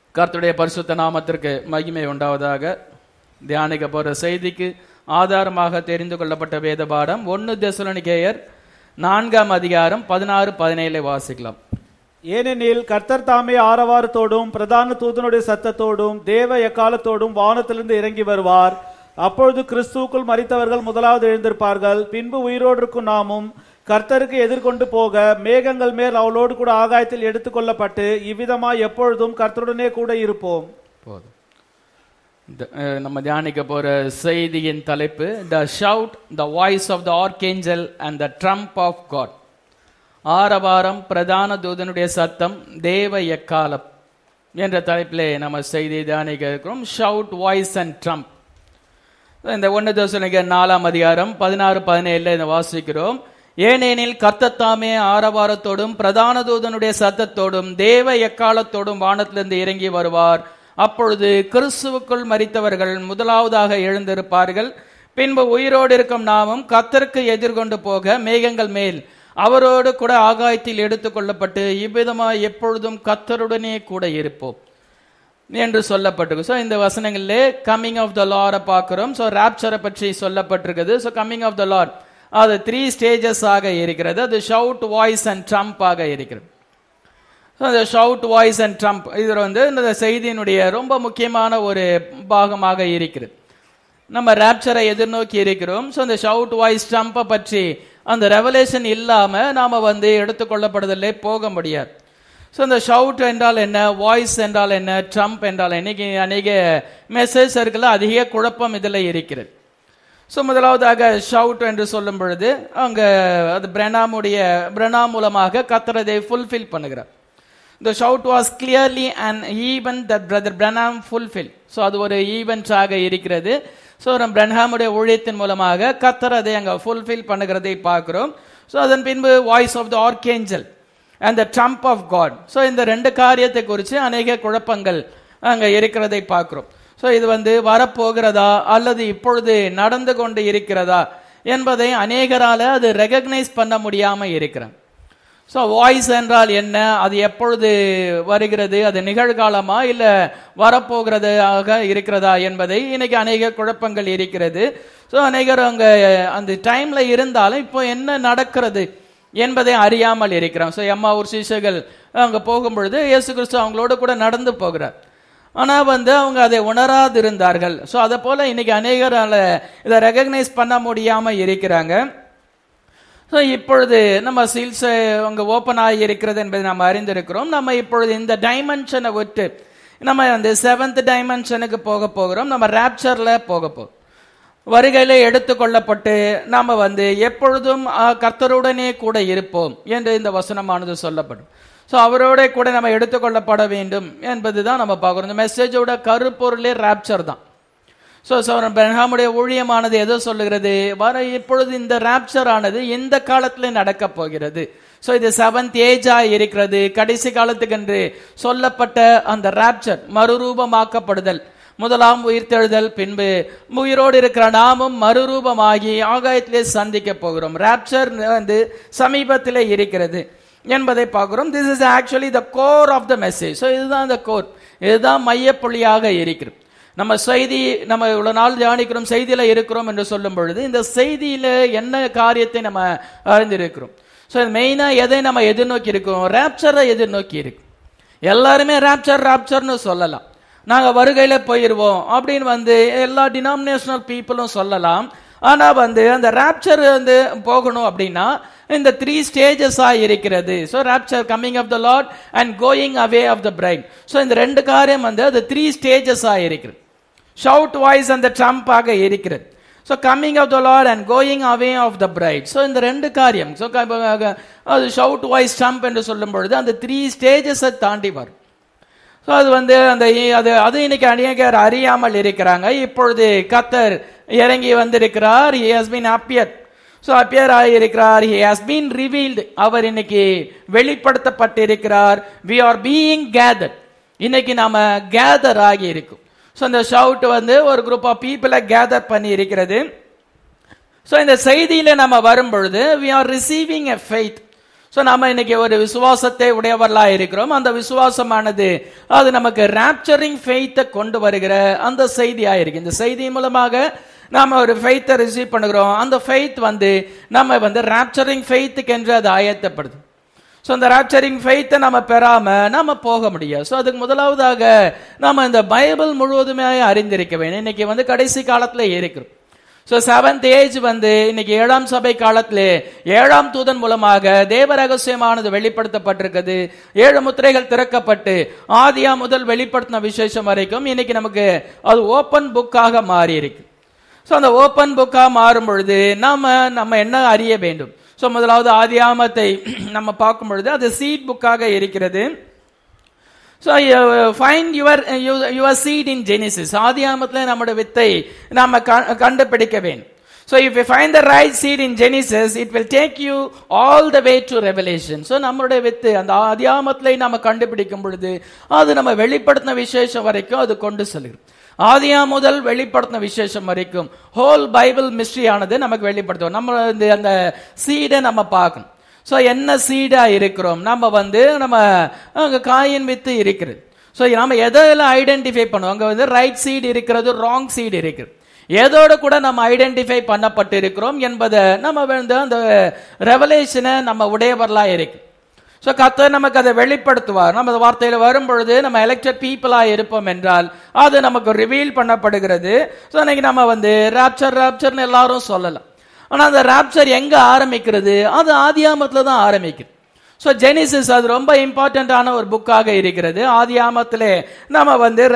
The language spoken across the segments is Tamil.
கர்த்தருடைய பரிசுத்த நாமத்திற்கு மகிமை உண்டாவதாக. தியானிக்க போற செய்திக்கு ஆதாரமாக தெரிந்து கொள்ளப்பட்ட வேத பாடம் 1 தெசலோனிக்கேயர் 4ஆம் அதிகாரம் 16-17 வாசிக்கலாம். ஏனெனில் கர்த்தர் தாமே ஆரவாரத்தோடும் பிரதான தூதனுடைய சத்தத்தோடும் தேவ எக்காலத்தோடும் வானத்திலிருந்து இறங்கி வருவார். அப்பொழுது கிறிஸ்துவுக்குள் மரித்தவர்கள் முதலாவது எழுந்திருப்பார்கள். பின்பு உயிரோடு இருக்கும் நாமும் கர்த்தருக்கு எதிர்கொண்டு போக மேகங்கள் மேல் அவளோடு கூட ஆகாயத்தில் எடுத்துக் கொள்ளப்பட்டு இவ்விதமாய் எப்பொழுதும் கர்த்தருடனே கூட இருப்போம். போதும். நம்ம தியானிக்க போற செய்தியின் தலைப்பு The Shout, the Voice of the Archangel and the Trump of God. ஆரவாரம், பிரதான தூதனுடைய சத்தம், தேவ எக்காலம் என்ற தலைப்பிலே நம்ம செய்தி தியானிக்க இருக்கிறோம். Shout, voice and trump. இந்த 1 தெசலோனிக்கேயர் 4ஆம் அதிகாரம் 16-17 இதை வாசிக்கிறோம். ஏனெனில் கர்த்தர் தாமே ஆரவாரத்தோடும் பிரதான தூதனுடைய சத்தத்தோடும் தேவ எக்காலத்தோடும் வானத்திலிருந்து இறங்கி வருவார். அப்பொழுது கிறிஸ்துவுக்குள் மரித்தவர்கள் முதலாவதாக எழுந்திருப்பார்கள். பின்பு உயிரோடு இருக்கும் நாமும் கர்த்தருக்கு எதிர்கொண்டு போக மேகங்கள் மேல் அவரோடு கூட ஆகாயத்தில் எடுத்துக் கொள்ளப்பட்டு இவ்விதமாய் எப்பொழுதும் கர்த்தருடனே கூட இருப்போம் என்று சொல்லப்பட்டிருக்கு. ஸோ இந்த வசனங்களிலே கம்மிங் ஆஃப் த லார்டை பார்க்கிறோம். ஸோ ராப்சரை பற்றி சொல்லப்பட்டிருக்குது. So coming of the Lord அது 3 ஸ்டேஜஸ் ஆக இருக்கிறது. அது ஷவுட், வாய்ஸ் அண்ட் ட்ரம்ப் ஆக இருக்கிறது. அந்த ஷவுட், வாய்ஸ் அண்ட் ட்ரம்ப் இது இந்த செய்தியினுடைய ரொம்ப முக்கியமான ஒரு பாகமாக இருக்கிறது. நம்ம ராப்சரை எதிர்நோக்கி இருக்கிறோம். ஸோ அந்த ஷவுட், வாய்ஸ், ட்ரம்பை பற்றி அந்த ரெவலேஷன் இல்லாம நாம எடுத்துக்கொள்ளப்படுதலே போக முடியாது. ஸோ இந்த ஷவுட் என்றால் என்ன, வாய்ஸ் என்றால் என்ன, ட்ரம்ப் என்றால் இன்னைக்கு அநேக மெசேஜ் சர்க்கிள் அதிக குழப்பம் இதில் இருக்கிறது. ஸோ முதலாவதாக ஷவுட் என்று சொல்லும் பொழுது அங்கே அது பிரணாம் மூலமாக கர்த்தரை ஃபுல்ஃபில் பண்ணுகிறார். The shout was clearly an event that Brother Branham fulfilled. So அது ஒரு ஈவென்ட்ஸாக இருக்கிறது. ஸோ நம்ம பிரன்ஹாமுடைய ஊழியத்தின் மூலமாக கர்த்தர் அதை அங்கே ஃபுல்ஃபில் பண்ணுகிறதை பார்க்கிறோம். ஸோ அதன் பின்பு voice of the archangel and the trump of God. So இந்த 2 காரியத்தை குறித்து அநேக குழப்பங்கள் அங்கே இருக்கிறதை பார்க்கிறோம். ஸோ இது வரப்போகிறதா அல்லது இப்பொழுது நடந்து கொண்டு இருக்கிறதா என்பதை அநேகரால அது ரெகக்னைஸ் பண்ண முடியாம இருக்கிறாங்க. ஸோ வாய்ஸ் என்றால் என்ன, அது எப்பொழுது வருகிறது, அது நிகழ்காலமா இல்ல வரப்போகிறதாக இருக்கிறதா என்பதை இன்னைக்கு அநேக குழப்பங்கள் இருக்கிறது. ஸோ அநேகர் அங்க அந்த டைம்ல இருந்தாலும் இப்போ என்ன நடக்கிறது என்பதை அறியாமல் இருக்கிறாங்க. ஸோ எம்மாவூர் சீஷர்கள் அங்க போகும் பொழுது இயேசு கிறிஸ்து அவங்களோட கூட நடந்து போகிறார். ஆனா அவங்க அதை உணராது இருந்தார்கள். ஸோ அதை போல இன்னைக்கு அநேகரால இதை ரெகக்னைஸ் பண்ண முடியாம இருக்கிறாங்க. ஸோ இப்பொழுது நம்ம சீல்ஸ் அங்கே ஓப்பன் ஆகி இருக்கிறது என்பதை நம்ம அறிந்திருக்கிறோம். நம்ம இப்பொழுது இந்த டைமென்ஷனை விட்டு நம்ம 7th டைமென்ஷனுக்கு போக போகிறோம். நம்ம ராப்சர்ல போக போகிறோம். வருகையில எடுத்துக்கொள்ளப்பட்டு நாம எப்பொழுதும் கர்த்தருடனே கூட இருப்போம் என்று இந்த வசனமானது சொல்லப்படும். ஸோ அவரோட கூட நம்ம எடுத்துக்கொள்ளப்பட வேண்டும் என்பதுதான் நம்ம பார்க்கிறோம். இந்த மெசேஜோட கருப்பொருளே ராப்சர் தான். ஸோ பிரன்ஹாமுடைய ஊழியமானது எதோ சொல்லுகிறது, இப்பொழுது இந்த ராப்சர் ஆனது இந்த காலத்தில் நடக்க போகிறது. ஸோ இது 7th ஏஜா இருக்கிறது. கடைசி காலத்துக்கு என்று சொல்லப்பட்ட அந்த ராப்சர், மறுரூபமாக்கப்படுதல், முதலாம் உயிர்த்தெழுதல், பின்பு உயிரோடு இருக்கிற நாமும் மறுரூபமாகி ஆகாயத்திலே சந்திக்க போகிறோம். ராப்சர் சமீபத்திலே இருக்கிறது என்பதை பார்க்கிறோம். This is actually the core of the message. So இதுதான் இந்த கோர், இதுதான் மையப்புள்ளியாக இருக்கிறது. நம்ம செய்தி நம்ம இவ்வளவு நாள் தியானிக்கிறோம், செய்தியில இருக்கிறோம் என்று சொல்லும் பொழுது இந்த செய்தியில என்ன காரியத்தை நம்ம அறிந்திருக்கிறோம். ஸோ மெயினா எதை நம்ம எதிர்நோக்கி இருக்கிறோம், ராப்சரை எதிர்நோக்கி இருக்கும். எல்லாருமே ராப்சர்னு சொல்லலாம். நாங்க வருகையில போயிருவோம் அப்படின்னு எல்லா டினாமினேஷனல் பீப்புளும் சொல்லலாம். ஆனா அந்த ராப்சர் போகணும் அப்படின்னா இந்த 3 ஸ்டேஜஸா இருக்கிறது. So rapture, coming of the Lord and going away of the bride. So இந்த 2 காரியம் அது 3 ஸ்டேஜஸா இருக்கிறது. ஷவுட், வாய்ஸ் அண்ட் ட்ரம்ப் ஆக இருக்கிறது. So coming of the Lord and going away of the bride. So இந்த 2 காரியம், ஸோ அது ஷவுட், வாய்ஸ், ட்ரம்ப் என்று சொல்லும் பொழுது அந்த 3 ஸ்டேஜஸை தாண்டி வரும். ஸோ அது அது இன்னைக்கு அநேகர் அறியாமல் இருக்கிறாங்க. இப்பொழுது கர்த்தர் இறங்கி வந்திருக்கிறார். he has been appeared. So appear ஆகியிருக்கிறார். he has been revealed. அவர் இன்னைக்கு வெளிப்படுத்தப்பட்டிருக்கிறார். we are being gathered. இன்னைக்கு நாம கேதர் ஆகி இருக்கும். ஸோ இந்த ஷவுட் ஒரு குரூப் ஆஃப் பீப்புளை கேதர் பண்ணி இருக்கிறது. ஸோ இந்த செய்தியில நம்ம வரும் பொழுது we are receiving a faith. So நாம இன்னைக்கு ஒரு விசுவாசத்தை உடையவர்களா இருக்கிறோம். அந்த விசுவாசமானது அது நமக்கு ராப்சரிங் ஃபெய்த்தை கொண்டு வருகிற அந்த செய்தியா இருக்கு. இந்த செய்தி மூலமாக நாம ஒரு ஃபெய்த்தை ரிசீவ் பண்ணுகிறோம். அந்த ஃபெய்த் நம்ம ராப்சரிங் ஃபெய்த்துக்கு என்று அது ஆயத்தப்படுது. சோ அந்த ராப்சரிங் ஃபெய்த்தை நம்ம பெறாம நம்ம போக முடியாது. சோ அதுக்கு முதலாவதாக நாம இந்த பைபிள் முழுவதுமே அறிந்திருக்க வேண்டும். இன்னைக்கு கடைசி காலத்துல இருக்கிறோம். சோ 7th ஏஜ் இன்னைக்கு 7ஆம் சபை காலத்திலே 7ஆம் தூதன் மூலமாக தேவ ரகசியமானது வெளிப்படுத்தப்பட்டிருக்கிறது. 7 முத்திரைகள் திறக்கப்பட்டு ஆதியா முதல் வெளிப்படுத்தின விசேஷம் வரைக்கும் இன்னைக்கு நமக்கு அது ஓபன் புக்காக மாறி இருக்கு. சோ அந்த ஓபன் புக்கா மாறும் பொழுது நம்ம என்ன அறிய வேண்டும்? சோ முதலாவது ஆதியாமத்தை நம்ம பார்க்கும் பொழுது அது சீட் புக்காக இருக்கிறது. So find your seed in Genesis. ஆதியாகமத்திலே நம்முடைய வித்தை நாம கண்டுபிடிக்க வேண்டும். So if you find the right seed in Genesis, it will take you all the way to Revelation. So நம்முடைய வித்து அந்த ஆதியாகமத்திலே நாம கண்டுபிடிக்கும் பொழுது அது நம்ம வெளிப்படுத்தின விசேஷம் வரைக்கும் அது கொண்டு செல்கிறது. ஆதியாகமம் முதல் வெளிப்படுத்தின விசேஷம் வரைக்கும் ஹோல் பைபிள் மிஸ்ட்ரி ஆனது நமக்கு வெளிப்படுத்தும். நம்ம அந்த சீடை நம்ம பார்க்கணும். சோ என்ன சீடா இருக்கிறோம்? நம்ம அங்க காயின் வித்து இருக்கிறது. சோ நாம எதெல்லாம் ஐடென்டிஃபை பண்ணுவோம்? அங்க ரைட் சீட் இருக்கிறது, ராங் சீட் இருக்கிறது. எதோட கூட நம்ம ஐடென்டிஃபை பண்ணப்பட்டு இருக்கிறோம் என்பதை நம்ம அந்த ரெவலேஷனை நம்ம உடையவர்களா இருக்கு. சோ கர்த்தர் நமக்கு அதை வெளிப்படுத்துவார். நம்ம வார்த்தையில வரும் பொழுது நம்ம எலெக்டட் பீப்புளா இருப்போம் என்றால் அது நமக்கு ரிவீல் பண்ணப்படுகிறது. சோ இன்னைக்கு நம்ம ராப்சர்னு எல்லாரும் சொல்லலாம். ஆனா அந்த ராப்சர் எங்க ஆரம்பிக்கிறது? அது ஆதியாகமத்துல தான் ஆரம்பிக்குது. சோ ஜெனிசிஸ் அது ரொம்ப இம்பார்ட்டன்டான ஒரு புக்காக இருக்கிறது. ஆதியாகமத்திலே நம்ம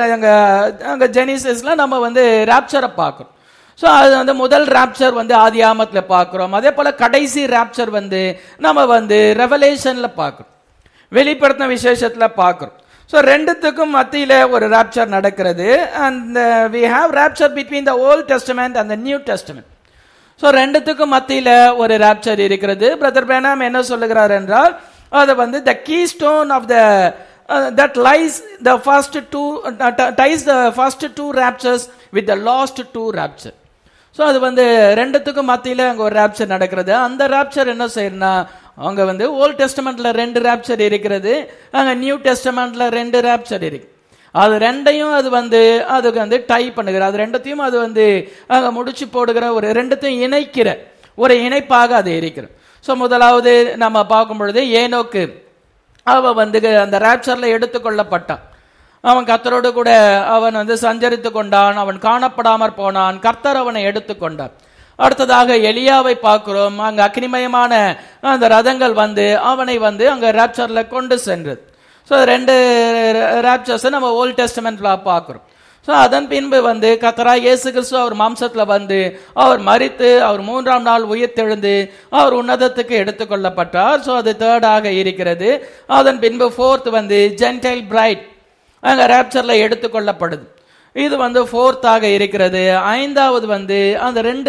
அங்க ஜெனிசிஸ்ல நம்ம ராப்சரை பார்க்கிறோம். சோ அது முதல் ராப்சர் ஆதியாகமத்துல பார்க்கிறோம். அதே போல கடைசி ராப்சர் நம்ம ரெவலேஷன்ல பார்க்கிறோம், வெளிப்படுத்தின விசேஷத்துல பார்க்கிறோம். சோ ரெண்டுத்துக்கும் மத்தியில ஒரு ராப்சர் நடக்கிறது. and we have rapture between the Old Testament and the New Testament. So ரெண்டுத்துக்கும் மத்தியில ஒரு ராப்சர் இருக்கிறது. பிரதர் பிரானம் என்ன சொல்லுகிறார் என்றால் அது the keystone of the that lies the first two ties the first two raptures with the last two rapture. So அது ரெண்டுத்துக்கும் மத்தியில அங்க ஒரு ராப்சர் நடக்கிறது. அந்த ராப்சர் என்ன செய்யறனா அங்க ஓல்ட் டெஸ்டமெண்ட்ல 2 ராப்சர் இருக்கிறது, அங்க நியூ டெஸ்டமெண்ட்ல 2 ராப்சர் இருக்கு. அது ரெண்டையும் அதுக்கு டை பண்ணுகிற, அது ரெண்டத்தையும் அது அங்க முடிச்சு போடுகிற, ஒரு ரெண்டத்தையும் இணைக்கிற ஒரு இணைப்பாக அது இருக்கிறது. சோ முதலாவது நம்ம பார்க்கும் பொழுது ஏனோக்கு அவன் அந்த ராப்சர்ல எடுத்துக்கொள்ளப்பட்டான். அவன் கர்த்தரோடு கூட அவன் சஞ்சரித்து கொண்டான், அவன் காணப்படாமற் போனான், கர்த்தர் அவனை எடுத்துக்கொண்டார். அடுத்ததாக எலியாவை பார்க்கிறோம். அங்க அக்னிமயமான அந்த ரதங்கள் அவனை அங்க ராப்சர்ல கொண்டு சென்றது. சோ 2 ராப்சர்ஸ் நம்ம ஓல்ட் டெஸ்டமெண்ட்ல பார்க்கிறோம். சோ அதன் பின்பு கர்த்தராகிய இயேசு கிறிஸ்து அவர் மாம்சத்துல அவர் மரித்து அவர் 3ஆம் நாள் உயிர்த்தெழுந்து அவர் உன்னதத்துக்கு எடுத்துக்கொள்ளப்பட்டார். சோ அது 3rd ஆக இருக்கிறது. அதன் பின்பு 4th ஜென்டைல் பிரைட் அங்க ராப்சர்ல எடுத்துக்கொள்ளப்படுது. இது 4th ஆக இருக்கிறது. 5வது அந்த 2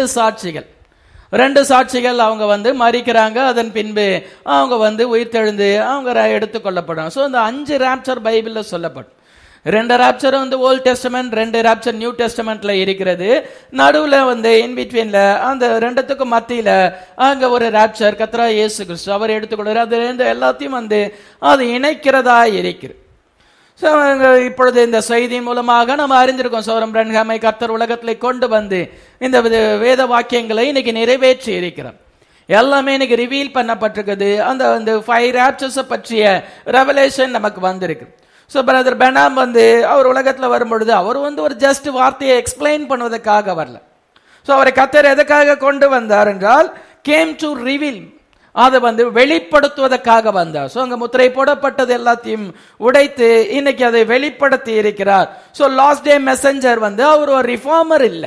சாட்சிகள் அவங்க மரிக்கிறாங்க. அதன் பின்பு அவங்க உயிர்த்தெழுந்து அவங்க எடுத்துக்கொள்ளப்படுறாங்க. சோ இந்த 5 ராப்சர் பைபிள்ல சொல்லப்படும். 2 rapture old testament, 2 rapture new டெஸ்டமெண்ட்ல இருக்கிறது. நடுவுல இன் பிட்வீன்ல அந்த ரெண்டுத்துக்கும் மத்தியில அங்க ஒரு ராப்சர் கர்த்தராகிய இயேசு கிறிஸ்து அவர் எடுத்துக்கொள்றாரு. அது எல்லாத்தையும் அது இணைக்கிறதா இருக்கிறது. இப்பொழுது இந்த செய்தி மூலமாக நம்ம அறிந்திருக்கோம் சகோதரன் பிரன்ஹாமை கர்த்தர் உலகத்திலே கொண்டு இந்த வேத வாக்கியங்களை இன்னைக்கு நிறைவேற்றி இருக்கிறார். எல்லாமே இன்னைக்கு ரிவீல் பண்ணப்பட்டிருக்குது. அந்த 5 ராப்சர்ஸ் பற்றிய ரெவலேஷன் நமக்கு வந்திருக்கு. சோ பிரதர் பெனாம் அவர் உலகத்துல வரும்பொழுது அவர் ஒரு ஜஸ்ட் வார்த்தையை எக்ஸ்பிளைன் பண்ணுவதற்காக வரல. சோ அவரை கர்த்தர் எதற்காக கொண்டு வந்தார் என்றால் கேம் டு ரிவீல், அதை வெளிப்படுத்துவதற்காக வந்தார். சோ அங்க முத்திரை போடப்பட்டது எல்லாத்தையும் உடைத்து இன்னைக்கு அதை வெளிப்படுத்தி இருக்கிறார். சோ லாஸ்ட் டே மெசஞ்சர் அவர் ஒரு ரிஃபார்மர் இல்ல,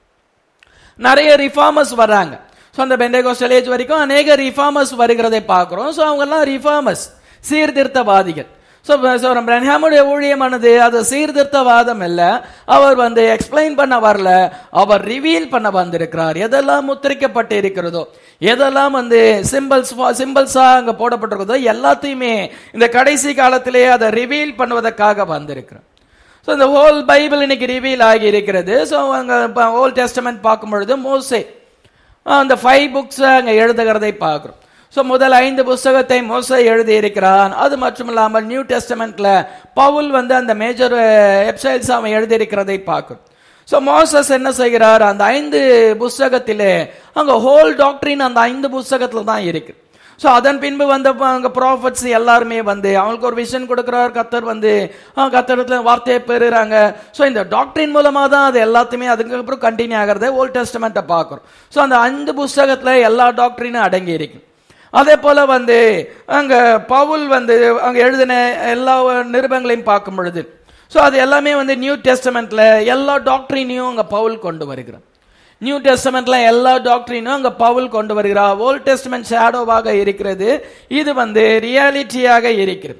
நிறைய ரிஃபார்மர்ஸ் வராங்க. சோ அந்த பெந்தேகோஸ்டல் ஏஜ் வரைக்கும் அநேக ரிஃபார்மர்ஸ் வருகிறதை பார்க்கிறோம். சோ அவங்க எல்லாம் ரிஃபார்மர்ஸ், சீர்திருத்தவாதிகள். சோ பிரன்ஹாமுடைய ஊழியமானது அது சீர்திருத்தவாதம் இல்ல, அவர் எக்ஸ்பிளைன் பண்ண வரல, அவர் ரிவீல் பண்ண வந்திருக்கிறார். எதெல்லாம் முத்திரிக்கப்பட்டு இருக்கிறதோ, எதெல்லாம் சிம்பிள்ஸா அங்க போடப்பட்டிருக்கிறதோ எல்லாத்தையுமே இந்த கடைசி காலத்திலே அதை ரிவீல் பண்ணுவதற்காக வந்திருக்கிறார். சோ இந்த ஹோல் பைபிள் இன்னைக்கு ரிவீல் ஆகி இருக்கிறது. சோ அங்க ஓல்ட் டெஸ்டமெண்ட் பார்க்கும் பொழுது மோசே அந்த 5 புக்ஸ் அங்க எழுதுகிறதை பார்க்கிறோம். சோ முதல் 5 புஸ்தகத்தை மோசே எழுதி இருக்கிறான். அது மட்டுமில்லாமல் நியூ டெஸ்டமெண்ட்ல பவுல் வந்து அந்த மேஜர் எபிசோட்ஸ் அவன் எழுதி இருக்கிறதை பார்க்கிறோம். சோ மோசஸ் என்ன செய்கிறார், அந்த 5 புஸ்தகத்திலே அங்க ஹோல் டாக்டரின் அந்த 5 புஸ்தகத்துல தான் இருக்கு. சோ அதன் பின்பு வந்து அங்க ப்ராஃபட்ஸ் எல்லாருமே வந்து அவங்களுக்கு ஒரு விஷன் கொடுக்கிறார். கர்த்தர் வந்து கர்த்தரத்துல வார்த்தையை பெறுறாங்க. சோ இந்த டாக்டரின் மூலமா தான் அது எல்லாத்தையுமே அதுக்கப்புறம் கண்டினியூ ஆகிறத ஓல்ட் டெஸ்டமெண்ட்டை பார்க்கிறோம். சோ அந்த 5 புஸ்தகத்துல எல்லா டாக்டரினும் அடங்கி இருக்கு. அதே போல வந்து அங்க பவுல் வந்து அங்க எழுதின எல்லா நிருபங்களையும் பார்க்கும் பொழுது சோ அது எல்லாமே வந்து நியூ டெஸ்டமெண்ட்ல எல்லா டாக்டரினையும் அங்க பவுல் கொண்டு வருகிறார். நியூ டெஸ்டமெண்ட்ல எல்லா டாக்டரினும் அங்க பவுல் கொண்டு வருகிறார். ஓல்ட் டெஸ்டமெண்ட் ஷேடோவாக இருக்கிறது, இது வந்து ரியாலிட்டியாக இருக்கிறது.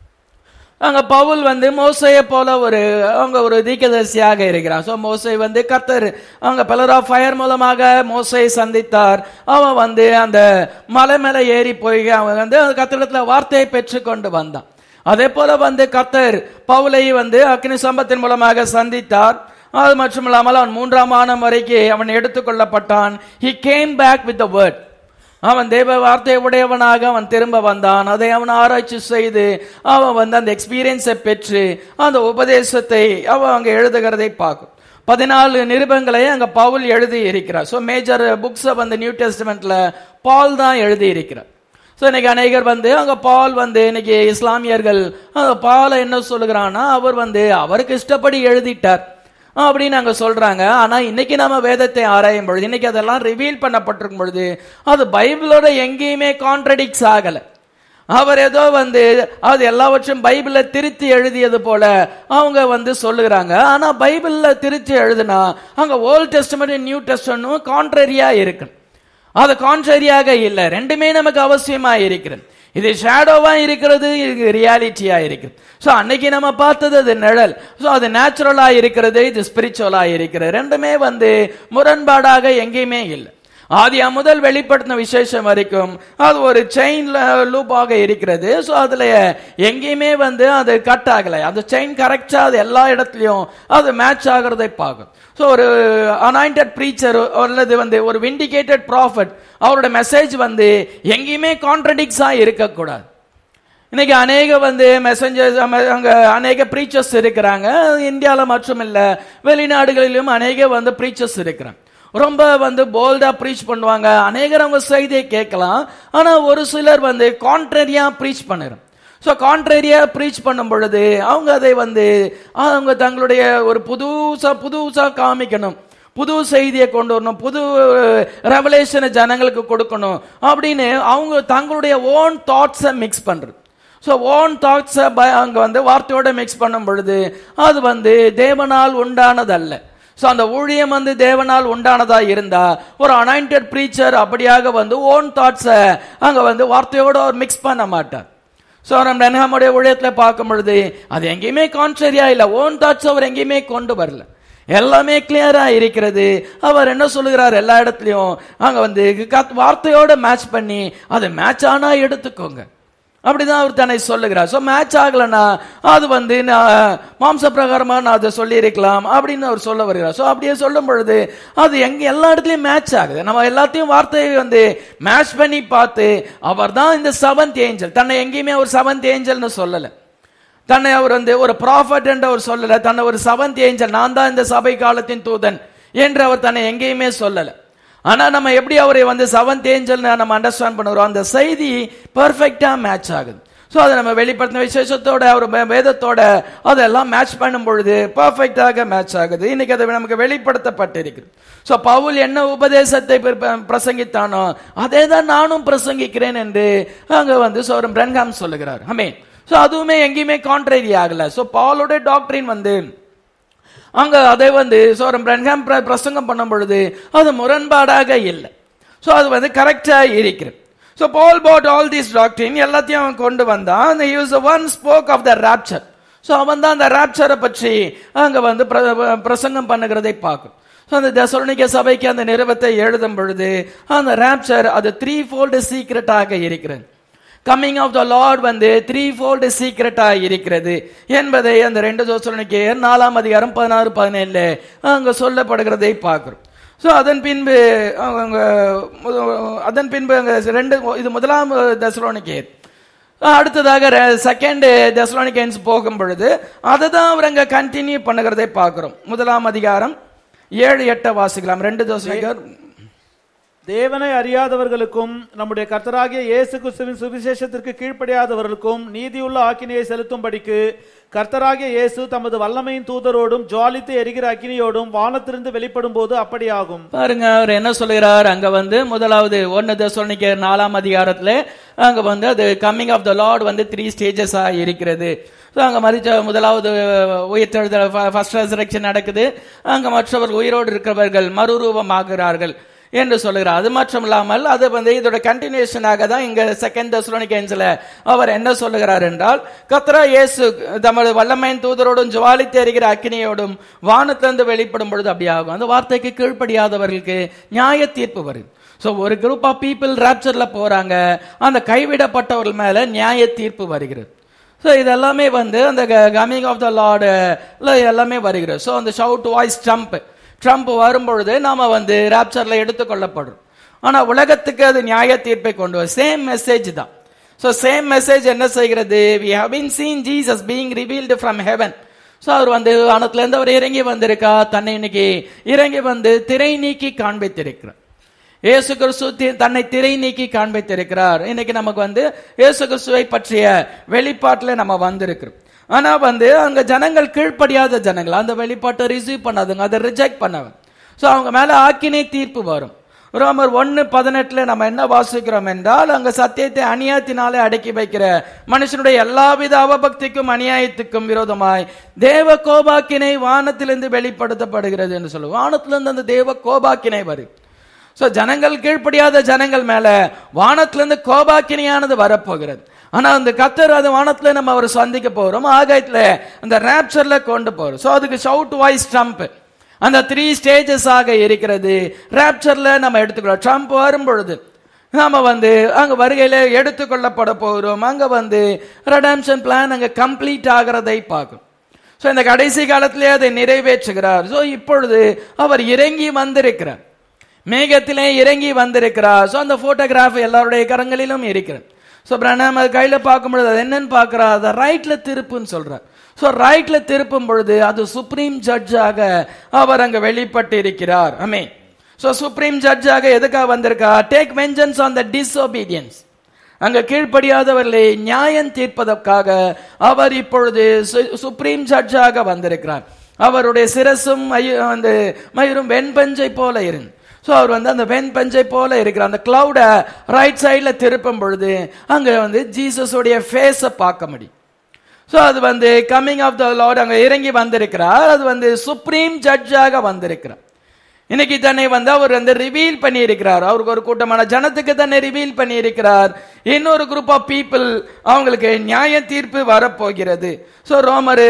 அங்க பவுல் வந்து மோசையை போல ஒரு தீர்க்கதரிசியாக இருக்கிறார். சோ மோசை வந்து கர்த்தர் அங்க பில்லர் ஆஃப் ஃபயர் மூலமாக மோசையை சந்தித்தார். அவன் வந்து அந்த மலை மேல ஏறி போய் அவன் வந்து கர்த்தரிடத்துல வார்த்தையை பெற்று கொண்டு வந்தான். அதே போல வந்து கர்த்தர் பவுலை வந்து அக்னி சம்பத்தின் மூலமாக சந்தித்தார். அது மட்டும் இல்லாமல் அவன் 3ஆம் ஆனம் வரைக்கும் அவன் எடுத்துக்கொள்ளப்பட்டான். he came back with the word. அவன் தேவ வார்த்தை உடையவனாக அவன் திரும்ப வந்தான். அதை அவன் ஆராய்ச்சி செய்து அவன் வந்து அந்த எக்ஸ்பீரியன்ஸை பெற்று அந்த உபதேசத்தை அவன் அங்க எழுதுகிறதை பார்க்கும். 14 நிருபங்களை அங்க பவுல் எழுதி இருக்கிறார். சோ மேஜர் புக்ஸ் வந்து நியூ டெஸ்டமெண்ட்ல பால் தான் எழுதி இருக்கிறார். சோ இன்னைக்கு அநேகர் வந்து அங்க பால் வந்து இன்னைக்கு இஸ்லாமியர்கள் பாலை என்ன சொல்லுகிறான்னா அவர் வந்து அவருக்கு இஷ்டப்படி எழுதிட்டார் அப்படின்னு நாங்க சொல்றாங்க. ஆனா இன்னைக்கு நாம வேதத்தை ஆராயும் பொழுது இன்னைக்கு அதெல்லாம் ரிவீல் பண்ணப்பட்டிருக்கும் பொழுது அது பைபிளோட எங்கேயுமே கான்ட்ரடிக்ட்ஸ் ஆகல. அவர் ஏதோ வந்து அது எல்லாவற்றும் பைபிள்ல திருத்தி எழுதியது போல அவங்க வந்து சொல்லுகிறாங்க. ஆனா பைபிள்ல திருத்தி எழுதுனா அங்க ஓல்ட் டெஸ்டமெண்ட் நியூ டெஸ்டமெண்ட் கான்ட்ரரியா இருக்கு. அது கான்ட்ரரியாக இல்லை, ரெண்டுமே நமக்கு அவசியமா இருக்கிறது. இது ஷேடோவா இருக்கிறது, இது ரியாலிட்டியா இருக்கிறது. சோ அன்னைக்கு நம்ம பார்த்தது அது நிழல். சோ அது நேச்சுரலா இருக்கிறது, இது ஸ்பிரிச்சுவலா இருக்கிறது. ரெண்டுமே வந்து முரண்பாடாக எங்கேயுமே இல்லை. ஆதியா முதல் வெளிப்படுத்தின விசேஷம் வரைக்கும் அது ஒரு செயின் லூப்பாக இருக்கிறது. சோ அதுல எங்கேயுமே வந்து அது கட் ஆகலை. அந்த செயின் கரெக்டா அது எல்லா இடத்துலயும் அது மேட்ச் ஆகிறதை பார்க்கும். சோ ஒரு அனாயிண்டட் பிரீச்சர் அல்லது வந்து ஒரு விண்டிகேட்டட் ப்ராஃபட் அவரோட மெசேஜ் வந்து எங்கேயுமே கான்ட்ரடிக்ட்ஸா இருக்கக்கூடாது. இன்னைக்கு அநேக வந்து மெசஞ்சர்ஸ் அங்க அநேக பிரீச்சர்ஸ் இருக்கிறாங்க. இந்தியால மற்றும் இல்ல வெளிநாடுகளிலும் அநேக வந்து பிரீச்சர்ஸ் இருக்கிறாங்க. ரொம்ப வந்து போல்டா ப்ரீச் பண்ணுவாங்க. அநேகர் அவங்க செய்தியை கேட்கலாம். ஆனா ஒரு சிலர் வந்து கான்ட்ரரியா ப்ரீச் பண்ணுறோம். ஸோ கான்ட்ரரியா ப்ரீச் பண்ணும் பொழுது அவங்க அதை வந்து அவங்க தங்களுடைய ஒரு புதுசா காமிக்கணும், புது செய்தியை கொண்டு வரணும், புது ரெவலேஷனை ஜனங்களுக்கு கொடுக்கணும் அப்படின்னு அவங்க தங்களுடைய ஓன் தாட்ஸை மிக்ஸ் பண்றது. ஸோ ஓன் தாட்ஸை அங்க வந்து வார்த்தையோட மிக்ஸ் பண்ணும் பொழுது அது வந்து தேவனால் உண்டானதல்ல. சோ அந்த ஊழியம் வந்து தேவனால் உண்டானதா இருந்தா ஒரு அனாயிண்டட் பிரீச்சர் அப்படியாக வந்து ஓன் தாட்ஸை அங்க வந்து வார்த்தையோட மிக்ஸ் பண்ண மாட்டார். சோ நம்ம நம்முடைய ஊழியத்துல பார்க்கும் பொழுது அது எங்கேயுமே கான்ட்ரரியா இல்ல, ஓன் தாட்ஸ் அவர் எங்கேயுமே கொண்டு வரல, எல்லாமே கிளியரா இருக்கிறது. அவர் என்ன சொல்லுகிறார், எல்லா இடத்துலயும் அங்க வந்து வார்த்தையோட மேட்ச் பண்ணி அது மேட்ச் ஆனா எடுத்துக்கோங்க அப்படிதான் அவர் தன்னை சொல்லுகிறார். சோ மேட்ச் ஆகலன்னா அது வந்து மாம்ச பிரகாரமா நான் அதை சொல்லி இருக்கலாம் அப்படின்னு அவர் சொல்ல வருகிறார். சோ அப்படியே சொல்லும் பொழுது அது எங்க எல்லா இடத்துலயும் மேட்ச் ஆகுது. நம்ம எல்லாத்தையும் வார்த்தையை வந்து மேட்ச் பண்ணி பார்த்து அவர் தான் இந்த 7th ஏஞ்சல். தன்னை எங்கேயுமே ஒரு 7th ஏஞ்சல்னு சொல்லல, தன்னை அவர் வந்து ஒரு ப்ராஃபட் என்று அவர் சொல்லல, தன்னை ஒரு 7th ஏஞ்சல், நான் தான் இந்த சபை காலத்தின் தூதன் என்று அவர் தன்னை எங்கேயுமே சொல்லல. ஆனா நம்ம எப்படி அவரை வந்து 7th ஏஞ்சல் நம்ம அண்டர்ஸ்டாண்ட் பண்ணுறோம், அந்த செய்தி பெர்ஃபெக்டா மேட்ச் ஆகுது. சோ அதை நம்ம வெளிப்படுத்தின விசேஷத்தோட ஒரு வேதத்தோட அதெல்லாம் மேட்ச் பண்ணும் பொழுது பெர்ஃபெக்டாக மேட்ச் ஆகுது. இன்னைக்கு அதை நமக்கு வெளிப்படுத்தப்பட்டிருக்கு. சோ பவுல் என்ன உபதேசத்தை பிரசங்கித்தானோ அதே தான் நானும் பிரசங்கிக்கிறேன் என்று அங்க வந்து சோரம் பிரன்ஹாம் சொல்லுகிறார். ஆமென். சோ அதுவுமே எங்கேயுமே கான்ட்ரரி ஆகல. சோ பவுலோட டாக்டரின் வந்து அங்க அதை வந்து சோரம் பிரன்ஹாம் பிரசங்கம் பண்ணும் பொழுது அது முரண்பாடாக இல்லை. சோ அது வந்து கரெக்டா இருக்கிறது. So Paul brought all this doctrine, எல்லாத்தையும் அவன் கொண்டு வந்தான். He was the one spoke of the rapture. So அவன் தான் அந்த ராப்சரை பற்றி அங்க வந்து பிரசங்கம் பண்ணுகிறதை பார்க்கும். So அந்த தெசலோனிக்கே சபைக்கு அந்த நிருபத்தை எழுதும் பொழுது அந்த ராப்சர் அது 3-fold சீக்ரெட்டாக இருக்கிறது. கம்மிங் ஆஃப் த லார்ட் வந்து 3-fold சீக்ரெட்டா இருக்கிறது என்பதை அந்த 2 தெசலோனிக்கேயர் 4ஆம் அதிகாரம் 16-17 அங்க சொல்லப்படுகிறதை பார்க்கிறோம். ஸோ அதன் பின்பு அங்க இது முதலாம் தெசலோனிக்கேயர். அடுத்ததாக செகண்ட் தெசலோனிக்கேயன்ஸ் போகும் பொழுது அதை தான் அவர் அங்க கண்டினியூ பண்ணுகிறதை பார்க்கிறோம். 1 அதிகாரம் 7-8 வாசிக்கலாம். 2 தெசலோனிக்கேயர். தேவனை அறியாதவர்களுக்கும் நம்முடைய கர்த்தராகிய இயேசு கிறிஸ்துவின் சுவிசேஷத்திற்கு கீழ்ப்படியாதவர்களுக்கும் நீதியுள்ள ஆக்கினையை செலுத்தும்படிக்கு கர்த்தராகிய இயேசு தமது வல்லமையின் தூதரோடும் ஜுவாலித்து எரிகிற அக்கினியோடும் வானத்திலிருந்து வெளிப்படும் போது அப்படியாகும். பாருங்க, அவர் என்ன சொல்கிறார் அங்க முதலாவது 1 தெசலோனிக்கேயர் 4 அதிகாரத்துல அங்க அது coming of the Lord 3 stages இருக்கிறது. அங்க மரிச்ச முதலாவது உயிர்த்தெழுதல், ஃபர்ஸ்ட் ரெசரக்ஷன் நடக்குது. அங்க மற்றவர் உயிரோடு இருக்கிறவர்கள் மறுரூபமாகிறார்கள் என்று சொல்லுகிறார். அது மட்டும் இல்லாமல் அது இதோட கண்டினியூஷனாக தான் இங்க செகண்ட் தெசலோனிக்கேயன்ஸ்ல அவர் என்ன சொல்லுகிறார் என்றால், கர்த்தராகிய இயேசு தமது வல்லமையின் தூதரோடும் ஜுவாலித்து எரிகிற அக்கினியோடும் வானத்திலிருந்து வெளிப்படும் பொழுது அப்படியாகும். அந்த வார்த்தைக்கு கீழ்ப்படியாதவர்களுக்கு நியாய தீர்ப்பு வருது. சோ ஒரு குரூப் ஆஃப் பீப்புள் ராப்சர்ல போறாங்க, அந்த கைவிடப்பட்டவர்கள் மேல நியாய தீர்ப்பு வருகிறது. ஸோ இதெல்லாமே அந்த கமிங் ஆஃப் த லார்ட் எல்லாமே வருகிறது. ஸோ அந்த ஷவுட் வாய்ஸ் ட்ரம்ப் வரும்பொழுது நாம ராப்சர்ல எடுத்துக்கொள்ளப்படுறோம். ஆனா உலகத்துக்கு அது நியாய தீர்ப்பை கொண்டு வரும். சேம் மெசேஜ் தான். ஸோ சேம் மெசேஜ் என்ன செய்கிறது? we have been seen Jesus being revealed from heaven. So அவர் வானத்துல இருந்து அவர் இறங்கி வந்திருக்கா, தன்னை இன்னைக்கு இறங்கி திரை நீக்கி காண்பித்திருக்கிறார். இயேசு கிறிஸ்து தன்னை திரை நீக்கி காண்பித்திருக்கிறார். இன்னைக்கு நமக்கு இயேசு கிறிஸ்துவை பற்றிய வெளிப்பாட்டுல நம்ம வந்திருக்கிறோம். ஆனா அங்க ஜனங்கள் கீழ்ப்படியாத ஜனங்கள் அந்த வெளிப்பாட்டை ரிசீவ் பண்ணாதுங்க, அதை ரிஜெக்ட் பண்ணவங்க. சோ அவங்க மேல ஆக்கினை தீர்ப்பு வரும். ரோமர் 1:18 நம்ம என்ன வாசிக்கிறோம் என்றால், அங்க சத்தியத்தை அநியாயத்தினாலே அடக்கி வைக்கிற மனுஷனுடைய எல்லாவித அவபக்திக்கும் அநியாயத்துக்கும் விரோதமாய் தேவ கோபாக்கினை வானத்திலிருந்து வெளிப்படுத்தப்படுகிறது என்று சொல்லுவோம். வானத்திலிருந்து அந்த தேவ கோபாக்கினை வரும். சோ ஜனங்கள் கீழ்ப்படியாத ஜனங்கள் மேல வானத்திலிருந்து கோபாக்கினியானது வரப்போகிறது. ஆனா அந்த கர்த்தர் அது வானத்துல நம்ம அவர் சந்திக்க போறோம், ஆகாயத்துல அந்த ராப்சர்ல கொண்டு போறோம். சோ அதுக்கு ஷவுட் வாய்ஸ் ட்ரம்ப் அந்த 3 ஸ்டேஜஸ் ஆக இருக்கிறது. ராப்சர்ல நம்ம எடுத்துக்கிறோம். ட்ரம்ப் வரும் பொழுது நாம அங்க வருகையில எடுத்துக்கொள்ளப்பட போகிறோம். அங்க ரெடம்ஷன் பிளான் அங்க கம்ப்ளீட் ஆகிறதை பார்க்கும். சோ இந்த கடைசி காலத்திலே அதை நிறைவேற்றுகிறார். சோ இப்பொழுது அவர் இறங்கி வந்திருக்கிறார், மேகத்திலே இறங்கி வந்திருக்கிறார். சோ அந்த போட்டோகிராஃப் எல்லாருடைய கரங்களிலும் இருக்கிறது. சோ பிரணாம் அது கையில பார்க்கும் பொழுது அது என்னன்னு பார்க்கிறார், அதை ரைட்ல திருப்புன்னு சொல்றார். சோ ரைட்ல திருப்பும் பொழுது அது சுப்ரீம் ஜட்ஜாக அவர் அங்க வெளிப்பட்டு இருக்கிறார். ஆமென். சோ சுப்ரீம் ஜட்ஜாக எதுக்காக வந்திருக்கா? Take vengeance on the disobedience. அங்க கீழ்ப்படியாதவர்களை நியாயம் தீர்ப்பதற்காக அவர் இப்பொழுது சுப்ரீம் ஜட்ஜாக வந்திருக்கிறார். அவருடைய சிரசும் மயிரும் வெண்பஞ்சை போல இருந்து. சோ அவர் அந்த வெண் பஞ்சை போல இருக்கிற அந்த கிளவுட ரைட் சைட்ல திருப்பும் பொழுது அங்க ஜீசஸ் உடைய ஃபேஸ பார்க்க முடியும். சோ அது கமிங் ஆஃப் த லார்ட் அங்க இறங்கி வந்திருக்கிறார். அது சுப்ரீம் ஜட்ஜாக வந்திருக்கிறார். இன்னைக்கு தன்னை அவர் ரிவீல் பண்ணி இருக்கிறார். அவருக்கு ஒரு கூட்டமான ஜனத்துக்கு தன்னை ரிவீல் பண்ணி இருக்கிறார். இன்னொரு குரூப் ஆஃப் பீப்புள் அவங்களுக்கு நியாய தீர்ப்பு வரப்போகிறது. சோ ரோமர்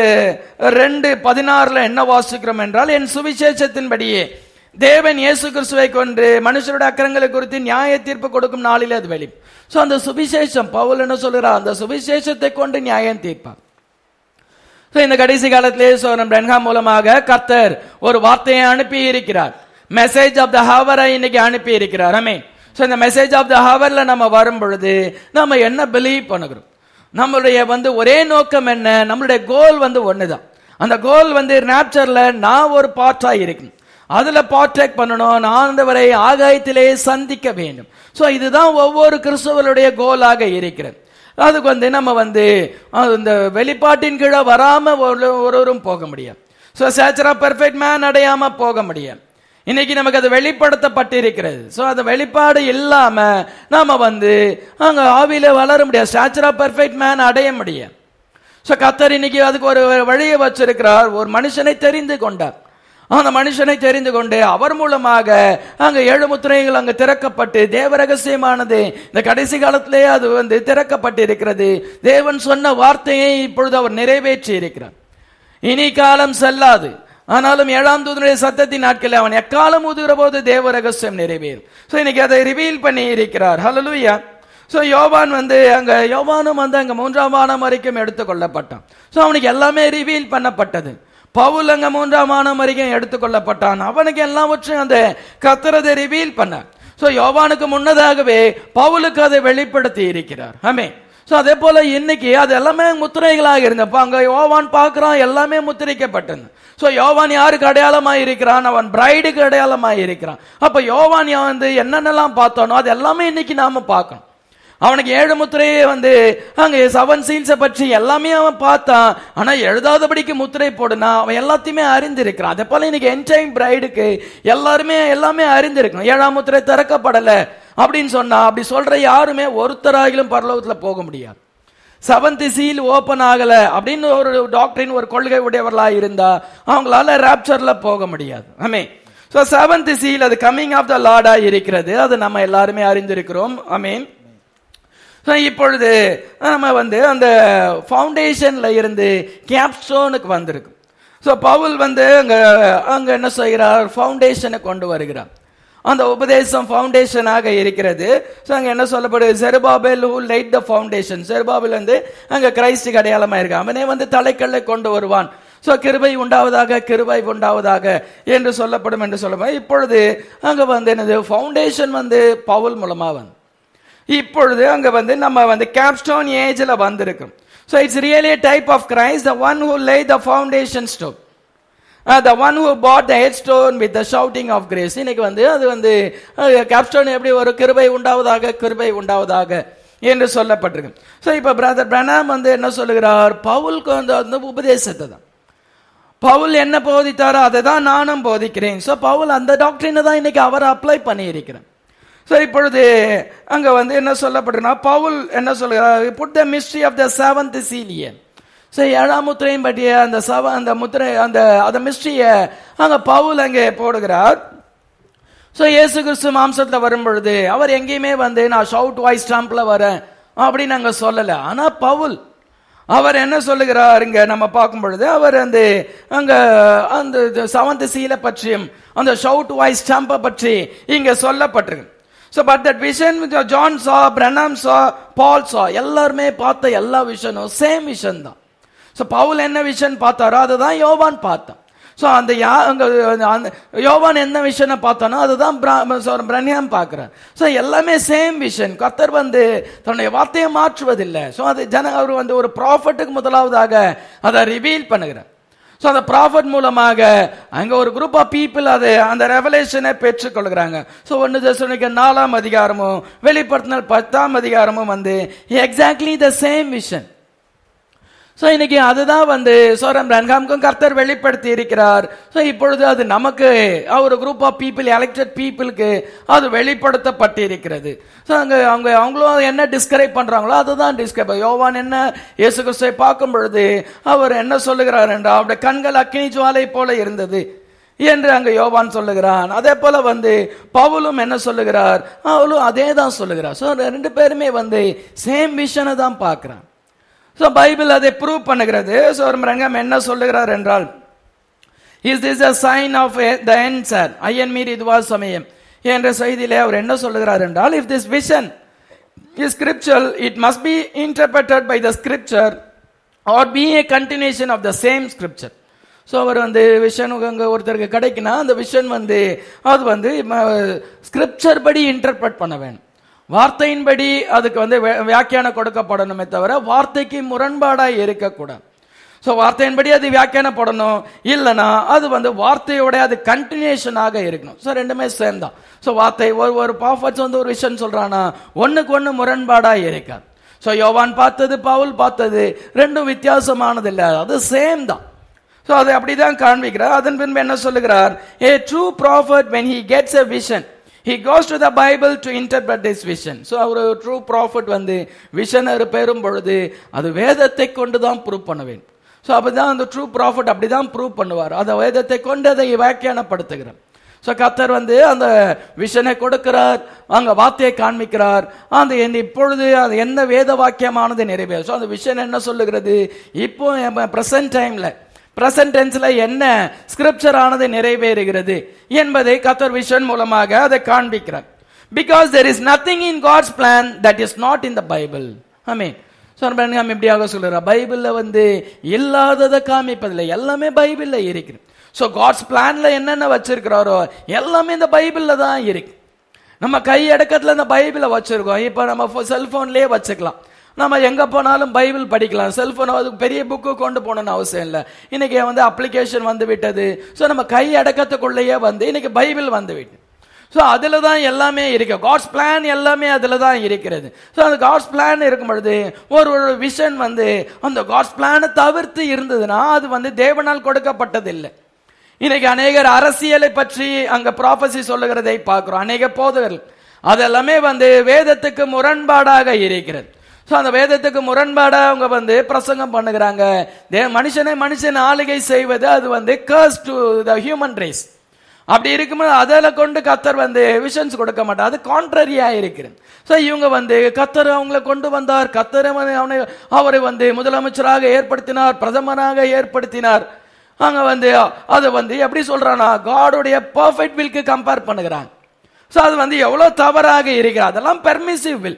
2:16 என்ன வாசிக்கிறோம் என்றால், என் சுவிசேஷத்தின்படியே தேவன் இயேசு கிறிஸ்துவை கொண்டு மனுஷருடைய அக்கிரங்களை குறித்து நியாய தீர்ப்பு கொடுக்கும் நாளிலே அது வெளி. சோ அந்த சுவிசேஷம் பவுல் என்ன சொல்றார், அந்த சுவிசேஷத்தை கொண்டு நியாயம் தீர்ப்பார். சோ இந்த கடைசி காலத்திலே சோரம் பிரன்ஹாம் மூலமாக கர்த்தர் ஒரு வார்த்தையை அனுப்பி இருக்கிறார். மெசேஜ் ஆஃப் த ஹவரை இன்னைக்கு அனுப்பி இருக்கிறார். ஆமென். சோ இந்த மெசேஜ் ஆஃப் த ஹவர்ல நம்ம வரும் பொழுது நம்ம என்ன பிலீவ் பண்ணுகிறோம்? நம்மளுடைய ஒரே நோக்கம் என்ன? நம்மளுடைய கோல் ஒண்ணுதான். அந்த கோல் ராப்சர்ல நான் ஒரு பார்ட்டா இருக்கணும், அதுல பார்ட்டேக் பண்ணணும், ஆண்டவரை ஆகாயத்திலே சந்திக்க வேண்டும். சோ இதுதான் ஒவ்வொரு கிறிஸ்தவருடைய கோலாக இருக்கிறது. அதுக்கு நம்ம இந்த வெளிப்பாட்டின் கீழே வராம ஒருவரும் போக முடியாது. சோ சேச்சரா பெர்ஃபெக்ட் மேன் அடையாம போக முடியாது. இன்னைக்கு நமக்கு அது வெளிப்படுத்தப்பட்டிருக்கிறது. சோ அந்த வெளிப்பாடு இல்லாம நாம அங்க ஆவியில வளர முடியாது, சேச்சரா பெர்ஃபெக்ட் மேன் அடைய முடியாது. சோ கர்த்தர் இன்னைக்கு அதுக்கு ஒரு வழியை வச்சிருக்கிறார். ஒரு மனுஷனை தெரிந்து கொண்டார். அந்த மனுஷனை தெரிந்து கொண்டு அவர் மூலமாக அங்க 7 முத்திரைகள் அங்க திறக்கப்பட்டு தேவ ரகசியமானது இந்த கடைசி காலத்திலே அது திறக்கப்பட்டிருக்கிறது. தேவன் சொன்ன வார்த்தையை இப்பொழுது அவர் நிறைவேற்றி இருக்கிறார். இனி காலம் செல்லாது, ஆனாலும் 7ஆம் தூதனுடைய சத்தத்தின் நாட்களில் அவன் எக்காலம் ஊதுகிற போது தேவ ரகசியம் நிறைவேறும். சோ இன்னைக்கு அதை ரிவீல் பண்ணி இருக்கிறார். ஹல்லேலூயா. சோ யோவான் அங்க யோவானும் அங்க 3ஆம் வானம் வரைக்கும் எடுத்துக்கொள்ளப்பட்டான். சோ அவனுக்கு எல்லாமே ரிவீல் பண்ணப்பட்டது. பவுல் அங்க 3ஆம் வானம் வரைக்கும் எடுத்துக்கொள்ளப்பட்டான். அவனுக்கு எல்லாவற்றையும் அந்த கர்த்தர் அதை ரிவீல் பண்ணார். சோ யோவானுக்கு முன்னதாகவே பவுலுக்கு அதை வெளிப்படுத்தி இருக்கிறார். ஆமென். சோ அதே போல இன்னைக்கு அது எல்லாமே முத்திரைகளாக இருந்தப்ப அங்க யோவான் பார்க்கிறான், எல்லாமே முத்திரிக்கப்பட்டது. சோ யோவான் யாருக்கு அடையாளமாய் இருக்கிறான்? அவன் பிரைடுக்கு அடையாளமாய் இருக்கிறான். அப்ப யோவான் வந்து என்னென்னலாம் பார்த்தானோ அது எல்லாமே இன்னைக்கு நாம பார்க்கணும். அவனுக்கு 7 முத்திரையே வந்து அங்க 7 சீல்ஸை பற்றி எல்லாமே அவன் பார்த்தான். ஆனா எழுதாதபடிக்கு முத்திரை போடுனா அவன் எல்லாத்தையுமே அறிந்திருக்கிறான். அதே போல இன்னைக்கு என்டைம் பிரைடுக்கு எல்லாமே அறிந்திருக்கணும். 7ஆம் முத்திரை திறக்கப்படல அப்படின்னு சொன்னா அப்படி சொல்ற யாருமே ஒருத்தராகிலும் பரலோகத்துல போக முடியாது. 7th சீல் ஓபன் ஆகல அப்படின்னு ஒரு டாக்டரின் ஒரு கொள்கை உடையவர்களா இருந்தா அவங்களால ராப்சர்ல போக முடியாது. ஆமென். சோ 7th சீல் அது கமிங் ஆஃப் த லார்டா இருக்கிறது. அது நம்ம எல்லாருமே அறிந்திருக்கிறோம். ஆமென். இப்பொழுது நம்ம வந்து அந்த ஃபவுண்டேஷன்ல இருந்து கேப்ஸ்டோனுக்கு வந்திருக்கும். சோ பவுல் வந்து அங்க என்ன செய்கிறார்? ஃபவுண்டேஷனை கொண்டு வருகிறார். அந்த உபதேசம் ஃபவுண்டேஷனாக இருக்கிறது. சோ அங்க என்ன சொல்லப்படுது? Zerubbabel who laid the foundation. Zerubbabel வந்து அங்க கிறிஸ்துக்கு அடையாளமா இருக்கு. அவனே வந்து தலைக்கல்லை கொண்டு வருவான். சோ கிருபை உண்டாவதாக, கிருபை உண்டாவதாக என்று சொல்லப்படும் என்று சொல்லுவாங்க. இப்பொழுது அங்க வந்து என்னது? ஃபவுண்டேஷன் வந்து பவுல் மூலமா வந்து இப்பொழுது அங்க வந்து நம்ம வந்து கேப்ஸ்டோன் ஏஜ்ல வந்திருக்கோம். So it's really a type of Christ, the one who laid the foundation stone, the one who bought the headstone with the shouting of grace. இன்னைக்கு வந்து அது வந்து கேப்ஸ்டோன் எப்படி ஒரு கிருபை உண்டாவதாக, கிருபை உண்டாவதாக என்று சொல்லப்பட்டிருக்கு. சோ இப்ப பிரதர் பிரணாம் வந்து என்ன சொல்லுகிறார்? பவுலுக்கு அந்த உபதேசத்தை தான் பவுல் என்ன போதித்தாரோ அதை தான் நானும் போதிக்கிறேன். சோ பவுல் அந்த டாக்டரினை தான் இன்னைக்கு அவர் அப்ளை பண்ணி இருக்கிறார். சோ இப்பொழுது அங்க வந்து என்ன சொல்லப்படுறா? பவுல் என்ன சொல்லுகிறார்? Put the mystery of the 7th seal. So 7ஆம் முத்திரையும் பற்றிய அந்த முத்திரை அந்த மிஸ்ட்ரிய அங்க பவுல் அங்கே போடுகிறார். சோ இயேசு கிறிஸ்து மாம்சத்துல வரும் பொழுது அவர் எங்கேயுமே வந்து நான் ஷவுட் வாய்ஸ் ஸ்டாம்ப்ல வரேன் அப்படின்னு அங்க சொல்லல. ஆனா பவுல் அவர் என்ன சொல்லுகிறார்? இங்க நம்ம பார்க்கும் பொழுது அவர் வந்து அங்க அந்த 7th seal பற்றியும் அந்த ஷவுட் வாய்ஸ் ஸ்டாம்பை பற்றி இங்க சொல்லப்பட்டிருக்கு. So but that vision which John saw, Branham saw, Paul saw, எல்லாருமே பார்த்த எல்லா விஷனும் சேம் விஷன் தான். சோ பவுல் என்ன விஷன் பார்த்தாரோ அதுதான் யோவான் பார்த்தான். சோ அந்த யோவான் என்ன விஷனை பார்த்தானோ அதுதான் பிரன்ஹாம் பார்க்கிறார். சோ எல்லாமே சேம் விஷன். கர்த்தர் வந்து தன்னுடைய வார்த்தையை மாற்றுவதில்லை. சோ அது அவர் வந்து ஒரு ப்ராஃபட்டுக்கு முதலாவதாக அதை ரிவீல் பண்ணுகிறார். சோ அந்த ப்ராஃபட் மூலமாக அங்க ஒரு குரூப் ஆஃப் பீப்புள் அது அந்த ரெவலேஷனை பெற்றுக் கொள்கிறாங்க. சோ 1 தெசலோனிக்கே 4ஆம் அதிகாரமும் வெளிப்படுத்தின 10ஆம் அதிகாரமும் வந்து exactly the same vision. So இன்னைக்கு அதுதான் வந்து சோரம் பிரன்ஹாமுக்கும் கர்த்தர் வெளிப்படுத்தி இருக்கிறார். சோ இப்பொழுது அது நமக்கு ஒரு குரூப் ஆஃப் பீப்புள், எலெக்டட் பீப்புளுக்கு அது வெளிப்படுத்தப்பட்டு இருக்கிறது. சோ அவங்களும் என்ன டிஸ்கிரைப் பண்றாங்களோ அதுதான் டிஸ்கிரைப். யோவான் என்ன இயேசு கிறிஸ்துவை பார்க்கும் பொழுது அவர் என்ன சொல்லுகிறார் என்றால் அவருடைய கண்கள் அக்கினி ஜுவாலை போல இருந்தது என்று அங்க யோவான் சொல்லுகிறான். அதே போல வந்து பவுலும் என்ன சொல்லுகிறார்? அவளும் அதே தான் சொல்லுகிறார். சோ 2 பேருமே வந்து சேம் விஷனை தான் பார்க்கிறான். சோ பைபிள் அதை ப்ரூவ் பண்ணுகிறது. சோ பிரன்ஹாம் என்ன சொல்லுகிறார் என்றால், is this a sign of the end sir ஐயன் மீறி இதுவா சமயம் என்ற செய்தியிலே அவர் என்ன சொல்லுகிறார் என்றால், if this vision is scriptural, it must be interpreted by the scripture or be a continuation of the same scripture. So அவர் வந்து விஷன் அங்க ஒருத்தருக்கு கிடைக்குன்னா அந்த விஷன் வந்து அது வந்து ஸ்கிரிப்சர் படி இன்டர்பிரட் பண்ண வேணும். வார்த்தையின்படி அதுக்கு வந்து வியாக்கியானம் கொடுக்கப்படணுமே தவிர வார்த்தைக்கு முரண்பாடாய் இருக்கக்கூடாது. சோ வார்த்தையின்படி அது வியாக்கியானப்படணும். இல்லைன்னா அது வந்து வார்த்தையோட அது கண்டினியூஷனாக இருக்கணும். சோ 2மே சேம் தான். சோ வார்த்தை ஒரு ப்ராஃபட்ஸ் வந்து ஒரு விஷயம் சொல்றானா ஒண்ணுக்கு ஒண்ணு முரண்பாடா இருக்காது. சோ யோவான் பார்த்தது பவுல் பார்த்தது 2ம் வித்தியாசமானது இல்லை, அது சேம் தான். சோ அதை அப்படிதான் காண்பிக்கிறார். அதன் பின்பு என்ன சொல்லுகிறார்? a true prophet when he gets a vision he goes to the Bible to interpret this vision. So ஒரு ட்ரூ ப்ராஃபட் வந்து விஷனை பெறும் பொழுது அது வேதத்தை கொண்டு தான் ப்ரூவ் பண்ண வேண்டும். ஸோ அப்படிதான் அந்த ட்ரூ ப்ராஃபட் அப்படிதான் ப்ரூவ் பண்ணுவார். அதை வேதத்தை கொண்டு அதை வியாக்கியானப்படுத்துகிறார். ஸோ கர்த்தர் வந்து அந்த விஷனை கொடுக்கிறார், அங்க வார்த்தையை காண்பிக்கிறார். அந்த இப்பொழுது அது என்ன வேத வாக்கியமானது நிறைவேறும். ஸோ அந்த விஷன் என்ன சொல்லுகிறது? இப்போ பிரசன்ட் டைம்ல பிரசன்ட் டென்ஸ்ல என்ன ஸ்கிரிப்சர் ஆனது நிறைவேறுகிறது என்பதை கர்த்தர் விஷன் மூலமாக அதை காண்பிக்கிறார். Because there is nothing in God's plan that is not in the Bible. ஆமென். எப்படியாக சொல்றார், பைபிள்ல வந்து இல்லாததை காமிப்பதில்லை, எல்லாமே பைபிள்ல இருக்கு. சோ காட்ஸ் பிளான்ல என்னென்ன வச்சிருக்கிறாரோ எல்லாமே இந்த பைபிள்ல தான் இருக்கு. நம்ம கை அடக்கத்துல இந்த பைபிளை வச்சிருக்கோம். இப்ப நம்ம செல்போன்லயே வச்சுக்கலாம், நம்ம எங்க போனாலும் பைபிள் படிக்கலாம். செல்போன் அதுக்கு பெரிய புக்கு கொண்டு போகணும்னு அவசியம் இல்லை. இன்னைக்கு வந்து அப்ளிகேஷன் வந்து விட்டது. சோ நம்ம கை அடக்கத்துக்குள்ளேயே வந்து இன்னைக்கு பைபிள் வந்து விட்டு, சோ அதுல தான் எல்லாமே இருக்கு. காட்ஸ் பிளான் எல்லாமே அதுல தான் இருக்கிறது. சோ அந்த காட்ஸ் பிளான் இருக்கும் பொழுது ஒரு விஷன் வந்து அந்த காட்ஸ் பிளானை தவிர்த்து இருந்ததுன்னா அது வந்து தேவனால் கொடுக்கப்பட்டது இல்லை. இன்னைக்கு அநேகர் அரசியலை பற்றி அங்க ப்ராபசி சொல்லுகிறதை பார்க்கிறோம். அநேக போதகர்கள் அதெல்லாமே வந்து வேதத்துக்கு முரண்பாடாக இருக்கிறது. சோ அந்த வேதத்துக்கு முரண்பாடா அவங்க வந்து பிரசங்கம் பண்ணுகிறாங்க. மனுஷன் ஆளுகை செய்வது அது வந்து curse to the human race. அப்படி இருக்கும்போது அதில் கொண்டு கத்தர் வந்து விஷன்ஸ் கொடுக்க மாட்டார், அது கான்ட்ரரியா இருக்கிறது. ஸோ இவங்க வந்து கத்தர் அவங்களை கொண்டு வந்தார், கத்தர் அவரை வந்து முதலமைச்சராக ஏற்படுத்தினார், பிரதமராக ஏற்படுத்தினார். அங்க வந்து அது வந்து எப்படி சொல்றானா காடோடைய பர்ஃபெக்ட் வில்க்கு கம்பேர் பண்ணுகிறாங்க. ஸோ அது வந்து எவ்வளவு தவறாக இருக்கிறது. அதெல்லாம் பெர்மிசிவ் வில்.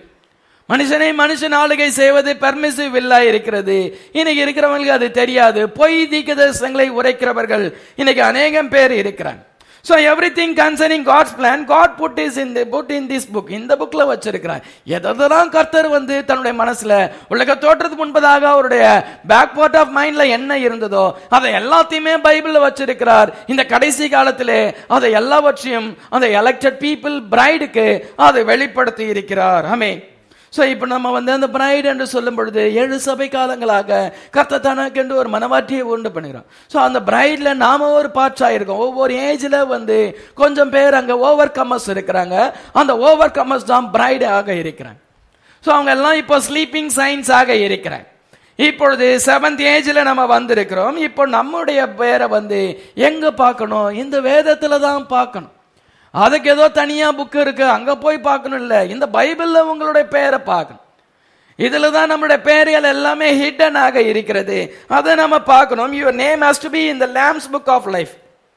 மனுஷன் ஆளுகை செய்வது பெர்மிசிவ் வில்லா இருக்கிறது. இன்னைக்கு இருக்கிறவங்களுக்கு அது தெரியாது. பொய் தீர்க்கதரிசனங்களை உரைக்கிறவர்கள் இன்னைக்கு அநேகம் பேர் இருக்கிறாங்க. So everything concerning God's plan, God put in this book. இந்த புக்ல வச்சிருக்கிறார். எதெல்லாம் கர்த்தர் வந்து தன்னுடைய மனசுல உலக தோற்றத்துக்கு முன்பதாக அவருடைய பேக் பார்ட் ஆஃப் மைண்ட்ல என்ன இருந்ததோ அதை எல்லாத்தையுமே பைபிள்ல வச்சிருக்கிறார். இந்த கடைசி காலத்திலே அதை எல்லாவற்றையும் அந்த எலெக்டட் பீப்புள் பிரைடுக்கு அதை வெளிப்படுத்தி இருக்கிறார். ஆமென். சோ இப்ப நம்ம வந்து அந்த பிரைட் என்று சொல்லும் பொழுது 7 சபை காலங்களாக கர்த்தர் தனக்கென்று ஒரு மனவாட்டியை உண்டு பண்ணுகிறோம். சோ அந்த பிரைட்ல நாம ஒரு பார்ட்ஸா இருக்கோம். ஒவ்வொரு ஏஜ்ல வந்து கொஞ்சம் பேர் அங்க ஓவர் கமர்ஸ் இருக்கிறாங்க. அந்த ஓவர் கமர்ஸ் தான் பிரைட் ஆக இருக்கிறாங்க. சோ அவங்க எல்லாம் இப்போ ஸ்லீப்பிங் சைன்ஸ் ஆக இருக்கிறாங்க. இப்பொழுது 7th ஏஜ்ல நம்ம வந்திருக்கிறோம். இப்போ நம்முடைய பேரை வந்து எங்க பார்க்கணும்? இந்த வேதத்துல தான் பார்க்கணும். அதுக்கு ஏதோ தனியா புக் இருக்கு அங்க போய் பார்க்கணும் இல்ல, இந்த பைபிள்ல உங்களுடைய பெயரை பார்க்கணும். இதுல தான் நம்மளுடைய பெயர்கள் எல்லாமே ஹிடன் ஆக இருக்கிறது. அதை நம்ம பார்க்கணும். Your name has to be in the lamb's book of life.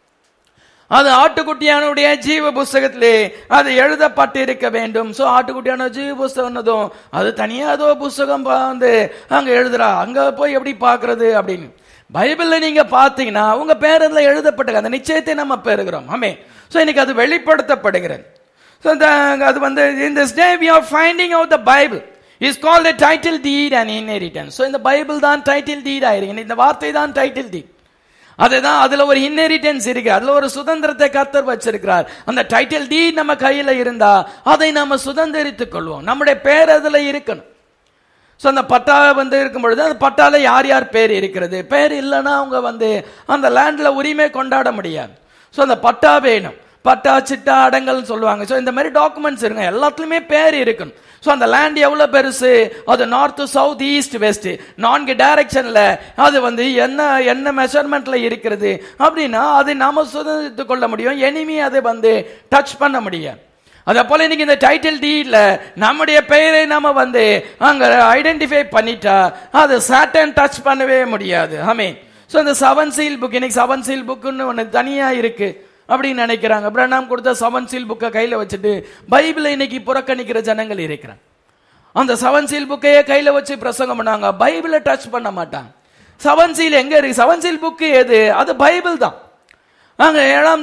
அது ஆட்டுக்குட்டியானுடைய ஜீவ புஸ்தகத்திலே அது எழுதப்பட்டு இருக்க வேண்டும். சோ ஆட்டுக்குட்டியான ஜீவ புஸ்தகம் அது தனியா ஏதோ புஸ்தகம் வந்து அங்க எழுதுறா, அங்க போய் எப்படி பாக்குறது அப்படின்னு. பைபிள்ல நீங்க பாத்தீங்கன்னா உங்க பேர் அதுல எழுதப்பட்டிருக்கு. அந்த நிச்சயத்தை நம்ம பெறுகிறோம். ஆமே. சோ இன்னைக்கு அது வெளிப்படுத்தப்படுகிறது. So அது வந்து in this day we are finding out the Bible is called a title deed and inheritance. So இந்த பைபிள் தான் டைட்டில் டீட் ஆயிருக்கு. இந்த வார்த்தை தான் டைட்டில் டீட். அதுதான் அதுல ஒரு இன்ஹெரிட்டன்ஸ் இருக்கு, அதுல ஒரு சுதந்திரத்தை கர்த்தர் வச்சிருக்கிறார். அந்த டைட்டில் டீட் நம்ம கையில இருந்தா அதை நம்ம சுதந்திரித்துக் கொள்வோம். நம்முடைய பேர் அதுல இருக்கணும். சோ அந்த பட்டா வந்து இருக்கும் பொழுது அந்த பட்டால யார் யார் பேர் இருக்கிறது, பேர் இல்லைன்னா அவங்க வந்து அந்த லேண்ட்ல உரிமை கொண்டாட முடியாது. சோ அந்த பட்டா வேணும். பட்டா சிட்டா அடங்கல் சொல்லுவாங்க. சோ இந்த மாதிரி டாக்குமெண்ட்ஸ் இருங்க, எல்லாத்துலயுமே பேர் இருக்கணும். சோ அந்த லேண்ட் எவ்வளவு பெருசு, அது நார்த் சவுத் ஈஸ்ட் வெஸ்ட் 4 டைரக்ஷன்ல அது வந்து என்ன மெஷர்மெண்ட்ல இருக்கிறது அப்படின்னா அதை நாம சுதந்திரித்துக் கொள்ள முடியும். எனிமி அதை வந்து டச் பண்ண முடியாது. அதே போல இன்னைக்கு இந்த டைட்டில் டீட்ல நம்முடைய பெயரை நாம வந்து அங்க ஐடென்டிஃபை பண்ணிட்டா அது சாட்டன் டச் பண்ணவே முடியாது. ஆமென். சோ இந்த 7 சீல் புக், இன்னைக்கு 7 சீல் புக்னு ஒன்னு தனியா இருக்கு அப்படின்னு நினைக்கிறாங்க. பிரணாம் கொடுத்த 7 சீல் புக்கை கையில வச்சுட்டு பைபிளை இன்னைக்கு புறக்கணிக்கிற ஜனங்கள் இருக்கிறாங்க. அந்த 7 சீல் புக்கையே கையில வச்சு பிரசங்கம் பண்ணாங்க, பைபிளை டச் பண்ண மாட்டாங்க. 7 சீல் எங்க இருக்கு? 7 சீல் புக்கு எது? அது பைபிள் தான். அங்க 7ஆம்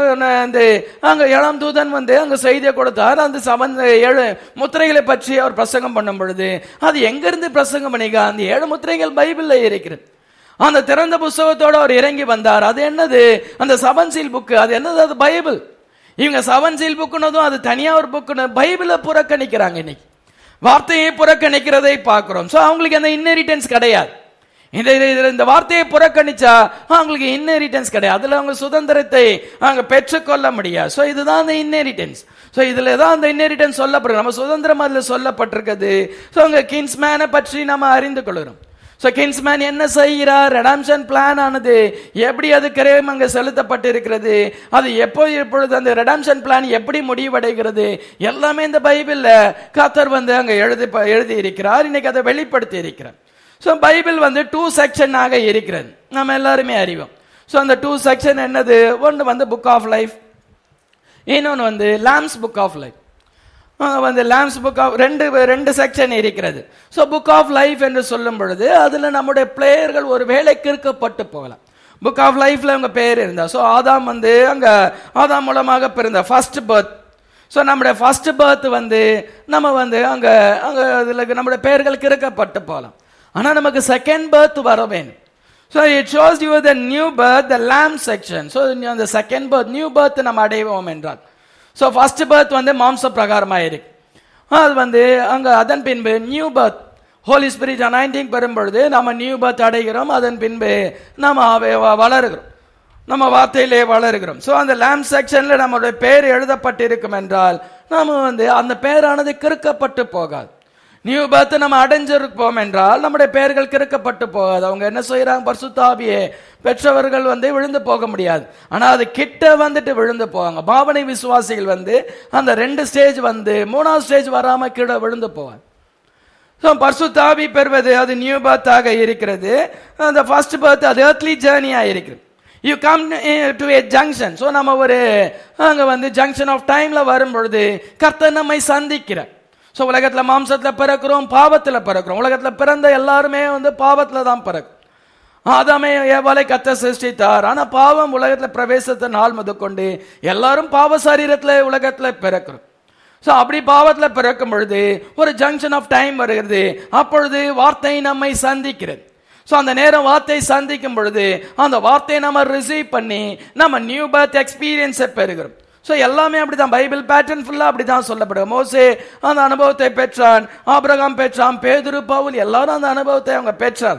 தூதன் வந்து அங்க செய்தியை கொடுத்தார். அந்த 7 முத்திரைகளை பற்றி அவர் பிரசங்கம் பண்ணும் பொழுது அது எங்க இருந்து பிரசங்கம் பண்ணிக்க? அந்த 7 முத்திரைகள் பைபிள்ல இருக்கிறது. அந்த திறந்த புஸ்தகத்தோட அவர் இறங்கி வந்தார். அது என்னது? அந்த 7 சீல் புக்கு. அது என்னது? அது பைபிள். இவங்க 7 சீல் புக்குனதும் அது தனியா ஒரு புக்குன்னு பைபிளை புறக்கணிக்கிறாங்க. இன்னைக்கு வார்த்தையை புறக்கணிக்கிறதை பார்க்கிறோம். சோ அவங்களுக்கு அந்த இன்ஹெரிட்டன்ஸ் கிடையாது. இந்த வார்த்தையை புறக்கணிச்சா அவங்களுக்கு இன்ஹெரிட்டன்ஸ் கிடையாது. அதுல அவங்க சுதந்திரத்தை அவங்க பெற்றுக்கொள்ள முடியாது. சோ இதுதான் அந்த இன்ஹெரிட்டன்ஸ். சோ இதுல தான் அந்த இன்ஹெரிட்டன்ஸ் சொல்லப்படுது. நம்ம சுதந்திரம் அதுல சொல்லப்பட்டிருக்குது. சோ அங்க கின்ஸ்மேனை பற்றி நம்ம அறிந்து கொள்கிறோம். சோ கின்ஸ்மேன் என்ன செய்கிறார்? ரெடம்ஷன் பிளான் ஆனது எப்படி அது கிரயம் அங்க செலுத்தப்பட்டு இருக்கிறது, அது எப்பொழுது அந்த ரெடம்ஷன் பிளான் எப்படி முடிவடைகிறது, எல்லாமே இந்த பைபிள்ல கர்த்தர் வந்து அங்க எழுதி இருக்கிறார். இன்னைக்கு அதை வெளிப்படுத்தி இருக்கிறார். சோ பைபிள் வந்து 2 செக்ஷன் ஆக இருக்கிறது, நம்ம எல்லாருமே அறிவோம். சோ அந்த 2 செக்ஷன் என்னது? ஒன்று வந்து புக் ஆஃப் லைஃப், இன்னொன்று வந்து லாம்ஸ் புக் ஆஃப் லைஃப். வந்து லாம்ஸ் புக் ஆஃப் ரெண்டு செக்ஷன் இருக்கிறது. ஸோ புக் ஆஃப் லைஃப் என்று சொல்லும் பொழுது அதுல நம்முடைய பிளேயர்கள் ஒரு வேலை கிறுக்கப்பட்டு போகலாம். புக் ஆஃப் லைஃப்ல அவங்க பேர் இருந்தா, ஸோ ஆதாம் வந்து அங்க ஆதாம் மூலமாக பிறந்த ஃபர்ஸ்ட் பர்த். ஸோ நம்முடைய ஃபர்ஸ்ட் பர்த் வந்து நம்ம வந்து அங்க அங்க அதுல நம்முடைய பெயர்கள் கிறுக்கப்பட்டு போகலாம். ஆனா நமக்கு செகண்ட் பர்த் வர வேணும். So it shows you the new birth, the lamb section. So அந்த செகண்ட் பர்த், நியூ பர்த் நம்ம அடைவோம் என்றால், ஸோ ஃபர்ஸ்ட் பர்த் வந்து மாம்ச பிரகாரமா இருக்கு. அது வந்து அங்க அதன் பின்பு new birth, Holy Spirit anointing பெறும் பொழுது நம்ம நியூ பர்த் அடைகிறோம். அதன் பின்பு நம்ம வளருகிறோம், நம்ம வார்த்தையிலே வளருகிறோம். ஸோ அந்த லாம் செக்ஷன்ல நம்மளுடைய பேர் எழுதப்பட்டிருக்கும் என்றால் நம்ம வந்து அந்த பேரானது கிறுக்கப்பட்டு போகாது. நியூ பர்த் நம்ம அடைஞ்சிருப்போம் என்றால் நம்முடைய பெயர்கள் கிறுக்கப்பட்டு போகாது. அவங்க என்ன செய்யறாங்க, பரிசுத்த ஆவியை பெற்றவர்கள் வந்து விழுந்து போக முடியாது, ஆனா அது கிட்ட வந்துட்டு விழுந்து போவாங்க. பாவனை விசுவாசிகள் வந்து அந்த 2 ஸ்டேஜ் வந்து 3ஆவது ஸ்டேஜ் வராம கீழே விழுந்து போவாங்க. ஸோ பரிசுத்த ஆவி பெறுவது அது நியூ பர்த்தாக இருக்கிறது. அந்த ஃபர்ஸ்ட் பர்த் அது earthly ஜேர்னியா இருக்குது. You come to a junction. So நம்ம ஒரு அங்க வந்து ஜங்ஷன் ஆஃப் டைம்ல வரும் பொழுது கர்த்தர் நம்மை சந்திக்கிறார். ஸோ உலகத்துல மாம்சத்துல பிறக்கிறோம், பாவத்துல பிறக்கிறோம். உலகத்துல பிறந்த எல்லாருமே வந்து பாவத்துல தான் பிறக்கும். ஆதாமே ஏவாளை கர்த்தர் சிருஷ்டித்தார், ஆனா பாவம் உலகத்துல பிரவேசத்த நாள் முதற்கொண்டு எல்லாரும் பாவ சரீரத்துல உலகத்துல பிறக்கிறோம். ஸோ அப்படி பாவத்துல பிறக்கும் பொழுது ஒரு ஜங்ஷன் ஆஃப் டைம் வருகிறது. அப்பொழுது வார்த்தை நம்மை சந்திக்கிறது. ஸோ அந்த நேரம் வார்த்தை சந்திக்கும் பொழுது அந்த வார்த்தையை நம்ம ரிசீவ் பண்ணி நம்ம நியூ பர்த் எக்ஸ்பீரியன்ஸை பெறுகிறோம். ஸோ எல்லாமே அப்படிதான், பைபிள் பேட்டர்ன் ஃபுல்லா அப்படிதான் சொல்லப்படுது. மோசே அந்த அனுபவத்தை பெற்றான், ஆபிரகாம் பெற்றான், பேதுரு, பவுல் எல்லாரும் அந்த அனுபவத்தை அவங்க பெற்றார்.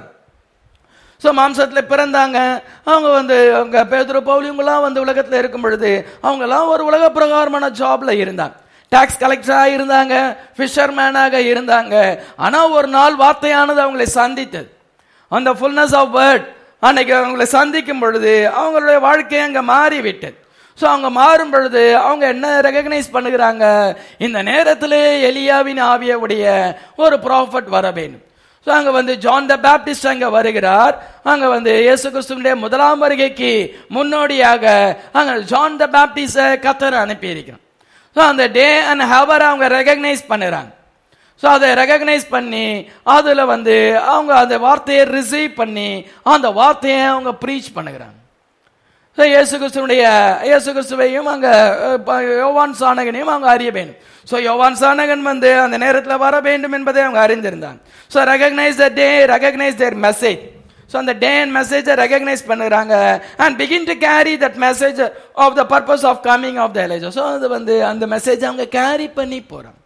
ஸோ மாம்சத்துல பிறந்தாங்க. அவங்க வந்து அவங்க பேதுரு, பவுல் இவங்கெல்லாம் வந்து உலகத்துல இருக்கும் பொழுது அவங்க எல்லாம் ஒரு உலக பிரகாரமான ஜாப்ல இருந்தாங்க. டாக்ஸ் கலெக்டராக இருந்தாங்க, ஃபிஷர்மேனாக இருந்தாங்க. ஆனா ஒரு நாள் வார்த்தையானது அவங்களை சந்தித்தது. அந்த ஃபுல்னஸ் ஆஃப் வேர்ட் அன்னைக்கு அவங்களை சந்திக்கும் பொழுது அவங்களுடைய வாழ்க்கை அங்க மாறிவிட்டது. ஸோ அவங்க மாறும் பொழுது அவங்க என்ன ரெகக்னைஸ் பண்ணுகிறாங்க, இந்த நேரத்திலே எலியாவின் ஆவியுடைய ஒரு ப்ராஃபட் வர வேண்டும். ஸோ அங்க வந்து ஜான் த பேப்டிஸ்ட் அங்க வருகிறார். அங்க வந்து இயேசு கிறிஸ்துவினுடைய முதலாம் வருகைக்கு முன்னோடியாக அங்க ஜான் த பேப்டிஸ்ட கர்த்தர் அனுப்பி இருக்கிறார். ஸோ அந்த டே அண்ட் ஹவர் அவங்க ரெகக்னைஸ் பண்ணுறாங்க. ஸோ அதை ரெகக்னைஸ் பண்ணி அதுல வந்து அவங்க அந்த வார்த்தையை ரிசீவ் பண்ணி அந்த வார்த்தையை அவங்க ப்ரீச் பண்ணுகிறாங்க. ஸோ இயேசு கிறிஸ்துவையும் அங்க யோவான் சானகனையும் அவங்க அறிய வேண்டும். ஸோ யோவான் சானகன் வந்து அந்த நேரத்தில் வர வேண்டும் என்பதை அவங்க அறிந்திருந்தாங்க. So recognise the day, recognise their message. So அந்த டே அண்ட் மெசேஜை ரெகக்னைஸ் பண்ணுறாங்க and begin to carry that message of the purpose of coming of the Elijah. So அது வந்து அந்த மெசேஜ் அவங்க கேரி பண்ணி போறாங்க.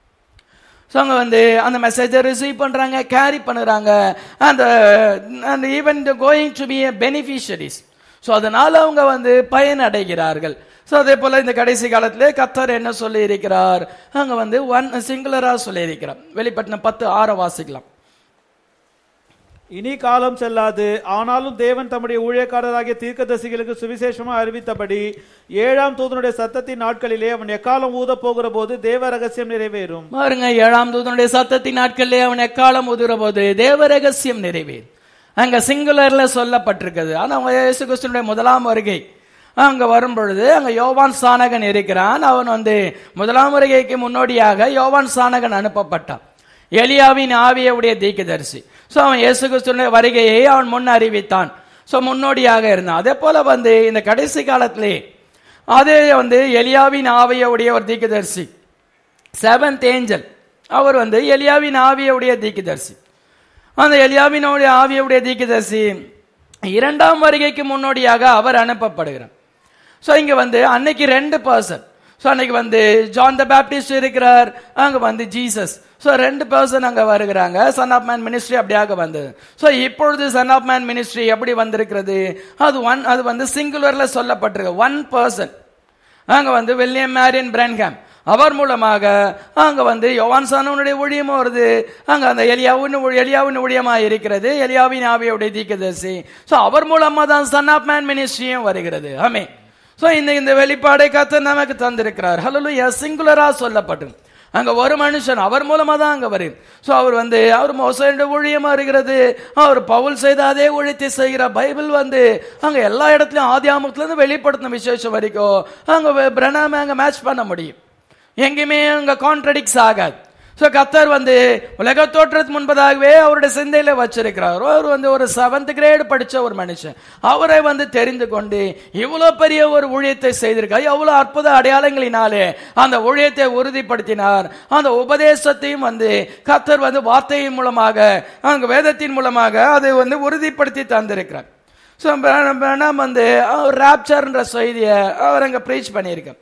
ஸோ அவங்க வந்து அந்த மெசேஜை ரிசீவ் பண்றாங்க, கேரி பண்ணுறாங்க and even going to be beneficiaries. So அதனால அவங்க வந்து பயன் அடைகிறார்கள். ஸோ அதே போல இந்த கடைசி காலத்திலே கர்த்தர் என்ன சொல்லி இருக்கிறார், அங்க வந்து ஒன் சிங்குலரா சொல்லி இருக்கிறார். வெளிப்பட்டின 10:6 வாசிக்கலாம். இனி காலம் செல்லாது, ஆனாலும் தேவன் தம்முடைய ஊழியக்காரராகிய தீர்க்கதரிசிகளுக்கு சுவிசேஷமாக அறிவித்தபடி 7ஆம் தூதனுடைய சத்தத்தின் நாட்களிலே அவன் எக்காலம் ஊத போகிற போது தேவ ரகசியம் நிறைவேறும். பாருங்க, 7ஆம் தூதனுடைய சத்தத்தின் நாட்களிலே அவன் எக்காலம் ஊதுகிற போது தேவ ரகசியம் நிறைவேறும். அங்க சிங்குலர்ல சொல்லப்பட்டிருக்கிறது. ஆனா இயேசு கிறிஸ்துவினுடைய முதலாம் வருகை அங்க வரும் பொழுது அங்க யோவான் சானகன் இருக்கிறான். அவன் வந்து முதலாம் வருகைக்கு முன்னோடியாக யோவான் சானகன் அனுப்பப்பட்டான், எலியாவின் ஆவியுடைய தீர்க்கதரிசி. ஸோ அவன் இயேசு கிறிஸ்துவினுடைய வருகையை அவன் முன் அறிவித்தான். ஸோ முன்னோடியாக இருந்தான். அதே போல வந்து இந்த கடைசி காலத்திலே அதே வந்து எலியாவின் ஆவியுடைய ஒரு தீர்க்கதரிசி, 7th ஏஞ்சல், அவர் வந்து எலியாவின் ஆவியுடைய தீர்க்கதரிசி. அந்த எலியாவினுடைய ஆவியுடைய தீர்க்கதரிசி 2ஆம் வருகைக்கு முன்னோடியாக அவர் அனுப்பப்படுகிறார். ஸோ இங்க வந்து அன்னைக்கு 2 பர்சன். ஸோ அன்னைக்கு வந்து ஜான் த பேப்டிஸ்ட் இருக்கிறார், அங்க வந்து ஜீசஸ். ஸோ 2 பர்சன் அங்க வருகிறாங்க. சன் ஆஃப் மேன் மினிஸ்ட்ரி அப்படியாக வந்தது. ஸோ இப்பொழுது சன் ஆஃப் மேன் மினிஸ்ட்ரி எப்படி வந்திருக்கிறது, அது வந்து சிங்குலர்ல சொல்லப்பட்டிருக்கு. 1 பர்சன் அங்க வந்து வில்லியம் மேரியன் பிரென்ஹாம், அவர் மூலமாக அங்க வந்து யோவான் சானகனுடைய ஊழியமும் வருது. அங்க அந்த எலியாவின் ஊழியமா இருக்கிறது, எலியாவின் ஆவியுடைய தீர்க்கதரிசி. ஸோ அவர் மூலமா தான் சன் ஆஃப் மேன் மினிஸ்ட்ரியும் வருகிறது. ஆமென். ஸோ இந்த வெளிப்பாடை கர்த்தர் நமக்கு தந்திருக்கிறார். ஹல்லேலூயா. சிங்குலரா சொல்லப்பட்டு அங்க ஒரு மனுஷன் அவர் மூலமா தான் அங்க வருது. ஸோ அவர் மோசேயுடைய ஊழியமா இருக்கிறது, அவர் பவுல் செய்த அதே ஊழியத்தை செய்கிறார். பைபிள் வந்து அங்க எல்லா இடத்துலயும் ஆதி ஆமத்துல இருந்து வெளிப்படுத்தின விசேஷம் வரைக்கும் அங்க பிரணாம அங்க மேட்ச் பண்ண முடியும். எங்கேயுமே அங்க கான்ட்ரடிக்ஸ் ஆகாது. சோ கர்த்தர் உலக தோற்றத்துக்கு முன்பதாகவே அவருடைய சிந்தையில வச்சிருக்கிறார். அவர் ஒரு 7th கிரேட் படிச்ச ஒரு மனுஷன். அவரை தெரிந்து கொண்டு இவ்வளவு பெரிய ஒரு ஊழியத்தை செய்திருக்கார். எவ்வளவு அற்புத அடையாளங்களினாலே அந்த ஊழியத்தை உறுதிப்படுத்தினார். அந்த உபதேசத்தையும் கர்த்தர் வார்த்தையின் மூலமாக அங்க வேதத்தின் மூலமாக அதை உறுதிப்படுத்தி தந்திருக்கிறார். சோ ராப்சர்ன்ற செய்தியை அவர் அங்க பிரீச் பண்ணியிருக்கார்.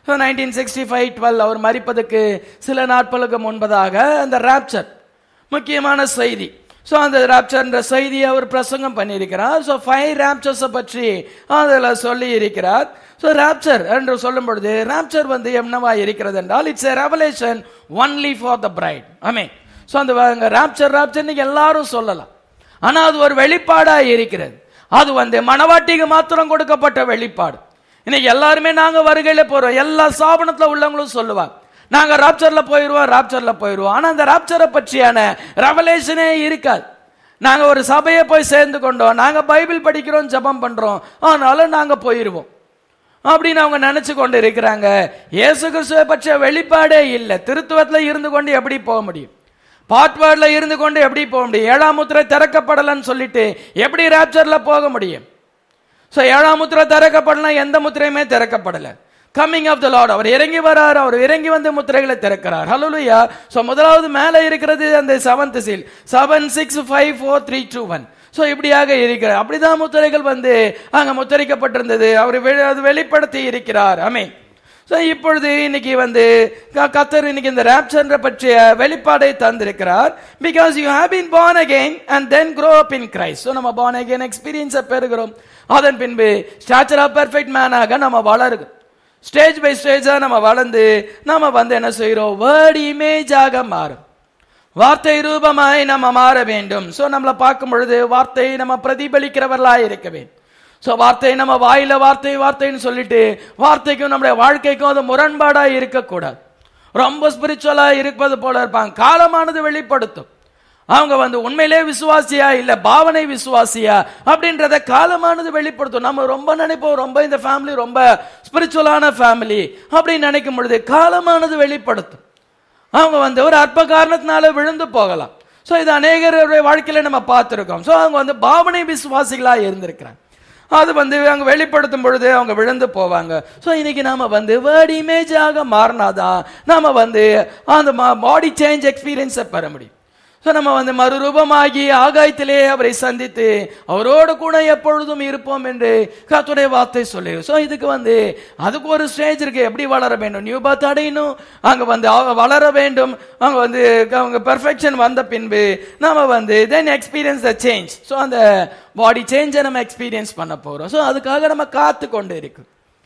1965-12 அவர் மரிப்பதற்கு சில நாட்களுக்கு முன்பதாக அந்த ராப்சர் முக்கியமான செய்தி. சோ அந்த ராப்சர் என்ற செய்தியை அவர் பிரசங்கம் பண்ணியிருக்கிறார். சோ 5 ராப்சர்ஸ் பற்றி அதில் சொல்லி இருக்கிறார். சோ ராப்சர் என்று சொல்லும் பொழுது ராப்சர் என்னவா இருக்கிறது என்றால் it's a revelation only for the bride. ஆமென். சோ அந்த ராப்சர் நீங்க எல்லாரும் சொல்லலாம். ஆனா அது ஒரு வெளிப்பாடா இருக்கிறது. அது மணவாட்டிக்கு மாத்திரம் கொடுக்கப்பட்ட வெளிப்பாடு. இன்னைக்கு எல்லாருமே நாங்க வருகையில போறோம். எல்லா ஸ்தாபனத்துல உள்ளவங்களும் சொல்லுவாங்க நாங்க ராப்சர்ல போயிருவோம். ஆனா அந்த ராப்சரை பற்றியான ரெவலேஷனே இருக்காது. நாங்க ஒரு சபையை போய் சேர்ந்து கொண்டோம், நாங்க பைபிள் படிக்கிறோம், ஜெபம் பண்றோம், ஆனாலும் நாங்க போயிருவோம் அப்படின்னு அவங்க நினைச்சு கொண்டு இருக்கிறாங்க. இயேசு கிறிஸ்துவை பற்றிய வெளிப்பாடே இல்லை. திருத்துவத்துல இருந்து கொண்டு எப்படி போக முடியும்? பாட்வேர்ட்ல இருந்து கொண்டு எப்படி போக முடியும்? 7ஆம் முத்திரை திறக்கப்படலன்னு சொல்லிட்டு எப்படி ராப்சர்ல போக முடியும்? சோ 7ஆம் முத்திரை திறக்கப்படலாம், எந்த முத்திரையுமே திறக்கப்படல. கம்மிங் ஆஃப் த லார்ட், அவர் இறங்கி வரார். அவர் இறங்கி முத்திரைகளை திறக்கிறார். ஹல்லேலூயா. சோ முதலாவது மேல இருக்கிறது அந்த 7th seal 7 6 5 4 3 2 1. சோ இப்படியாக இருக்கிறார். அப்படிதான் முத்திரைகள் அங்க முத்திரிக்கப்பட்டிருந்தது. அவர் அது வெளிப்படுத்தி இருக்கிறார். ஆமென். சோ இப்பொழுது இன்னைக்கு கர்த்தர் இன்னைக்கு இந்த ராப்சர் பற்றிய வெளிப்பாடை தந்திருக்கிறார். Because you have been born again and then grow up in Christ. So நம்ம born again எக்ஸ்பீரியன்ஸ் பெறுகிறோம். அதன் பின்பு ஸ்டாச்சர் ஆஃப் பெர்ஃபெக்ட் மேனாக நம்ம வளருகிறோம். ஸ்டேஜ் பை ஸ்டேஜா நம்ம வளர்ந்து நம்ம என்ன செய்யறோம்? வேர்ட் இமேஜாக மாறும். வார்த்தை ரூபமாய் நம்ம மாற வேண்டும். சோ நம்மளை பார்க்கும் பொழுது வார்த்தையை நம்ம பிரதிபலிக்கிறவர்களா இருக்க வேண்டும். சோ வார்த்தை நம்ம வாயில வார்த்தைன்னு சொல்லிட்டு வார்த்தைக்கும் நம்முடைய வாழ்க்கைக்கும் அது முரண்பாடா இருக்கக்கூடாது. ரொம்ப ஸ்பிரிச்சுவலா இருப்பது போல இருப்பாங்க. காலமானது வெளிப்படுத்தும் அவங்க உண்மையிலே விசுவாசியா இல்ல பாவனை விசுவாசியா அப்படின்றத காலமானது வெளிப்படுத்தும். நம்ம ரொம்ப நினைப்போம் ரொம்ப இந்த ஃபேமிலி ரொம்ப ஸ்பிரிச்சுவலான ஃபேமிலி அப்படின்னு நினைக்கும் பொழுது காலமானது வெளிப்படுத்தும். அவங்க ஒரு அற்ப காரணத்தினால விழுந்து போகலாம். சோ இது அநேகருடைய வாழ்க்கையில நம்ம பார்த்திருக்கோம். சோ அவங்க பாவனை விசுவாசிகளா இருந்திருக்கிறாங்க. அது அங்க வெளிப்படுத்தும் பொழுது அவங்க விழுந்து போவாங்க. சோ இன்னைக்கு நாம வேர்ட் இமேஜாக மாறினாதான் நாம அந்த பாடி சேஞ்ச் எக்ஸ்பீரியன்ஸை பெற முடியும். சோ நம்ம மறுரூபமாகி ஆகாயத்திலே அவரை சந்தித்து அவரோடு கூட எப்பொழுதும் இருப்போம் என்று கர்த்தருடைய வார்த்தை சொல்லி. சோ இதுக்கு அதுக்கு ஒரு ஸ்டேஜ் இருக்கு. எப்படி வளர வேண்டும்? நியூ பர்த் அடையணும். அங்க வளர வேண்டும். அங்க அவங்க பெர்ஃபெக்ஷன் வந்த பின்பு நாம then experience the change. So அந்த பாடி சேஞ்சை நம்ம எக்ஸ்பீரியன்ஸ் பண்ண போறோம். சோ அதுக்காக நம்ம காத்து கொண்டு இருக்கோம்.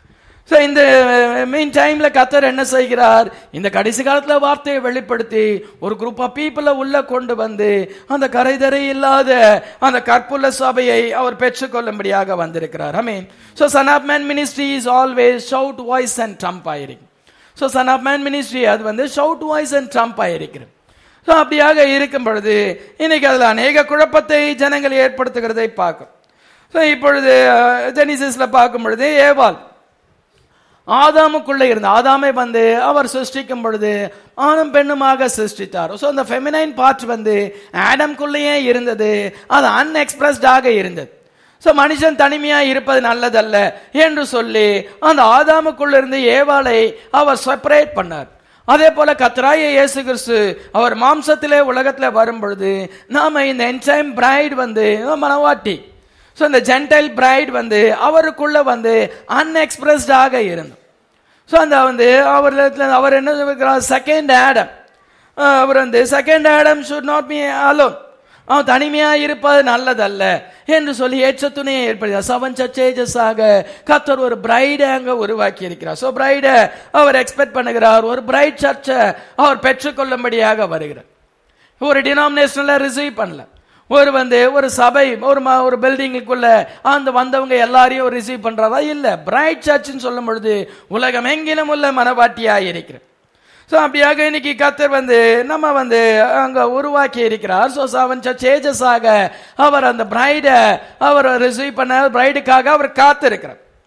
சோ இந்த மீன் டைம்ல கர்த்தர் என்ன செய்கிறார்? இந்த கடைசி காலத்துல வார்த்தையை வெளிப்படுத்தி ஒரு குரூப் ஆஃப் பீப்புளை உள்ள கொண்டு அந்த கரைதரை இல்லாத அந்த கற்புள்ள சபையை அவர் பெற்றுக்கொள்ளும்படியாக வந்திருக்கிறார். ஆமென். So son of man ministry is always shout voice and trump ஆயிருக்கு. So son of man ministry அது ஷவுட் வாய்ஸ் அண்ட் ட்ரம்ப் ஆயிருக்கிறது. சோ அப்படியாக இருக்கும் பொழுது இன்னைக்கு அதுல அநேக குழப்பத்தை ஜனங்கள் ஏற்படுத்துகிறதை பார்க்கும். சோ இப்பொழுது ஜெனிசிஸ்ல பார்க்கும் பொழுது ஏவாள் ஆதாமுக்குள்ள இருந்த ஆதாமை அவர் சிருஷ்டிக்கும் பொழுது ஆணும் பெண்ணுமாக சிருஷ்டித்தார். சோ அந்த ஃபெமினைன் பார்ட் ஆடம்குள்ளேயே இருந்தது. அது அன்எக்ஸ்பிரஸ்டாக இருந்தது. சோ மனுஷன் தனிமையா இருப்பது நல்லதல்ல என்று சொல்லி அந்த ஆதாமுக்குள்ள இருந்து ஏவாளை அவர் செப்பரேட் பண்ணார். அதே போல கர்த்தராகிய இயேசு கிறிஸ்து அவர் மாம்சத்திலே உலகத்துல வரும் பொழுது நாம இந்த என்டைம் பிரைட் மனவாட்டி சோ இந்த ஜென்டைல் பிரைட் அவருக்குள்ள அன்எக்ஸ்பிரஸ்டாக இருந்தோம். சோ அந்த அவர் என்ன சொல்றார்? Second Adam. அவர் second Adam should not be alone. அவன் தனிமையா இருப்பது நல்லதல்ல என்று சொல்லி ஏற்ற துணையை ஏற்படுத்தார். 7 சர்ச்சேஜஸ் ஆக கர்த்தர் ஒரு பிரைடை அங்க உருவாக்கி இருக்கிறார். சோ பிரைட அவர் எக்ஸ்பெக்ட் பண்ணுகிறார். ஒரு பிரைட் சர்ச்சை அவர் பெற்றுக்கொள்ளும்படியாக வருகிறார். ஒரு டினாமினேஷன்ல ரிசீவ் பண்ணல. ஒரு சபை ஒரு பில்டிங்குக்குள்ள அந்த வந்தவங்க எல்லாரையும் ரிசீவ் பண்றதா இல்ல. பிரைட் சர்ச்னு சொல்லும் பொழுது உலகம் எங்கிலும் உள்ள மனவாட்டியா இருக்கிற. சோ அப்படியாக இன்னைக்கு கர்த்தர் நம்ம அங்க உருவாக்கி இருக்கிறார். சோ 7 சர்ச்சேஜஸ் ஆக அவர் அந்த பிரைட அவர் ரிசீவ் பண்ண பிரைடுக்காக அவர் காத்து இருக்கிறார்.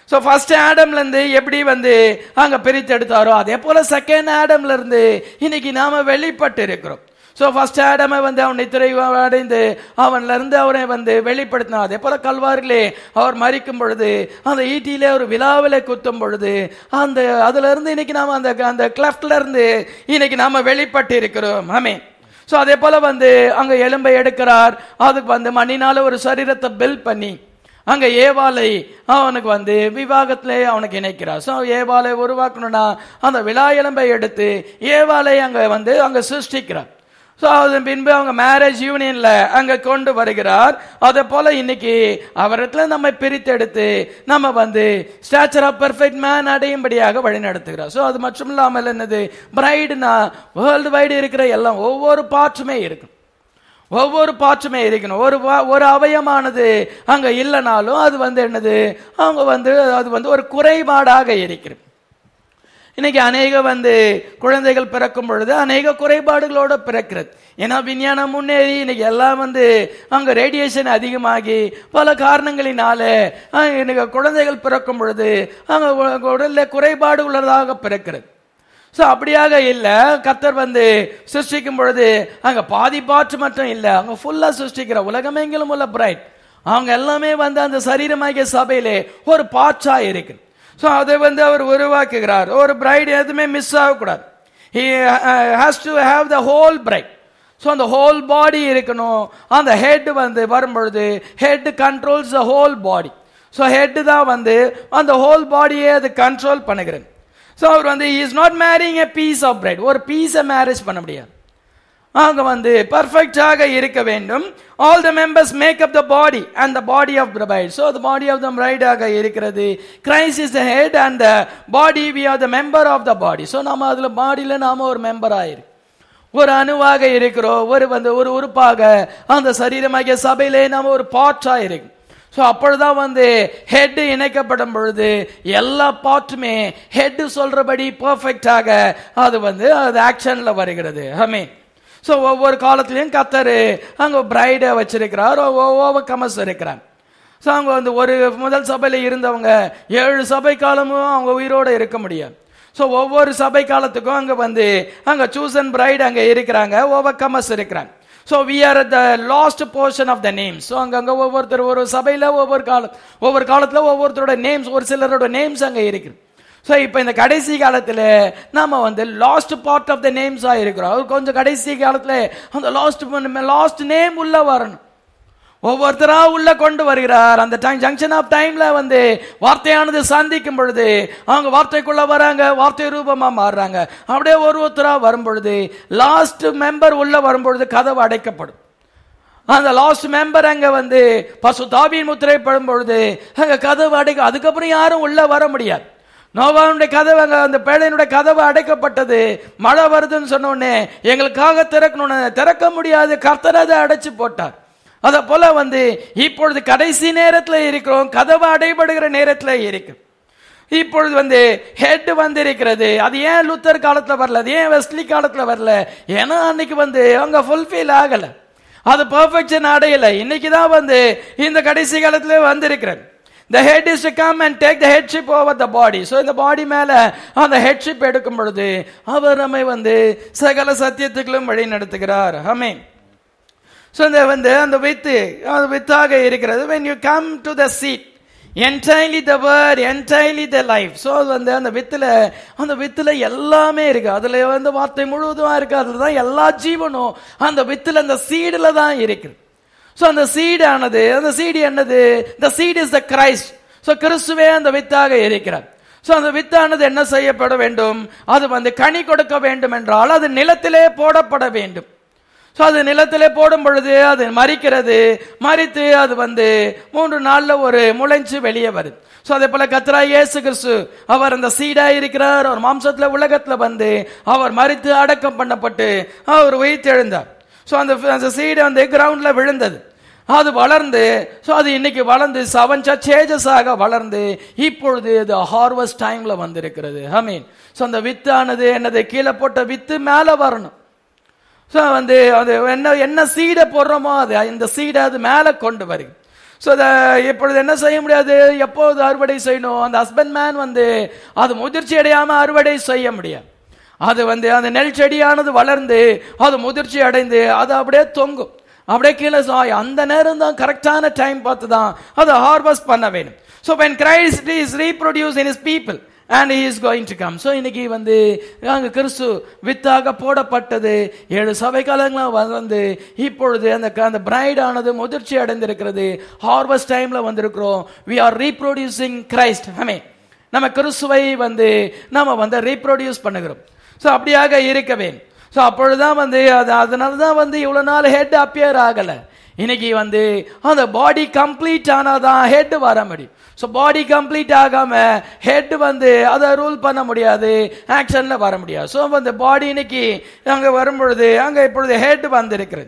சோ ஃபர்ஸ்ட் ஆடம்ல இருந்து எப்படி அங்க பிரித்து எடுத்தாரோ அதே போல செகண்ட் ஆடம்ல இருந்து இன்னைக்கு நாம வெளிப்பட்டு இருக்கிறோம். சோ ஃபர்ஸ்ட் ஆடமை அவன் நித்திரை அடைந்து அவன்ல இருந்து அவனை வெளிப்படுத்தினார். அதே போல கல்வாரிலே அவர் மரிக்கும் பொழுது அந்த ஈட்டியிலே ஒரு விழாவிலே குத்தும் பொழுது அதுல இருந்து இன்னைக்கு நாம அந்த கிளப்ட்ல இருந்து இன்னைக்கு நாம வெளிப்பட்டு இருக்கிறோம். ஆமென். சோ அதே போல அங்க எலும்பை எடுக்கிறார். அதுக்கு மண்ணினால ஒரு சரீரத்தை பில்ட் பண்ணி அங்க ஏவாளை அவனுக்கு விவாகத்திலே அவனுக்கு இணைக்கிறார். சோ ஏவாளை உருவாக்கணும்னா அந்த விழா எலும்பை எடுத்து ஏவாளை அங்க சிருஷ்டிக்கிறார். சோ அதன் பின்பு அவங்க மேரேஜ் யூனியன்ல அங்க கொண்டு வருகிறார். அதே போல இன்னைக்கு அவரிடத்துல நம்ம பிரித்து எடுத்து நம்ம ஸ்டாச்சர் ஆஃப் பெர்ஃபெக்ட் மேன் அடையும்படியாக வழி நடத்துகிறார். சோ அது மட்டும் இல்லாமல் என்னது பிரைடுனா வேர்ல்டு வைடு இருக்கிற எல்லாம் ஒவ்வொரு பார்ட்ஸுமே இருக்கு, ஒவ்வொரு பார்ட்ஸுமே இருக்கணும். ஒரு அவயமானது அங்க இல்லைனாலும் அது என்னது அவங்க அது ஒரு குறைபாடாக இருக்கிறது. இன்னைக்கு அநேக குழந்தைகள் பிறக்கும் பொழுது அநேக குறைபாடுகளோட பிறக்கிறது. ஏன்னா விஞ்ஞானம் முன்னேறி இன்னைக்கு எல்லாம் அங்க ரேடியேஷன் அதிகமாகி பல காரணங்களினால இன்னைக்கு குழந்தைகள் பிறக்கும் பொழுது அங்க உடல்ல குறைபாடு உள்ளதாக பிறக்கிறது. சோ அப்படியாக இல்ல, கர்த்தர் சிருஷ்டிக்கும் பொழுது அங்க பாதி பாற்று மட்டும் இல்ல, அவங்க ஃபுல்லா சிருஷ்டிக்கிற உலகமெங்கிலும் உள்ள பிரைட் அவங்க எல்லாமே அந்த சரீரமாகிய சபையிலே ஒரு பாற்றா இருக்கு. சோ அதை அவர் உருவாக்குகிறார். ஒரு பிரைட் எதுவுமே மிஸ் ஆகக்கூடாது. he has to have the whole bride. So அந்த ஹோல் பாடி இருக்கணும். அந்த ஹெட் வரும் பொழுது head controls the whole body. So head தான் அந்த ஹோல் பாடியை அது கண்ட்ரோல் பண்ணுகிறது. சோ அவர் he is not marrying a piece of bread. ஒரு பீஸை மேரேஜ் பண்ண முடியாது. அவங்க பர்ஃபெக்டாக இருக்க வேண்டும். all the members make up the body and the body of the bride. so the body of the bride ஆக இருக்கிறது. Christ is the head and the body we are the member of the body. so நாம அதுல பாடியில நாம ஒரு மெம்பர் ஆயிரு, ஒரு அணுவாக இருக்கிறோம். ஒரு உறுப்பாக அந்த சரீரமாகிய சபையிலே நாம ஒரு பார்ட்டா இருக்கு. சோ அப்பொழுதுதான் ஹெட் இணைக்கப்படும் பொழுது எல்லா பார்ட்டுமே ஹெட் சொல்றபடி பெர்ஃபெக்டாக அது அது ஆக்ஷன்ல வருகிறது. ஆமென். சோ ஒவ்வொரு காலத்திலையும் கர்த்தர் அங்க பிரைட வச்சிருக்கிறார், ஓவர் கமஸ் இருக்கிறார். சோ அவங்க ஒரு முதல் சபையில இருந்தவங்க 7 சபை காலமும் அவங்க உயிரோட இருக்க முடியாது. சோ ஒவ்வொரு சபை காலத்துக்கும் அங்க சூசன் பிரைட் அங்க இருக்கிறாங்க, ஓவர் கமஸ் இருக்கிறாங்க. So we are at the lost portion of the names. So அங்க ஒவ்வொருத்தர் ஒரு சபையில ஒவ்வொரு காலத்துல ஒவ்வொருத்தரோட நேம்ஸ், ஒரு சிலரோட நேம்ஸ் அங்க இருக்கு. சோ இப்போ இந்த கடைசி காலத்துல நாம last part of the names ஆ இருக்கிறோம். கொஞ்சம் கடைசி காலத்துல அந்த லாஸ்ட் நேம் உள்ள வரணும். ஒவ்வொருத்தரா உள்ள கொண்டு வருகிறார். அந்த ஜங்ஷன் ஆஃப் டைம்ல வார்த்தையானது சந்திக்கும் பொழுது அவங்க வார்த்தைக்குள்ள வராங்க, வார்த்தை ரூபமா மாறுறாங்க. அப்படியே ஒருத்தரா வரும் பொழுது லாஸ்ட் மெம்பர் உள்ள வரும் பொழுது கதவு அடைக்கப்படும். அந்த லாஸ்ட் மெம்பர் அங்க பசுத்தாவியின் முத்திரை படும் பொழுது அங்க கதவு அதுக்கப்புறம் யாரும் உள்ள வர முடியாது. நோவாவுடைய கதவு அங்க அந்த பேழையினுடைய கதவு அடைக்கப்பட்டது. மழை வருதுன்னு சொன்ன உடனே எங்களுக்காக திறக்கணும்னு திறக்க முடியாது, கர்த்தர் அதை அடைச்சு போட்டார். அத போல இப்பொழுது கடைசி நேரத்துல இருக்கிறோம், கதவு அடைபடுகிற நேரத்துல இருக்கு. இப்பொழுது ஹெட் இருக்கிறது. அது ஏன் லூத்தர் காலத்துல வரல, அது ஏன் வெஸ்லி காலத்துல வரல? ஏன்னா அன்னைக்கு அங்க ஃபுல்ஃபில் ஆகல, அது பெர்ஃபெக்ஷன் அடையல. இன்னைக்குதான் இந்த கடைசி காலத்துல வந்திருக்கிறது. The head is to come and take the headship over the body. So இந்த பாடி மேல அந்த headship எடுக்கும் பொழுது அவர் நம்மை சகல சத்தியத்துக்களும் வழி நடத்துகிறார். ஆமென். So அந்த வித்தாக இருக்கிறது. When you come to the seed, entirely the word, entirely the life. So அந்த வித்துல எல்லாமே இருக்கு. அதுல வார்த்தை முழுவதும் இருக்கு. அதுலதான் எல்லா ஜீவனும் அந்த வித்துல அந்த சீடுல தான் இருக்கு. சோ அந்த சீடு ஆனது, அந்த சீடு என்னது? the seed is the Christ. So கிறிஸ்துவே அந்த வித்தாக இருக்கிறார். சோ அந்த வித்தானது என்ன செய்யப்பட வேண்டும்? அது கனி கொடுக்க வேண்டும் என்றால் அது நிலத்திலே போடப்பட வேண்டும். சோ அது நிலத்திலே போடும் பொழுது அது மரிக்கிறது. மரித்து அது 3 நாள்ல ஒரு முளைஞ்சு வெளியே வருது. சோ அதே போல கர்த்தராகிய இயேசு கிறிஸ்து அவர் அந்த சீடா இருக்கிறார். அவர் மாம்சத்துல உலகத்துல அவர் மரித்து அடக்கம் பண்ணப்பட்டு அவர் உயிர்த்தெழுந்தார். சோ அந்த சீடு கிரவுண்ட்ல விழுந்தது. அது வளர்ந்து அது இன்னைக்கு வளர்ந்து 7 churches ஆக வளர்ந்து இப்பொழுது அது ஹார்வெஸ்ட் டைம்ல வந்திருக்கிறது. ஆமென். சோ அந்த வித்தானது என்னது? கீழே போட்ட வித்து மேல வரணும். சோ அது என்ன சீடை போடுறோமோ அது இந்த சீடை அது மேல கொண்டு வருது. ஸோ இப்பொழுது என்ன செய்ய முடியாது, எப்போது அறுவடை செய்யணும், அந்த ஹஸ்பண்ட் மேன் அது முதிர்ச்சி அடையாம அறுவடை செய்ய முடியாது. அது அந்த நெல் செடியானது வளர்ந்து அது முதிர்ச்சி அடைந்து அது அப்படியே தொங்கும், அப்படியே கீழே அந்த நேரம் தான் கரெக்டான டைம் பார்த்து தான் அதை ஹார்வெஸ்ட் பண்ண வேணும். So when Christ is reproduced in his people and he is going to come. So இன்னைக்கு அங்க கிறிஸ்து வித்தாக போடப்பட்டது 7 சபை காலங்களா இப்பொழுது அந்த பிரைட் ஆனது முதிர்ச்சி அடைந்திருக்கிறது. ஹார்வெஸ்ட் டைம்ல வந்திருக்கிறோம். we are reproducing Christ. நம்ம கிறிஸ்துவை நாம ரீப்ரொடியூஸ் பண்ணுகிறோம். ஸோ அப்படியாக இருக்கவே. ஸோ அப்பொழுதுதான் அதனாலதான் இவ்வளவு நாள் ஹெட் அப்பியர் ஆகல. இன்னைக்கு அந்த பாடி கம்ப்ளீட் ஆனாதான் ஹெட் வர முடியும். ஸோ பாடி கம்ப்ளீட் ஆகாம ஹெட் அதை ரூல் பண்ண முடியாது, ஆக்ஷன்ல வர முடியாது. ஸோ பாடி இன்னைக்கு அங்க வரும்பொழுது அங்க இப்பொழுது ஹெட் இருக்கிறது.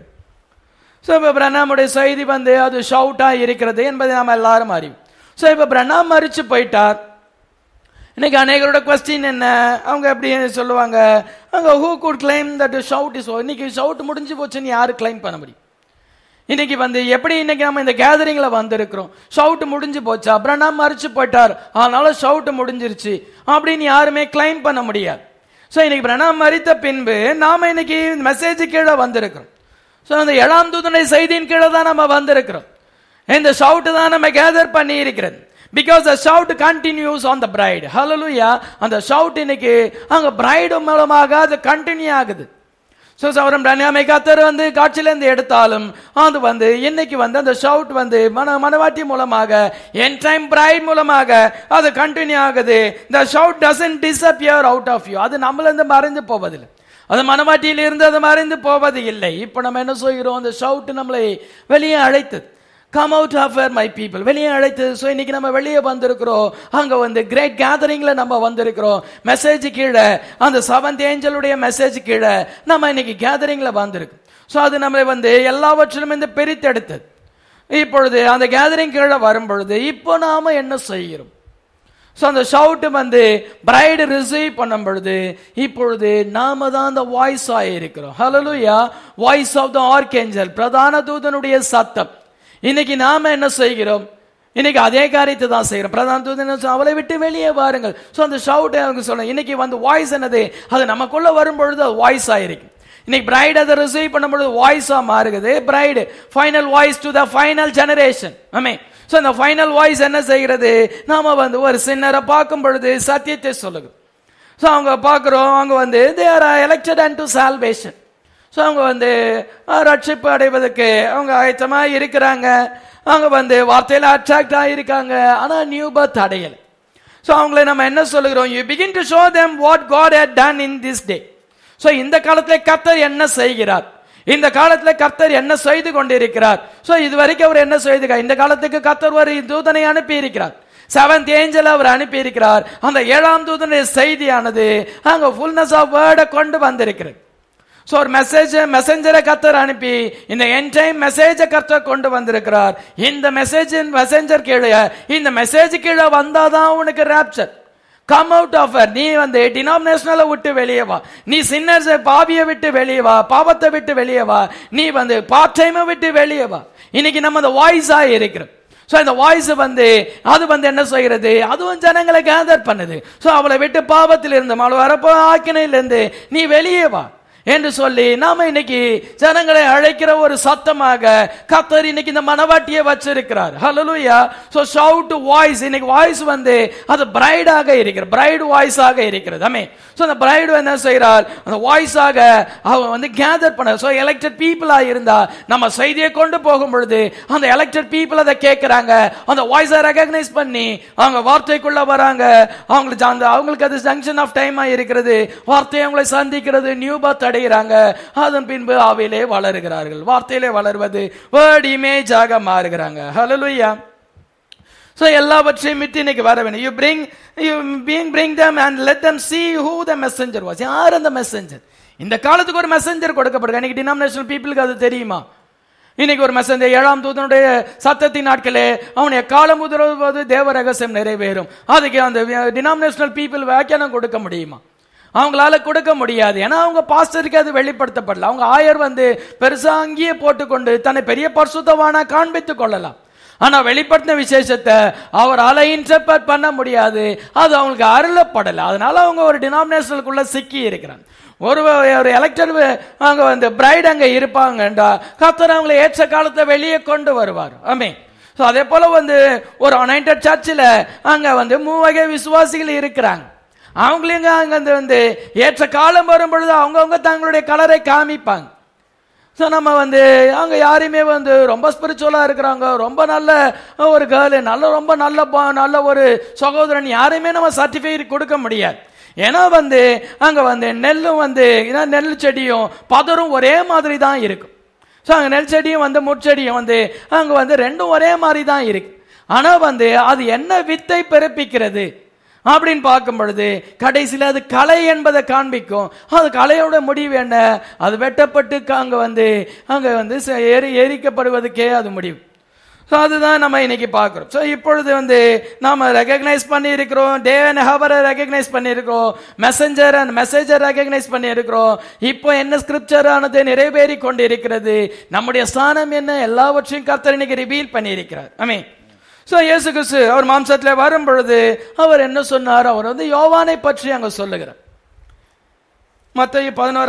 ஸோ இப்ப பிரண்ணாமுடைய செய்தி அது ஷவுட்டா இருக்கிறது என்பதை நாம எல்லாரும் அறிவோம். ஸோ இப்ப பிரண்ணாம் மரிச்சு போயிட்டார். இன்னைக்கு அநேகரோட கொஸ்டின் என்ன, அவங்க எப்படி சொல்லுவாங்க, அங்க who could claim that shout is over? இன்னைக்கு ஷவுட் முடிஞ்சு போச்சுன்னு யாரு கிளைம் பண்ண முடியும்? இன்னைக்கு எப்படி இன்னைக்கு நம்ம இந்த கேதரிங்ல வந்திருக்கிறோம், ஷவுட் முடிஞ்சு போச்சா, பிரண்ணாம் மரிச்சு போயிட்டார் அதனால ஷவுட் முடிஞ்சிருச்சு அப்படின்னு யாருமே கிளைம் பண்ண முடியாது. ஸோ இன்னைக்கு பிரண்ணாம் மரித்த பின்பு நாம இன்னைக்கு மெசேஜ் கீழே வந்திருக்கிறோம். ஸோ அந்த 7ஆம் தூதனுடைய செய்தியின் கீழே தான் நம்ம வந்திருக்கிறோம். இந்த ஷவுட் தான் நம்ம கேதர் பண்ணி இருக்கிறது. Because the shout continues on the bride. Hallelujah. அந்த shout இன்னைக்கு அங்க bride மூலமாக அது கண்டினியூ ஆகுது. சோ சவரம் பிரண்ணாமை கத்தர் காட்சியில இருந்து எடுத்தாலும் அது இன்னைக்கு அந்த shout மனவாட்டி மூலமாக end time bride மூலமாக அது கண்டினியூ ஆகுது. The shout doesn't disappear out of you. அது நம்மள இருந்து மறைந்து போவதில்லை, அது மனவாட்டியில இருந்து அது மறைந்து போவது இல்லை. இப்ப நம்ம என்ன சொல்கிறோம், அந்த shout நம்மளை வெளியே அழைத்தது. Come out of her my people. வெளியே அழைத்து. ஸோ இன்னைக்கு நம்ம வெளியே வந்திருக்கிறோம். அங்க கிரேட் கேதரிங்ல நம்ம வந்திருக்கிறோம். மெசேஜ் கீழே அந்த 7th ஏஞ்சலுடைய மெசேஜ் கீழே நம்ம இன்னைக்கு கேதரிங்ல வந்திருக்கோம். ஸோ அது நம்மளை எல்லாவற்றிலும் பிரித்தெடுத்தது. இப்பொழுது அந்த கேதரிங் கீழே வரும் பொழுது இப்போ நாம என்ன செய்கிறோம்? ஸோ அந்த ஷவுட் பிரைடு ரிசீவ் பண்ணும் பொழுது இப்பொழுது நாம தான் அந்த வாய்ஸ் ஆயிருக்கிறோம். ஹல்லேலூயா. வாய்ஸ் ஆஃப் த ஆர்க்ஏஞ்சல், பிரதான தூதனுடைய சத்தம். இன்னைக்கு நாம என்ன செய்கிறோம்? இன்னைக்கு அதே காரியத்தை தான் செய்யறோம். பிரதான தூதன் அவளை விட்டு வெளியே வாருங்கள். சோ அந்த ஷவுட் அவங்க சொல்ல இன்னைக்கு வாய்ஸ் என்னது, அது நமக்குள்ள வரும்பொழுது அது வாய்ஸ் ஆயிருக்கு. இன்னைக்கு பிரைட் அதை ரிசீவ் பண்ணும்பொழுது வாய்ஸா மாறுகிறது. Bride final voice to the final generation. ஆமென். சோ அந்த ஃபைனல் வாய்ஸ் என்ன செய்கிறது, நாம ஒரு சின்னரை பார்க்கும் பொழுது சத்தியத்தை சொல்லுது. சோ அவங்க பார்க்கிறோம், அவங்க they are elected unto salvation. So அவங்க ரட்சிப்பு அடைவதற்கு அவங்க ஆயத்தமா இருக்கிறாங்க. அவங்க வார்த்தையில அட்ராக்ட் ஆயிருக்காங்க, ஆனா நியூ பர்த் அடையல. ஸோ அவங்களை நம்ம என்ன சொல்லுகிறோம், you begin to show them what God had done in this day. So இந்த காலத்துல கர்த்தர் என்ன செய்கிறார், இந்த காலத்துல கர்த்தர் என்ன செய்து கொண்டிருக்கிறார். ஸோ இது வரைக்கும் அவர் என்ன செய்து, இந்த காலத்துக்கு கர்த்தர் ஒரு தூதனை அனுப்பி இருக்கிறார். 7th ஏஞ்சல் அவர் அனுப்பி இருக்கிறார். அந்த 7ஆம் தூதனுடைய செய்தியானது அங்க ஃபுல்னஸ் ஆஃப் வேர்டை கொண்டு வந்திருக்கிறது. சோ ஒரு மெசஞ்சரை கர்த்தர் அனுப்பி இந்த எண்ட் டைம் மெசேஜை கர்த்தர் கொண்டு வந்திருக்கிறார். இந்த மெசேஞ்சர் கீழே, இந்த மெசேஜ் கீழே வந்தாதான் உனக்கு rapture. Come out of her. நீ டினாமினேஷனல விட்டு வெளியே வா, நீ சின்னர்ஸ் பாவியை விட்டு வெளியே வா, பாவத்தை விட்டு வெளியே வா, நீ பார்ட் டைமை விட்டு வெளியே வா. இன்னைக்கு நம்ம அந்த வாய்ஸா இருக்கிறோம். சோ இந்த வாய்ஸ் அது என்ன செய்கிறது, அதுவும் ஜனங்களை கேதர் பண்ணுது. சோ அவளை விட்டு பாவத்தில் இருந்து அவளை வரப்போ ஆக்கினையிலிருந்து நீ வெளியே வா என்று சொல்லி நாம இன்னைக்கு ஜனங்களை அழைக்கிற ஒரு சத்தமாக கர்த்தர் இன்னைக்கு இந்த மனவாட்டியை வச்சிருக்கிறார். ஹல்லேலூயா. So shout voice. இன்னைக்கு வாய்ஸ் அது பிரைடாக இருக்கிறது, பிரைட் வாய்ஸ் ஆக இருக்கிறது. ஆமென். சோ அந்த பிரைடு என்ன செய்றார், அந்த வாய்ஸ் ஆக அவ கேதர் பண்ண. சோ எலெக்டட் பீப்புளா இருந்தா நம்ம செய்தியை கொண்டு போகும் பொழுது அந்த எலெக்டட் பீப்புள் அதை கேட்கிறாங்க, அந்த வாய்ஸை ரெகக்னைஸ் பண்ணி அவங்க வார்த்தைக்குள்ள வராங்க. அவங்களுக்கு அது ஜங்ஷன் ஆஃப் டைமா இருக்கிறது. வார்த்தை அவங்களை சந்திக்கிறது, நியூ பர்த் அடைகிறாங்க. அதன் பின்பு ஆவியிலே வளருகிறார்கள். வார்த்தையிலே வளர்வது வேர்ட் இமேஜ் ஆக மாறுகிறாங்க. ஹல்லேலூயா. சோ எல்லாவற்றையும் விட்டு இன்னைக்கு வர வேண்டும். you bring them and let them see who the messenger was. யார் அந்த மெசஞ்சர்? இந்த காலத்துக்கு ஒரு மெசஞ்சர் கொடுக்கப்படுது. இன்னைக்கு டினாமினேஷனல் பீப்புளுக்கு அது தெரியுமா? இன்னைக்கு ஒரு மெசஞ்சர் 7ஆம் தூதனுடைய சத்தத்தின் நாட்களே அவனுடைய காலம் உதவுவது தேவ ரகசியம் நிறைவேறும். அதுக்கு அந்த டினாமினேஷனல் பீப்புள் வியாக்கியானம் கொடுக்க முடியுமா? அவங்களால கொடுக்க முடியாது. ஏன்னா அவங்க பாஸ்டருக்கு அது வெளிப்படுத்தப்படல. அவங்க ஆயர் பெருசா அங்கேயே போட்டுக்கொண்டு தன்னை பெரிய பரிசுத்தவானா காண்பித்துக் கொள்ளலாம். ஆனா வெளிப்படுத்தின விசேஷத்தை அவரால் இன்டர்பிரட் பண்ண முடியாது, அது அவங்களுக்கு அருளப்படலை. அதனால அவங்க ஒரு டினாமினேஷனுக்குள்ள சிக்கி இருக்கிறாங்க. ஒரு எலெக்டட் அங்க வந்து பிரைட் அங்க இருப்பாங்கன்றா கர்த்தர் அவங்களை ஏற்ற காலத்தை வெளியே கொண்டு வருவார். ஆமென். சோ அதே போல வந்து ஒரு அனாயிண்டட் சர்ச்சில் அங்க வந்து 3 வகை விசுவாசிகள் இருக்கிறாங்க. அவங்களுங்க அங்க வந்து ஏற்ற காலம் வரும் பொழுது அவங்கவுங்க தங்களுடைய கலரை காமிப்பாங்க. ஸோ நம்ம வந்து அங்கே யாரையுமே வந்து ரொம்ப ஸ்பிரிச்சுவலாக இருக்கிறாங்க, ரொம்ப நல்ல ஒரு கேர்ளு, ரொம்ப நல்ல ஒரு சகோதரன், யாரையுமே நம்ம சர்டிஃபிகேட் கொடுக்க முடியாது. ஏன்னா வந்து அங்கே வந்து நெல்லும் வந்து நெல் செடியும் பதரும் ஒரே மாதிரி தான் இருக்கும். ஸோ அங்கே நெல் செடியும் வந்து முட்செடியும் வந்து அங்கே வந்து ரெண்டும் ஒரே மாதிரி தான் இருக்கு. ஆனால் வந்து அது என்ன வித்தை பிறப்பிக்கிறது அப்படின்னு பார்க்கும் பொழுது கடைசியில் அது கலை என்பதை காண்பிக்கும். அது கலையோட முடிவு என்ன? அது வெட்டப்பட்டு அங்கே வந்து எரிக்கப்படுவதுக்கே அது முடிவு. ஸோ அதுதான் நம்ம இன்னைக்கு பார்க்குறோம். ஸோ இப்பொழுது வந்து நாம் ரெகக்னைஸ் பண்ணியிருக்கிறோம், டே அண்ட் ஹவரை ரெகக்னைஸ் பண்ணியிருக்கிறோம், மெசஞ்சர் அண்ட் மெசேஜர் ரெகக்னைஸ் பண்ணியிருக்கிறோம். இப்போ என்ன ஸ்கிரிப்சர் ஆனது நிறைவேறி கொண்டு இருக்கிறது, நம்முடைய ஸ்தானம் என்ன, எல்லாவற்றையும் கர்த்தர் இன்னைக்கு ரிவீல் பண்ணியிருக்கிறார். ஆமென். ஸோ இயேசு கிறிஸ்து அவர் மாம்சத்தில் வரும் பொழுது அவர் என்ன சொன்னார்? அவர் வந்து யோவானை பற்றி அங்கே சொல்லுகிறார். மத்தேயு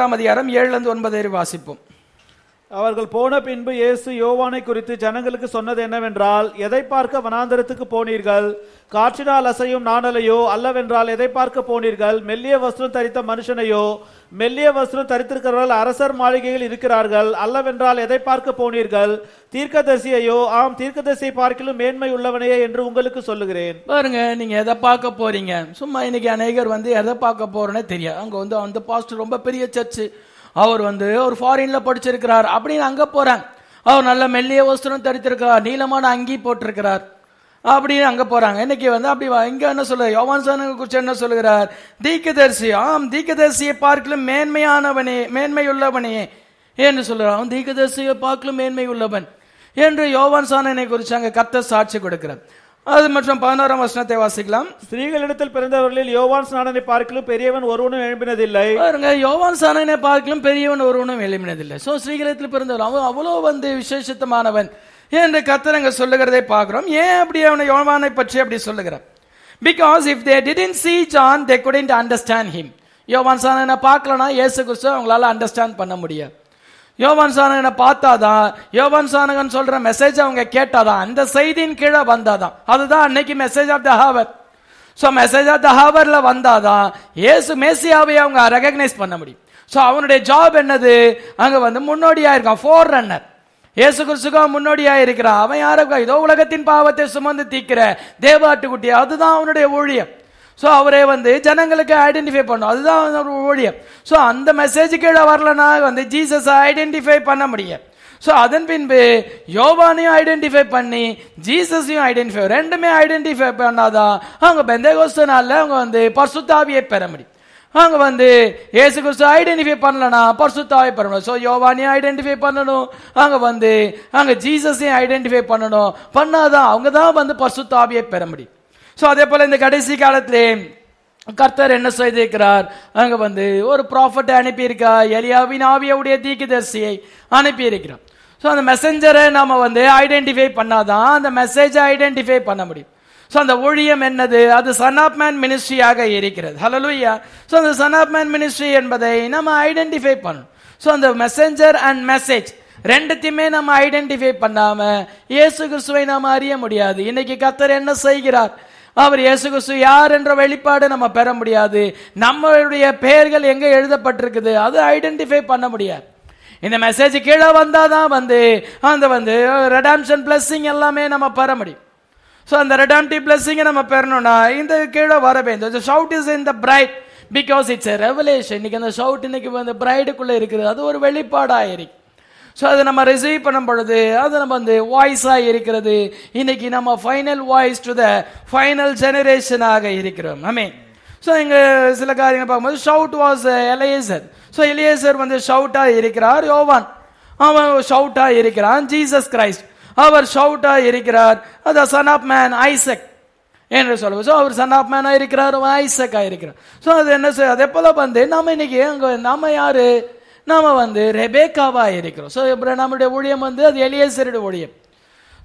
11:7-9 வாசிப்போம். அவர்கள் போன பின்பு இயேசு யோவானை குறித்து ஜனங்களுக்கு சொன்னது என்னவென்றால், எதை பார்க்க வனாந்தரத்துக்கு போனீர்கள்? காற்றினால் அசையும் நாணலையோ? அல்லவென்றால் எதை பார்க்க போனீர்கள்? மெல்லிய வஸ்திரம் தரித்த மனுஷனையோ? மெல்லிய வஸ்திரம் தரித்திருக்கிறவர்கள் அரசர் மாளிகையில் இருக்கிறார்கள். அல்லவென்றால் எதை பார்க்க போனீர்கள்? தீர்க்கதரிசியையோ? ஆம், தீர்க்கதரிசியை பார்க்கிலும் மேன்மை உள்ளவனையே என்று உங்களுக்கு சொல்லுகிறேன். பாருங்க, நீங்க எதை பார்க்க போறீங்க? சும்மா இன்னைக்கு அநேகர் வந்து எதை பார்க்க போறோன்னே தெரியாது. அங்க வந்து அந்த பாஸ்டர் ரொம்ப பெரிய சர்ச்சு, அவர் வந்து ஒரு ஃபாரின்ல படிச்சிருக்கிறார் அப்படின்னு அங்க போறாங்க. அவர் நல்ல மெல்லிய வஸ்திரம் தரித்திருக்கிறார், நீளமான அங்கி போட்டிருக்கிறார் அப்படின்னு அங்க போறாங்க. இன்னைக்கு வந்து அப்படி இங்க என்ன சொல்ல, யோவான் குறித்து என்ன சொல்லுகிறார்? தீர்க்கதரிசி, ஆம், தீர்க்கதரிசியை பார்க்கலும் மேன்மையானவனே, மேன்மையுள்ளவனே என்று சொல்லுறான். அவன் தீர்க்கதரிசியை பார்க்கலும் மேன்மை உள்ளவன் என்று யோவான் சானனை குறித்து அங்க கர்த்தர் சாட்சி கொடுக்கிறார். அது மற்றும் 11ஆம் வசனத்தை வாசிக்கலாம். ஸ்திரீகளிடத்தில் பிறந்தவர்களில் யோவான் ஸ்நானனை பார்க்கலும் பெரியவன் ஒருவனும் எழும்பினதில்லை. யோவான் ஸ்நானனை பார்க்கலும் பெரியவன் ஒருவனும் எழும்பினதில்லை. சோ ஸ்திரீகளிடத்தில் பிறந்தவர் அவன் அவ்வளோ வந்து விசேஷத்தமானவன் என்று கர்த்தர் அங்க சொல்லுகிறதை பார்க்கிறோம். ஏன் அப்படி அவனை யோவானை பற்றி அப்படி சொல்லுகிறார்? Because if they didn't see John they couldn't understand him. யோவான் ஸ்நானனை பார்க்கலனா இயேசு கிறிஸ்துவை அவங்களால அண்டர்ஸ்டாண்ட் பண்ண முடியாது. யோவான் ஸ்நானகனை பார்த்தாதான், யோவான் ஸ்நானகன் சொல்ற மெசேஜ் அவங்க கேட்டாதான், அந்த செய்தியின் கீழே வந்தாதான், அதுதான் அன்னைக்கு message of the hour. So message of the ஹவர்ல வந்தாதான் இயேசு மேசியாவை அவங்க ரெகக்னைஸ் பண்ண முடியும். ஸோ அவனுடைய ஜாப் என்னது? அங்க வந்து முன்னோடியா இருக்கான், ஃபோர் ரன்னர். இயேசு கிறிஸ்துக்கு முன்னோடியா இருக்கிறான். அவன் யாருக்கா? இதோ உலகத்தின் பாவத்தை சுமந்து தீக்கிற தேவாட்டுக்குட்டி, அதுதான் அவனுடைய ஊழியம். ஸோ அவரே வந்து ஜனங்களுக்கு ஐடென்டிஃபை பண்ணும், அதுதான் ஒரு ஊழியம். ஸோ அந்த மெசேஜ் கீழே வரலன்னா வந்து ஜீசஸை ஐடென்டிஃபை பண்ண முடியும். ஸோ அதன் பின்பு யோவானையும் ஐடென்டிஃபை பண்ணி ஜீசஸையும் ஐடென்டிஃபை, ரெண்டுமே ஐடென்டிஃபை பண்ணாதான் அவங்க பெந்தேகோஸ்து நாள்ல அவங்க வந்து பரிசுத்த ஆவியை பெற முடியும். அவங்க வந்து இயேசு கிறிஸ்து ஐடென்டிஃபை பண்ணலனா பரிசுத்த ஆவியை பெற முடியும். ஸோ யோவானையும் ஐடென்டிஃபை பண்ணணும், அங்க வந்து அங்க ஜீசஸையும் ஐடென்டிஃபை பண்ணணும், பண்ணாதான் அவங்க தான் வந்து பரிசுத்த ஆவியை பெற முடியும். ஸோ அதே போல இந்த கடைசி காலத்திலே கர்த்தர் என்ன செய்திருக்கிறார்? அங்க வந்து ஒரு ப்ராஃபட்டை அனுப்பியிருக்கார், எலியாவின் ஆவியுடைய தீர்க்கதரிசியை அனுப்பியிருக்கிறார். ஸோ அந்த மெசஞ்சரை நாம வந்து ஐடென்டிஃபை பண்ணாதான் அந்த மெசேஜை ஐடென்டிஃபை பண்ண முடியும். ஸோ அந்த ஊழியம் என்னது? அது சன் ஆஃப் மேன் மினிஸ்ட்ரியாக இருக்கிறது. ஹல்லேலூயா. ஸோ அந்த சன் ஆஃப் மேன் மினிஸ்ட்ரி என்பதை நம்ம ஐடென்டிஃபை பண்ணணும். ஸோ அந்த மெசஞ்சர் அண்ட் மெசேஜ் ரெண்டுத்தையுமே நம்ம ஐடென்டிஃபை பண்ணாம இயேசு கிறிஸ்துவை நாம அறிய முடியாது. இன்னைக்கு கர்த்தர் என்ன செய்கிறார்? அவர் இயேசு கிறிஸ்து யார் என்ற வெளிப்பாடு நம்ம பெற முடியாது. நம்மளுடைய பெயர்கள் எங்க எழுதப்பட்டிருக்குது அது ஐடென்டிஃபை பண்ண முடியாது. இந்த மெசேஜ் கீழே வந்தாதான் வந்து அந்த வந்து ரெடாம்ஷன் பிளஸிங் எல்லாமே நம்ம பெற முடியும். ஸோ அந்த ரெடாம்டிவ் பிளஸிங்கை நம்ம பெறணும்னா இந்த கீழே வர வேண்டும். The shout is in the bride because it's a revelation. இன்னைக்கு அந்த ஷவுட் இன்னைக்கு வந்து பிரைடுக்குள்ள இருக்குது, அது ஒரு வெளிப்பாடா இருக்கு. ஸோ அதை நம்ம ரிசீவ் பண்ணும் பொழுது அது நம்ம வந்து வாய்ஸாக இருக்கிறது. இன்னைக்கு நம்ம final voice to the final ஜெனரேஷனாக இருக்கிறோம். ஆமென். ஸோ இங்கே சில காரியங்கள் பார்க்கும்போது shout was Eliezer. So Eliezer வந்து ஷவுட்டாக இருக்கிறார். யோவான் அவன் ஷவுட்டாக இருக்கிறான். ஜீசஸ் கிரைஸ்ட் அவர் ஷவுட்டாக இருக்கிறார். அது சன் ஆஃப் மேன் ஐசக் என்று சொல்லுவோம். ஸோ அவர் சன் ஆஃப் மேனாக இருக்கிறார், ஐசக்காக இருக்கிறார். ஸோ அது என்ன அதே போல வந்து நம்ம இன்னைக்கு அங்கே நம்ம யாரு? நாம வந்து ரெபேக்காவா இருக்கிறோம். ஸோ நம்மளுடைய ஊழியம் வந்து அது எலியேசருடைய ஊழியம்.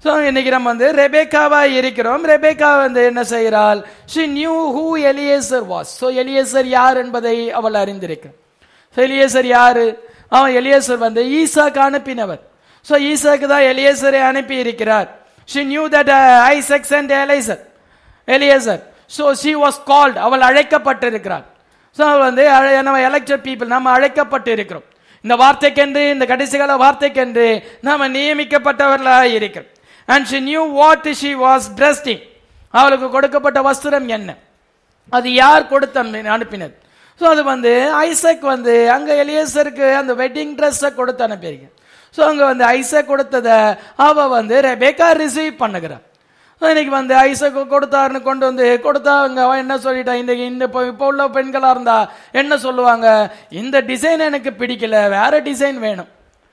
ஸோ இன்னைக்கு நம்ம வந்து ரெபேக்காவா இருக்கிறோம். ரெபேக்கா வந்து என்ன செய்கிறாள்? she knew who Eliezer was. So Eliezer யார் என்பதை அவள் அறிந்திருக்கிறார். ஸோ எலியேசர் யாரு? அவன் எலியேசர் வந்து ஈசாக்கு அனுப்பினவர். ஸோ ஈசாக்கு தான் எலியேசரை அனுப்பி இருக்கிறார். she knew that Isaac sent Eliezer. so she was called. அவள் அழைக்கப்பட்டிருக்கிறாள். ஸோ அவள் வந்து நம்ம எலெக்டட் பீப்புள், நம்ம அழைக்கப்பட்டு இருக்கிறோம். இந்த வார்த்தைக்கென்று, இந்த கடைசி கால வார்த்தைக்கென்று நாம நியமிக்கப்பட்டவர்களாக இருக்கிறோம். and she knew what she was dressed in. அவளுக்கு கொடுக்கப்பட்ட வஸ்திரம் என்ன, அது யார் கொடுத்து அனுப்பினது? ஸோ அது வந்து ஐசக் வந்து அங்க எலியேசருக்கு அந்த வெட்டிங் ட்ரெஸ்ஸை கொடுத்து அனுப்பியிருக்க. ஸோ அங்க வந்து ஐசக் கொடுத்ததை அவ வந்து ரெபேக்கா ரிசீவ் பண்ணுகிறார். இன்னைக்கு வந்து ஐசக் கொடுத்தாருன்னு கொண்டு வந்து கொடுத்தா அவன் என்ன சொல்லிட்டான்? இன்னைக்கு இப்போ உள்ள பெண்களா இருந்தா என்ன சொல்லுவாங்க? இந்த டிசைன் எனக்கு பிடிக்கல, வேற டிசைன் வேணும்.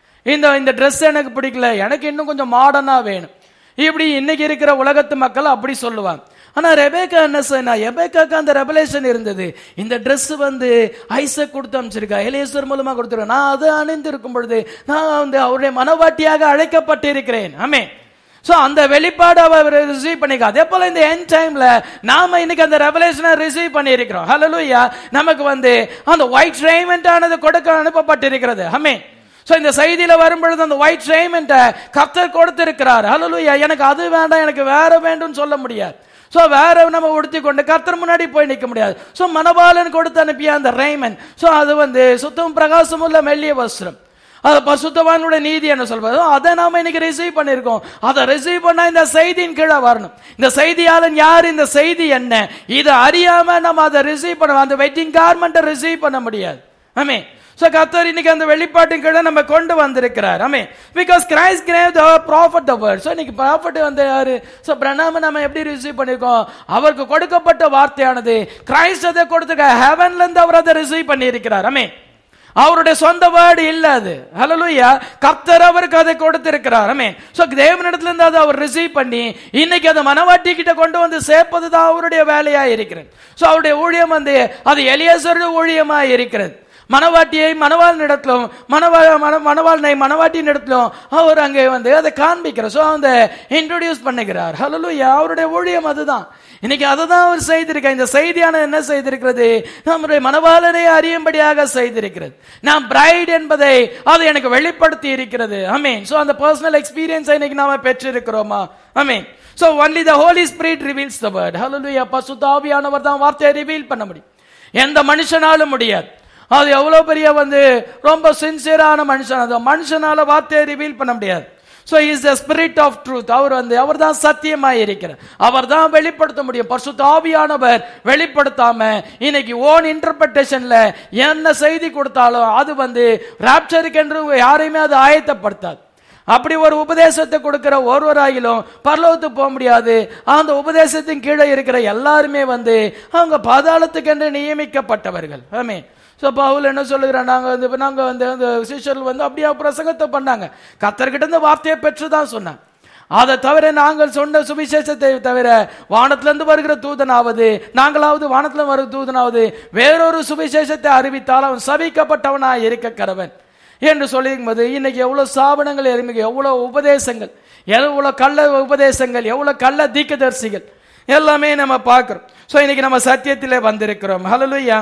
இந்த ட்ரெஸ் எனக்கு பிடிக்கல, எனக்கு இன்னும் கொஞ்சம் மாடர்னா வேணும். இப்படி இன்னைக்கு இருக்கிற உலகத்து மக்கள் அப்படி சொல்லுவாங்க. ஆனா ரெபேக்கா என்ன சொன்னா? ரெபேக்காக்கு அந்த ரெவலேஷன் இருந்தது. இந்த ட்ரெஸ் வந்து ஐசக் கொடுத்து அனுப்பிச்சிருக்கா, எலியேசர் மூலமா கொடுத்துருக்கா. நான் அதை அணிந்து இருக்கும் பொழுது நான் வந்து அவருடைய மனவாட்டியாக அழைக்கப்பட்டிருக்கிறேன். ஆமே. சோ அந்த வெளிப்பாடு அவர் ரிசீவ் பண்ணிக்க. அதே போல இந்த எண்ட் டைம்ல நாம இன்னைக்கு அந்த ரெவலேஷனை ரிசீவ் பண்ணி இருக்கிறோம். ஹல்லேலூயா. நமக்கு வந்து அந்த ஒயிட் ரெய்மெண்ட் ஆனது கொடுக்க அனுப்பப்பட்டிருக்கிறது. ஆமே. சோ இந்த செய்தியில வரும்பொழுது அந்த ஒயிட் ரெய்மெண்ட் கர்த்தர் கொடுத்திருக்கிறார். ஹல்லேலூயா. எனக்கு அது வேண்டாம், எனக்கு வேற வேண்டும் சொல்ல முடியாது. சோ வேற நம்ம உடுத்தி கொண்டு கர்த்தர் முன்னாடி போய் நிற்க முடியாது. சோ மனவாளன் கொடுத்து அனுப்பிய அந்த ரெய்மெண்ட், சோ அது வந்து சுத்தம் பிரகாசம் உள்ள மெல்லிய வஸ்திரம், அது பசுத்தவானுடைய நீதி என்ன சொல்வது, அதை நாம இன்னைக்கு ரிசீவ் பண்ணிருக்கோம். அதை ரிசீவ் பண்ணா இந்த செய்தியின் கீழே வரணும். இந்த செய்தியாளன் யார், இந்த செய்தி என்ன, இதை அறியாம நம்ம அதை ரிசீவ் பண்ண, அந்த வெட்டிங் கார்மெண்ட்டை ரிசீவ் பண்ண முடியாது. ஆமே. சோ கர்த்தர் இன்னைக்கு அந்த வெளிப்பாட்டின் கீழே நம்ம கொண்டு வந்திருக்கிறார். ஆமே. Because Christ gave the prophet the word. So இன்னைக்கு ப்ராஃபட் வந்து யாரு? சோ பிரணாம நம்ம எப்படி ரிசீவ் பண்ணிருக்கோம்? அவருக்கு கொடுக்கப்பட்ட வார்த்தையானது கிரைஸ்ட் அதை கொடுத்துக்க, ஹெவன்ல இருந்து அவர் அதை ரிசீவ் பண்ணி இருக்கிறார். ஆமே. அவருடைய சொந்த வேர்டு இல்ல அது. ஹல்லேலூயா. கர்த்தர் அவருக்கு அதை கொடுத்திருக்கிறார். ஆமென். சோ தேவனிடத்துல இருந்து அதை அவர் ரிசீவ் பண்ணி இன்னைக்கு அதை மனவாட்டி கிட்ட கொண்டு வந்து சேர்ப்பது தான் அவருடைய வேலையா இருக்கிறது. சோ அவருடைய ஊழியம் வந்து அது எலியேசருடைய ஊழியமா இருக்கிறது. மனவாட்டியை மனவாளனிடத்திலும் மனவாளனை மனவாட்டியின் இடத்திலும் அவர் அங்கே வந்து அதை காண்பிக்கிறார். சோ அந்த இன்ட்ரோடியூஸ் பண்ணுகிறார். ஹல்லேலூயா. அவருடைய ஊழியம் அதுதான். இன்னைக்கு அதை தான் அவர் செய்திருக்க. இந்த செய்தியான என்ன செய்திருக்கிறது? நம்முடைய மனவாளனை அறியும்படியாக செய்திருக்கிறது. நாம் பிரைட் என்பதை அது எனக்கு வெளிப்படுத்தி இருக்கிறது. ஆமென். சோ அந்த பர்சனல் எக்ஸ்பீரியன்ஸ் இன்னைக்கு நாம பெற்றிருக்கிறோமா? ஆமென். So only the Holy Spirit reveals the word. ஹல்லேலூயா. பரிசுத்த ஆவியானவர் தான் வார்த்தையை ரிவீல் பண்ண முடியும். எந்த மனுஷனாலும் முடியாது. அது எவ்வளவு பெரிய வந்து ரொம்ப சின்சியரான மனுஷன், அந்த மனுஷனால வார்த்தையை ரிவீல் பண்ண முடியாது. So he is the spirit of truth. அவர் தான் சத்தியமாய் இருக்கிறார். அவர் தான் வெளிப்படுத்த முடியும். பரிசுத்த ஆவியானவர் வெளிப்படுத்தாம இன்னைக்கு ஓன் இன்டர்பிரேஷன்ல என்ன செய்தி கொடுத்தாலும் அது வந்து ராப்சருக்கு என்று யாரையுமே அது ஆயத்தப்படுத்தாது. அப்படி ஒரு உபதேசத்தை கொடுக்கிற ஒருவராயிலும் பரலோகத்துக்கு போக முடியாது. அந்த உபதேசத்தின் கீழே இருக்கிற எல்லாருமே வந்து அவங்க பாதாளத்துக்கு என்று நியமிக்கப்பட்டவர்கள். ஆமென். சோ பவுல் என்ன சொல்லுகிறார்? நாங்க வந்து அந்த சிஷ்யர்கள் வந்து அப்படியே பிரசங்கத்தை பண்ணாங்க. கர்த்தர்கிட்ட இருந்து வார்த்தையை பெற்றுதான் சொன்னாங்க. அதை தவிர நாங்கள் சொன்ன சுவிசேஷத்தை தவிர வானத்திலிருந்து வருகிற தூதனாவது நாங்களாவது வானத்துல வருகிற தூதனாவது வேறொரு சுவிசேஷத்தை அறிவித்தால் அவன் சபிக்கப்பட்டவனாய் இருக்க கடவன் என்று சொல்லியிருக்கும்போது இன்னைக்கு எவ்வளவு சாபனங்கள், எவ்வளவு உபதேசங்கள், எவ்வளவு கள்ள உபதேசங்கள், எவ்வளவு கள்ள தீர்க்கதரிசிகள் எல்லாமே நம்ம பார்க்கிறோம். சோ இன்னைக்கு நம்ம சத்தியத்திலே வந்திருக்கிறோம். ஹல்லேலூயா.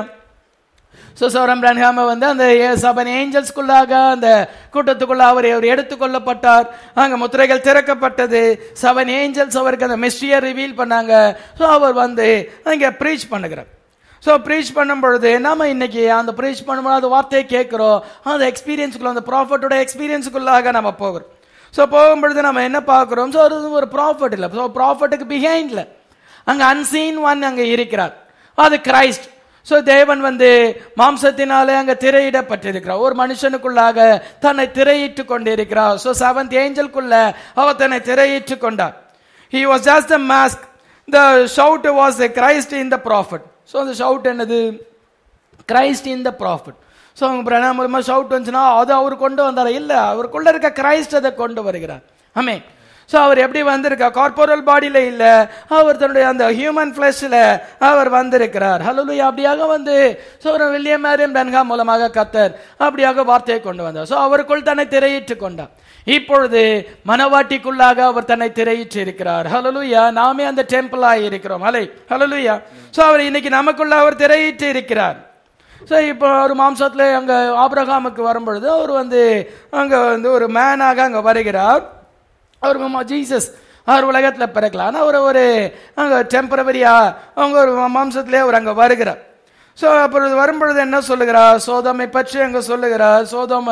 சோ சௌரம் பிரன்ஹாம் வந்து அந்த 7 ஏஞ்சல்ஸ்குள்ளாக அந்த கூட்டத்துக்குள்ள அவர் எடுத்துக்கொள்ளப்பட்டார். அங்க முத்திரைகள் திறக்கப்பட்டது. 7 ஏஞ்சல்ஸ் அவருக்கு அந்த மிஸ்ட்ரியை ரிவீல் பண்ணாங்க. சோ அவர் வந்து அங்க ப்ரீச் பண்ணுகிறார். சோ ப்ரீச் பண்ணும் பொழுது நாம இன்னைக்கு அந்த ப்ரீச் பண்ணும்போது அந்த வார்த்தையை கேட்கிறோம். அந்த எக்ஸ்பீரியன்ஸுக்குள்ள, அந்த ப்ராஃபட்டோட எக்ஸ்பீரியன்ஸுக்குள்ளாக நம்ம போகிறோம். சோ போகும்பொழுது நம்ம என்ன பார்க்கிறோம்? சோ ஒரு ப்ராஃபட் இல்ல, சோ ப்ராஃபட்டுக்கு பிஹைண்ட்ல அங்க அன்சீன் ஒன் அங்க இருக்கிறார். அது கிரைஸ்ட். சோ தேவன் வந்து மாம்சத்தினாலே அங்க திரையிடப்பட்டிருக்கிறார். ஒரு மனுஷனுக்குள்ளாக தன்னை திரையிட்டு கொண்டிருக்கிறார். சோ 7th ஏஞ்சலுக்குள்ள அவர் தன்னை திரையிட்டு கொண்டார். He was just a mask. The shout was the Christ in the prophet. So அந்த ஷவுட் என்னது? Christ in the prophet. So Branham மூலமா ஷவுட் வந்துச்சுன்னா அது அவர் கொண்டு வந்தாரா? இல்ல, அவருக்குள்ள இருக்க கிரைஸ்ட் அதை கொண்டு வருகிறார். ஆமென். சோ அவர் எப்படி வந்திருக்கார்? கார்போரல் பாடியில இல்ல, அவர் தன்னுடைய அந்த ஹியூமன் பிளஷ்ல அவர் வந்திருக்கிறார். ஹல்லேலூயா. அப்படியாக வந்து சோ வில்லியம் மேரியம் பிரன்ஹாம் மூலமாக கர்த்தர் அப்படியாக வார்த்தையை கொண்டு வந்தார். சோ அவருக்குள் தன்னை திரையிட்டு கொண்டார். இப்பொழுது மனவாட்டிக்குள்ளாக அவர் தன்னை திரையிட்டு இருக்கிறார். ஹல்லேலூயா. நாமே அந்த டெம்பிளாய் இருக்கிறோம். ஹல்லேலூயா. சோ அவர் இன்னைக்கு நமக்குள்ள அவர் திரையிட்டு இருக்கிறார். ஸோ இப்போ ஒரு மாம்சத்துல அங்க ஆபிரகாமுக்கு வரும்பொழுது அவர் அங்க ஒரு மேனாக அங்க வருகிறார். அவர் ஜீசஸ் அவர் உலகத்துல பிறக்கலாம், ஆனால் அவர் ஒரு அங்க டெம்பரவரியா அவங்க ஒரு மாம்சத்திலே அவர் அங்க வருகிறார். ஸோ அப்பொழுது வரும்பொழுது என்ன சொல்லுகிறார், சோதோமை பற்றி அங்க சொல்லுகிறார். சோதோம்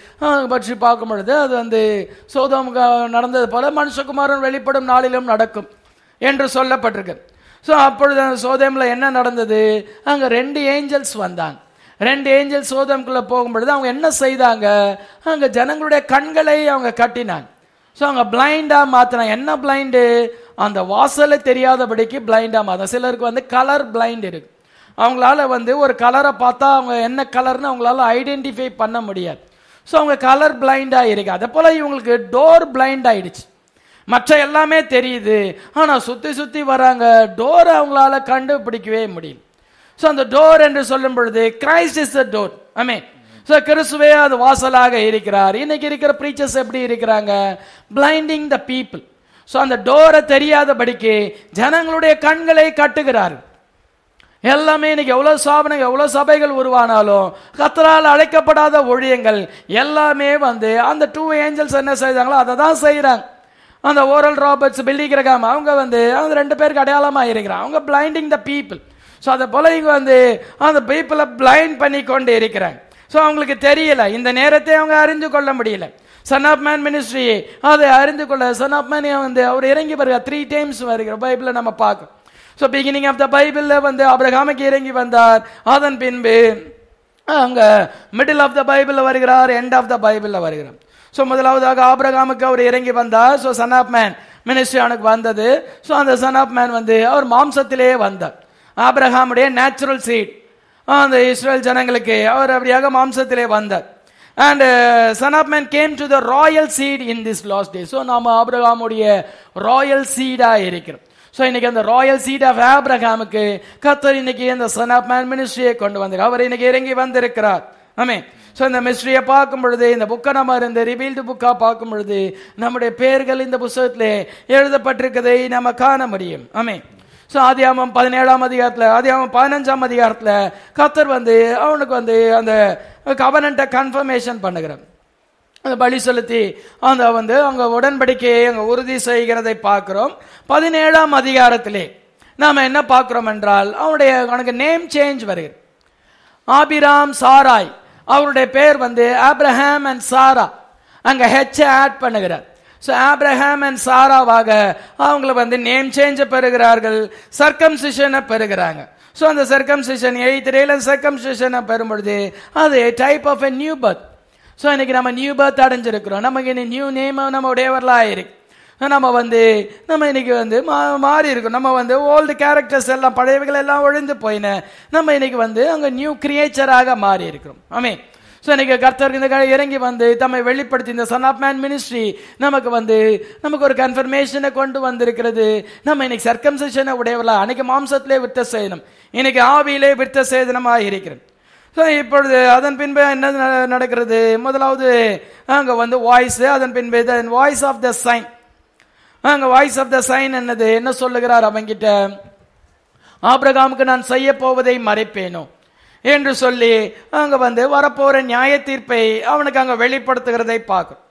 பற்றி பார்க்கும் பொழுது அது சோதோமுக்கு நடந்தது போல மனுஷகுமாரன் வெளிப்படும் நாளிலும் நடக்கும் என்று சொல்லப்பட்டிருக்கு. ஸோ அப்பொழுது சோதோம்ல என்ன நடந்தது, அங்க 2 ஏஞ்சல்ஸ் வந்தாங்க. 2 ஏஞ்சல்ஸ் சோதோமுக்குள்ள போகும்பொழுது அவங்க என்ன செய்தாங்க, அங்க ஜனங்களுடைய கண்களை அவங்க கட்டினாங்க. ஸோ அவங்க பிளைண்டா மாத்தினாங்க. என்ன பிளைண்டு, அந்த வாசலை தெரியாதபடிக்கு பிளைண்டா மாத்தினாங்க. சிலருக்கு கலர் பிளைண்ட் இருக்கு. அவங்களால ஒரு கலரை பார்த்தா அவங்க என்ன கலர்னு அவங்களால ஐடென்டிஃபை பண்ண முடியாது. ஸோ அவங்க கலர் பிளைண்டா இருக்கு. அதே போல இவங்களுக்கு டோர் பிளைண்ட் ஆயிடுச்சு. மற்ற எல்லாமே தெரியுது, ஆனா சுத்தி சுத்தி வராங்க, டோர் அவங்களால கண்டுபிடிக்கவே முடியும். ஸோ அந்த டோர் என்று சொல்லும் பொழுது கிரைஸ்ட் இஸ் த டோர். ஆமென். ஸோ கிறிஸ்துவே அது வாசலாக இருக்கிறார். இன்னைக்கு இருக்கிற பிரீச்சர்ஸ் எப்படி இருக்கிறாங்க, பிளைண்டிங் த பீப்புள். ஸோ அந்த டோரை தெரியாதபடிக்கு ஜனங்களுடைய கண்களை கட்டுகிறார்கள். எல்லாமே இன்னைக்கு எவ்வளவு சாபனம் எவ்வளவு சபைகள் உருவானாலும் கர்த்தரால் அழைக்கப்படாத ஊழியங்கள் எல்லாமே அந்த 2 ஏஞ்சல்ஸ் என்ன செய்தாங்களோ அதை தான் செய்யறாங்க. அந்த ஓரல் ராபர்ட்ஸ், பில்லி கிரகாம் அவங்க அந்த 2 பேருக்கு அடையாளமா இருக்கிறாங்க. அவங்க பிளைண்டிங் த பீப்புள். ஸோ அதை போல இவங்க அந்த பீப்புளை பிளைண்ட் பண்ணி கொண்டு இருக்கிறாங்க. ஸோ அவங்களுக்கு தெரியல, இந்த நேரத்தை அவங்க அறிந்து கொள்ள முடியல. சன் ஆஃப் மேன் மினிஸ்ட்ரி அதை அறிந்து கொள்ள சன் ஆஃப் மேன் அவர் இறங்கி வருகிறார். 3 டைம்ஸ் வருகிற பைபிளை நம்ம பார்க்கணும். ஸோ பிகினிங் ஆஃப் த பைபிள்ல ஆபிரகாமுக்கு இறங்கி வந்தார். அதன் பின்பு அங்க மிடில் ஆஃப் த பைபிள்ல வருகிறார், எண்ட் ஆஃப் த பைபிள்ல வருகிறார். ஸோ முதலாவதாக ஆபிரகாமுக்கு அவர் இறங்கி வந்தார். So son of man ministry அவனுக்கு வந்தது. ஸோ அந்த சன் ஆஃப் மேன் அவர் மாம்சத்திலே வந்தார். ஆபிரகாமுடைய நேச்சுரல் சீட் அந்த இஸ்ரேல் ஜனங்களுக்கு அவர் அப்படியாக மாம்சத்திலே வந்தார். And son of man came to the royal seat in this last day. So நாம ஆபிரகாமுடைய ராயல் சீடா இருக்கிறோம். ஸோ இன்னைக்கு அந்த ராயல் சீட் ஆஃப் ஆபிரகாமுக்கு கர்த்தர் இன்னைக்கு இந்த சன் ஆஃப் மேன் மினிஸ்ட்ரியை கொண்டு வந்தார். அவர் இன்னைக்கு இறங்கி வந்திருக்கிறார். ஆமென். ஸோ இந்த மிஸ்ட்ரியை பார்க்கும் பொழுது, இந்த புக்கை நம்ம இந்த ரிவீல்டு புக்கா பார்க்கும் பொழுது நம்முடைய பெயர்கள் இந்த புத்தகத்திலே எழுதப்பட்டிருக்கதை நம்ம காண முடியும். ஆமென். ஸோ ஆதியாகமம் 17ஆம் அதிகாரத்தில், ஆதியாகமம் 15ஆம் அதிகாரத்தில் கர்த்தர் அவனுக்கு அந்த கவனன்ட்டை கன்ஃபர்மேஷன் பண்ணுகிறார். அந்த பலி செலுத்தி அங்க உடன்படிக்கையை அங்க உறுதி செய்கிறதை பார்க்கிறோம். 17ஆம் அதிகாரத்திலே நாம என்ன பார்க்கிறோம் என்றால் அவனுக்கு நேம் சேஞ்ச் வருகிறது. ஆபிராம் சாராய் அவருடைய பேர் ஆப்ரஹாம் அண்ட் சாரா, அங்க ஹெச் ஆட் பண்ணுகிறார். ஸோ ஆப்ரஹாம் அண்ட் சாராவாக அவங்களை நேம் சேஞ்ச பெறுகிறார்கள், சர்க்கம்சிஷனை பெறுகிறாங்க. ஸோ அந்த சர்க்கம்சிஷன் 8th டேல சர்க்கம்சிஷனை பெறும்பொழுது அது type of a new birth. So இன்னைக்கு நம்ம நியூ பர்த் அடைஞ்சிருக்கிறோம். நமக்கு இன்னைக்கு நியூ நேம் நம்ம உடையவர்களாக இருக்கு. நம்ம இன்னைக்கு மாறி இருக்கும். நம்ம ஓல்டு கேரக்டர்ஸ் எல்லாம் பழையவைகள் எல்லாம் ஒழிந்து போயின. நம்ம இன்னைக்கு அங்க நியூ கிரியேச்சராக மாறி இருக்கிறோம். ஆமே. ஸோ இன்னைக்கு கர்த்தர் இந்த இறங்கி தம்மை வெளிப்படுத்தி இந்த சன் ஆஃப் மேன் மினிஸ்ட்ரி நமக்கு ஒரு கன்ஃபர்மேஷனை கொண்டு வந்திருக்கிறது. நம்ம இன்னைக்கு சர்க்கம்சிஷனை உடையவர்களா, அன்னைக்கு மாம்சத்திலே விருத்த சேதனம், இன்னைக்கு ஆவியிலே விருத்த சேதனமாக இருக்கிறது. ஸோ இப்பொழுது அதன் பின்பு என்ன நடக்கிறது, முதலாவது அங்க வாய்ஸ், அதன் பின்பு வாய்ஸ் ஆஃப் த சைன். அங்க வாய்ஸ் ஆஃப் த சைன் என்னது, என்ன சொல்லுகிறார் அவங்கிட்ட, ஆபிரகாமுக்கு நான் செய்ய போவதை மறைப்பேனோ என்று சொல்லி அங்க வரப்போற நியாய தீர்ப்பை அவனுக்கு அங்க வெளிப்படுத்துகிறதை பார்க்கும்.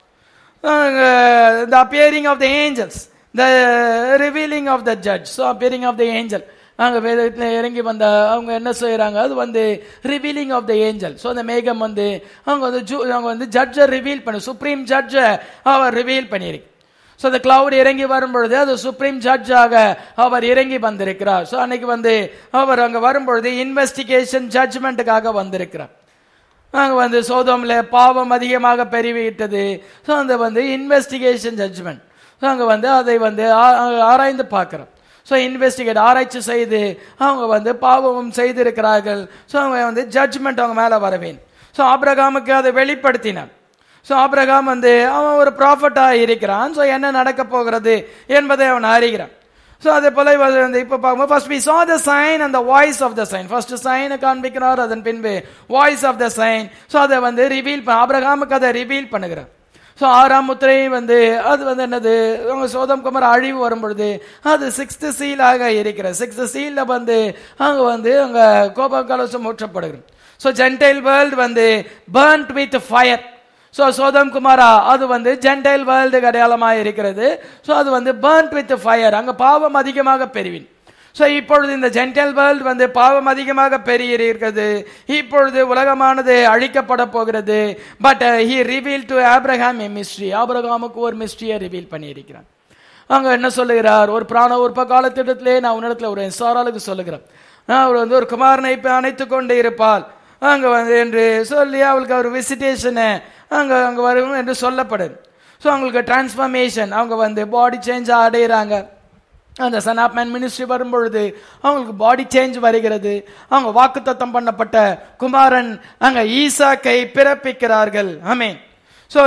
the appearing of the angels, the revealing of the judge. So appearing of the angel, அங்க வேதத்துல இறங்கி அவங்க என்ன செய்யறாங்க, அது revealing of the angel. So அந்த மேகம் அவங்க ஜட்ஜை ரிவீல் பண்ணி, சுப்ரீம் ஜட்ஜை அவர் ரிவீல் பண்ணியிருக்கு. ஸோ அந்த கிளவுட் இறங்கி வரும்பொழுது அது சுப்ரீம் ஜட்ஜாக அவர் இறங்கி வந்திருக்கிறார். ஸோ அன்னைக்கு அவர் அங்க வரும்பொழுது இன்வெஸ்டிகேஷன் ஜட்ஜ்மெண்ட்டுக்காக வந்திருக்கிறார். அங்க சோதோம்ல பாவம் அதிகமாக பெருகிவிட்டது. ஸோ அந்த இன்வெஸ்டிகேஷன் ஜட்ஜ்மெண்ட். ஸோ அங்க அதை ஆராய்ந்து பார்க்கிறோம். ஸோ இன்வெஸ்டிகேட், ஆராய்ச்சி செய்து அவங்க பாவமும் செய்திருக்கிறார்கள். ஸோ அவங்க ஜட்ஜ்மெண்ட் அவங்க மேல வரவேன். ஸோ ஆபிரகாமுக்கு அதை வெளிப்படுத்தினான். ஸோ ஆபிரகாம் அவன் ஒரு ப்ராஃபட்டா இருக்கிறான். ஸோ என்ன நடக்க போகிறது என்பதை அவன் அறிகிறான். ஸோ அதே போல இப்ப பார்க்கும்போது first we saw the sign and the voice of the sign. First சைனை காண்பிக்கிறார், அதன் பின்பு voice of the sign. So அதை ரிவீல் ஆபிரகாமுக்கு அதை ரிவீல் பண்ணுகிறார். ஸோ 6ஆம் முத்திரை அது என்னது, அவங்க சோதம் குமார அழிவு வரும் பொழுது அது 6th சீலாக இருக்கிற 6th சீல்ல அங்க அங்க கோப கலசம் ஊற்றப்படுகிறது. So gentile world burned with fire. So Sodom Gomorrah அது ஜென்டைல் வேர்ல்டு அடையாளமாக இருக்கிறது. ஸோ அது பர்ன்ட் வித் ஃபயர், அங்க பாவம் அதிகமாக பெருவின். ஸோ இப்பொழுது இந்த ஜென்டைல் வேர்ல்டு பாவம் அதிகமாக பெருகி இருக்கிறது. இப்பொழுது உலகமானது அழிக்கப்பட போகிறது. But he reveal to Abraham a mystery, ஆபிரகாமுக்கு ஒரு மிஸ்ட்ரியை ரிவீல் பண்ணி இருக்கிறான். அங்க என்ன சொல்லுகிறார், ஒரு பிராண உற்ப காலத்திட்டத்திலே நான் உன்னிடத்துல ஒரு சாராளுக்கு சொல்லுகிறேன், அவர் ஒரு குமாரனை அணைத்து கொண்டு இருப்பாள் அங்க என்று சொல்லி அவளுக்கு ஒரு விசிட்டேஷனை அங்க வரும் என்று சொல்லப்படுது. ஸோ அவங்களுக்கு டிரான்ஸ்ஃபர்மேஷன், அவங்க பாடி சேஞ்ச் அடைகிறாங்க. அந்த சன் ஆஃப் மேன் மினிஸ்ட்ரி வரும்பொழுது அவங்களுக்கு பாடி சேஞ்ச் வருகிறது. அவங்க வாக்குத்தத்தம் பண்ணப்பட்ட குமாரன் அங்க ஈசாக்கை பிறப்பிக்கிறார்கள். ஆமென். ஸோ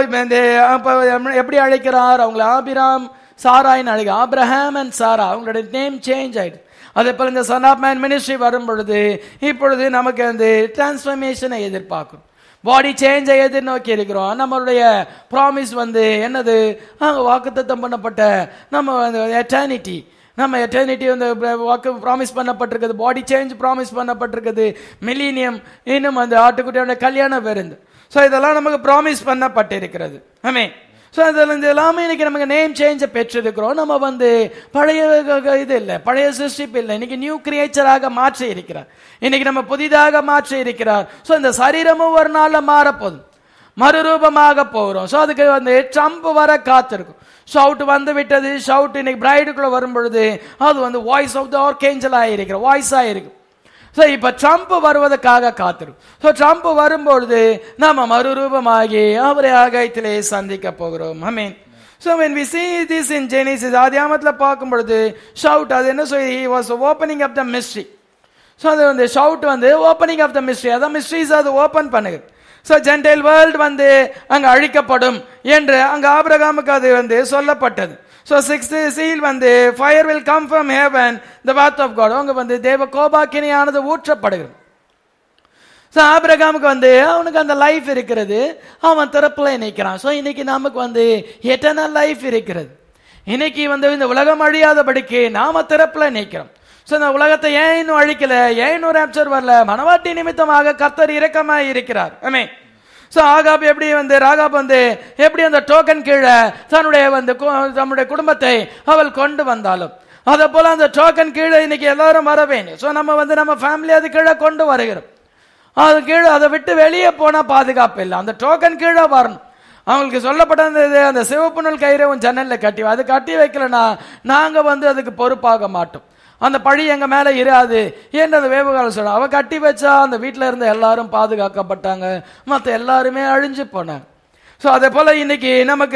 எப்படி அழைக்கிறார், அவங்களை ஆபிராம் சாராயின் அழைக்க, ஆப்ரஹாம் அண்ட் சாரா, அவங்களுடைய நேம் சேஞ்ச் ஆயிடுது. அதே போல இந்த சன் ஆஃப் மேன் மினிஸ்ட்ரி வரும் பொழுது இப்பொழுது நமக்கு டிரான்ஸ்ஃபர்மேஷனை எதிர்பார்க்கும், பாடி சேஞ்சை எதிர்நோக்கி இருக்கிறோம். நம்மளுடைய ப்ராமிஸ் என்னது, அங்க வாக்குத்தத்தம் பண்ணப்பட்ட நம்ம எட்டர்னிட்டி, நம்ம எட்டர்னிட்டி வாக்கு ப்ராமிஸ் பண்ணப்பட்டிருக்குது, பாடி சேஞ்ச் ப்ராமிஸ் பண்ணப்பட்டிருக்குது, மில்லினியம், இன்னும் ஆட்டுக்குட்டியோட கல்யாணம் விருந்து. ஸோ இதெல்லாம் நமக்கு ப்ராமிஸ் பண்ணப்பட்டிருக்கிறது. ஆமென். ஸோ இதில் எல்லாமே இன்னைக்கு நமக்கு நேம் சேஞ்சை பெற்றிருக்கிறோம். நம்ம பழைய இது இல்லை, பழைய சிருஷ்டிப்பு இல்லை, இன்னைக்கு நியூ கிரியேச்சராக மாற்றி இருக்கிறார். இன்னைக்கு நம்ம புதிதாக மாற்றி இருக்கிறார். ஸோ இந்த சரீரமும் ஒரு நாள்ல மாறப்போதும், மறுரூபமாக போகிறோம். ஸோ அதுக்கு ட்ரம்ப் வர காத்திருக்கும். ஷவுட் விட்டது. ஷவுட் இன்னைக்கு பிரைடுக்குள்ள வரும் பொழுது அது வாய்ஸ் ஆஃப் த ஆர்கேஞ்சல் ஆகிருக்கிற வாய்ஸ் ஆகிருக்கு. ஸோ இப்ப ட்ரம்ப் வருவதற்காக காத்திருக்கும். ஸோ ட்ரம்ப் வரும்பொழுது நாம மறுரூபமாகி அவரை ஆகாயத்திலே சந்திக்க போகிறோம். ஆமென். So when we see this in Genesis, ஆதியாகமத்துல பார்க்கும் பொழுது ஷவுட் அது என்ன சொல்லி, he was opening up the mystery. So அது shout opening of the mystery, அதான் மிஸ்ட்ரிஸ் அது ஓபன் பண்ணுது. ஸோ ஜென்டைல் வேர்ல்டு அங்க அழிக்கப்படும் என்று அங்க ஆபிரகாமுக்கு அது சொல்லப்பட்டது. So 6th seal fire will come from heaven, the wrath of God, அவங்க தேவ கோபாக்கினியானது ஊற்றப்படுகிறது. ஸோ ஆபிரகாமுக்கு அவனுக்கு அந்த லைஃப் இருக்கிறது, அவன் திறப்புல நிற்கிறான். ஸோ இன்னைக்கு நமக்கு எட்டர்னல் லைஃப் இருக்கிறது. இன்னைக்கு இந்த உலகம் அழியாதபடிக்கு நாம திறப்புல நிற்கிறோம். ஸோ இந்த உலகத்தை ஏன் இன்னும் அழிக்கல, ஏன் இன்னும் ராப்சர் வரல, மனவாட்டி நிமித்தமாக கர்த்தர் இரக்கமாய் இருக்கிறார். ஆமென். ஸோ ஆகாப் எப்படி ராகாப் எப்படி அந்த டோக்கன் கீழே தன்னுடைய குடும்பத்தை அவள் கொண்டு வந்தாலும் அதே போல அந்த டோக்கன் கீழே இன்னைக்கு எல்லாரும் வர வேண்டும். ஸோ நம்ம நம்ம ஃபேமிலி அது கீழே கொண்டு வருகிறோம். அது கீழே அதை விட்டு வெளியே போனா பாதுகாப்பு இல்லை, அந்த டோக்கன் கீழே வரணும். அவங்களுக்கு சொல்லப்பட்ட அந்த சிவப்பு நூல் கயிறை ஜன்னல்ல கட்டி, அது கட்டி வைக்கலன்னா நாங்க அதுக்கு பொறுப்பாக மாட்டோம், அந்த பழி எங்க மேல இராது என்று அந்த வேவுகாலம் சொல்ல. அவ கட்டி வச்சா அந்த வீட்டுல இருந்த எல்லாரும் பாதுகாக்கப்பட்டாங்க, மற்ற எல்லாருமே அழிஞ்சு போனாங்க. ஸோ அதே போல இன்னைக்கு நமக்கு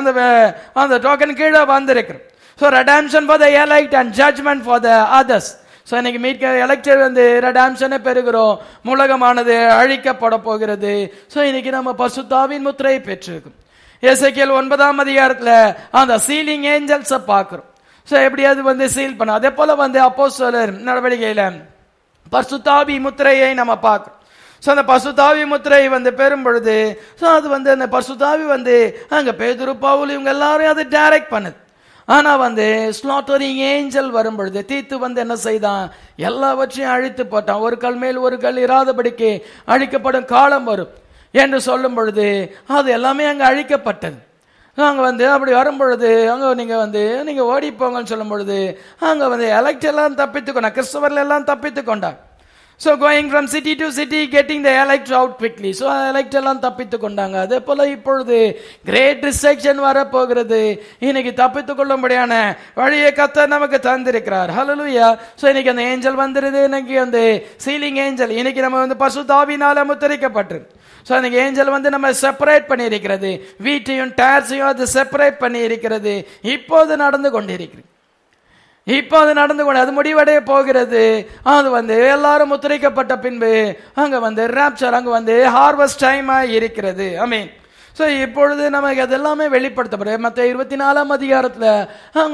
அந்த டோக்கன் கீழே வந்திருக்கிறோம். So redemption for the elect and judgment for the others. So இன்னைக்கு மீட்க எலெக்டட் ரெடாம்ஷனை பெறுகிறோம், உலகமானது அழிக்கப்பட போகிறது. ஸோ இன்னைக்கு நம்ம பரிசுத்தாவின் முத்திரையை பெற்றிருக்கோம். எசேக்கியேல் 9ஆம் அதிகாரத்துல அந்த சீலிங் ஏஞ்சல்ஸை பார்க்கிறோம். ஸோ எப்படி அது சீல் பண்ண, அதே போல அப்போஸ்தலர் நடவடிக்கையில பரிசுத்தாவி முத்திரையை நம்ம பார்க்கிறோம். ஸோ அந்த பரிசுத்தாவி முத்திரை பெறும் பொழுது ஸோ அது அந்த பரிசுத்தாவி அங்க பேதுரு பவுல் இவங்க எல்லாரையும் அது டைரக்ட் பண்ணுது. ஆனா ஸ்லாட்டரிங் ஏஞ்சல் வரும் பொழுது தீத்து என்ன செய்தான், எல்லாவற்றையும் அழித்து போட்டான். ஒரு கல் மேல் ஒரு கல் இராதபடிக்கு அழிக்கப்படும் காலம் வரும் என்று சொல்லும் பொழுது அது எல்லாமே அங்க அழிக்கப்பட்டது. அங்க அப்படி வரும் பொழுது அங்க நீங்க ஓடி போங்கன்னு சொல்லும் பொழுது அங்க எலெக்ட் எல்லாம் தப்பித்து கொண்டாங்க, கிறிஸ்தவர்கள் எல்லாம் தப்பித்து கொண்டாங்க. So going from city to city, getting the elect out quickly. So elect எல்லாம் தப்பித்து கொண்டாங்க. அதே போல இப்பொழுது கிரேட் டிஸ்ட்ரக்ஷன் வர போகிறது. இன்னைக்கு தப்பித்து கொள்ளும்படியான வழியை கர்த்தர் நமக்கு தந்திருக்கிறார். ஹல்லேலூயா. சோ இன்னைக்கு அந்த ஏஞ்சல் வந்திருது, இன்னைக்கு அந்த சீலிங் ஏஞ்சல் இன்னைக்கு நம்ம பரிசுத்த ஆவியினால முத்திரைக்கப்பட்டிருக்கு. சோ அந்த ஏஞ்சல் நம்ம செப்பரேட் பண்ணி இருக்கிறது, வீட்டையும் டயர்ஸையும் அது செப்பரேட் பண்ணி இருக்கிறது. இப்போது நடந்து கொண்டிருக்கிறது, இப்போது நடந்து கொண்டு அது முடிவடைய போகிறது. அது எல்லாரும் முத்திரைக்கப்பட்ட பின்பு அங்க ராப்சர் அங்க ஹார்வெஸ்ட் டைம் இருக்கிறது. ஆமென். சோ இப்பொழுது நமக்கு அதெல்லாமே வெளிப்படுத்தப்படுது. மத்த 24ஆம் அதிகாரத்துல அங்க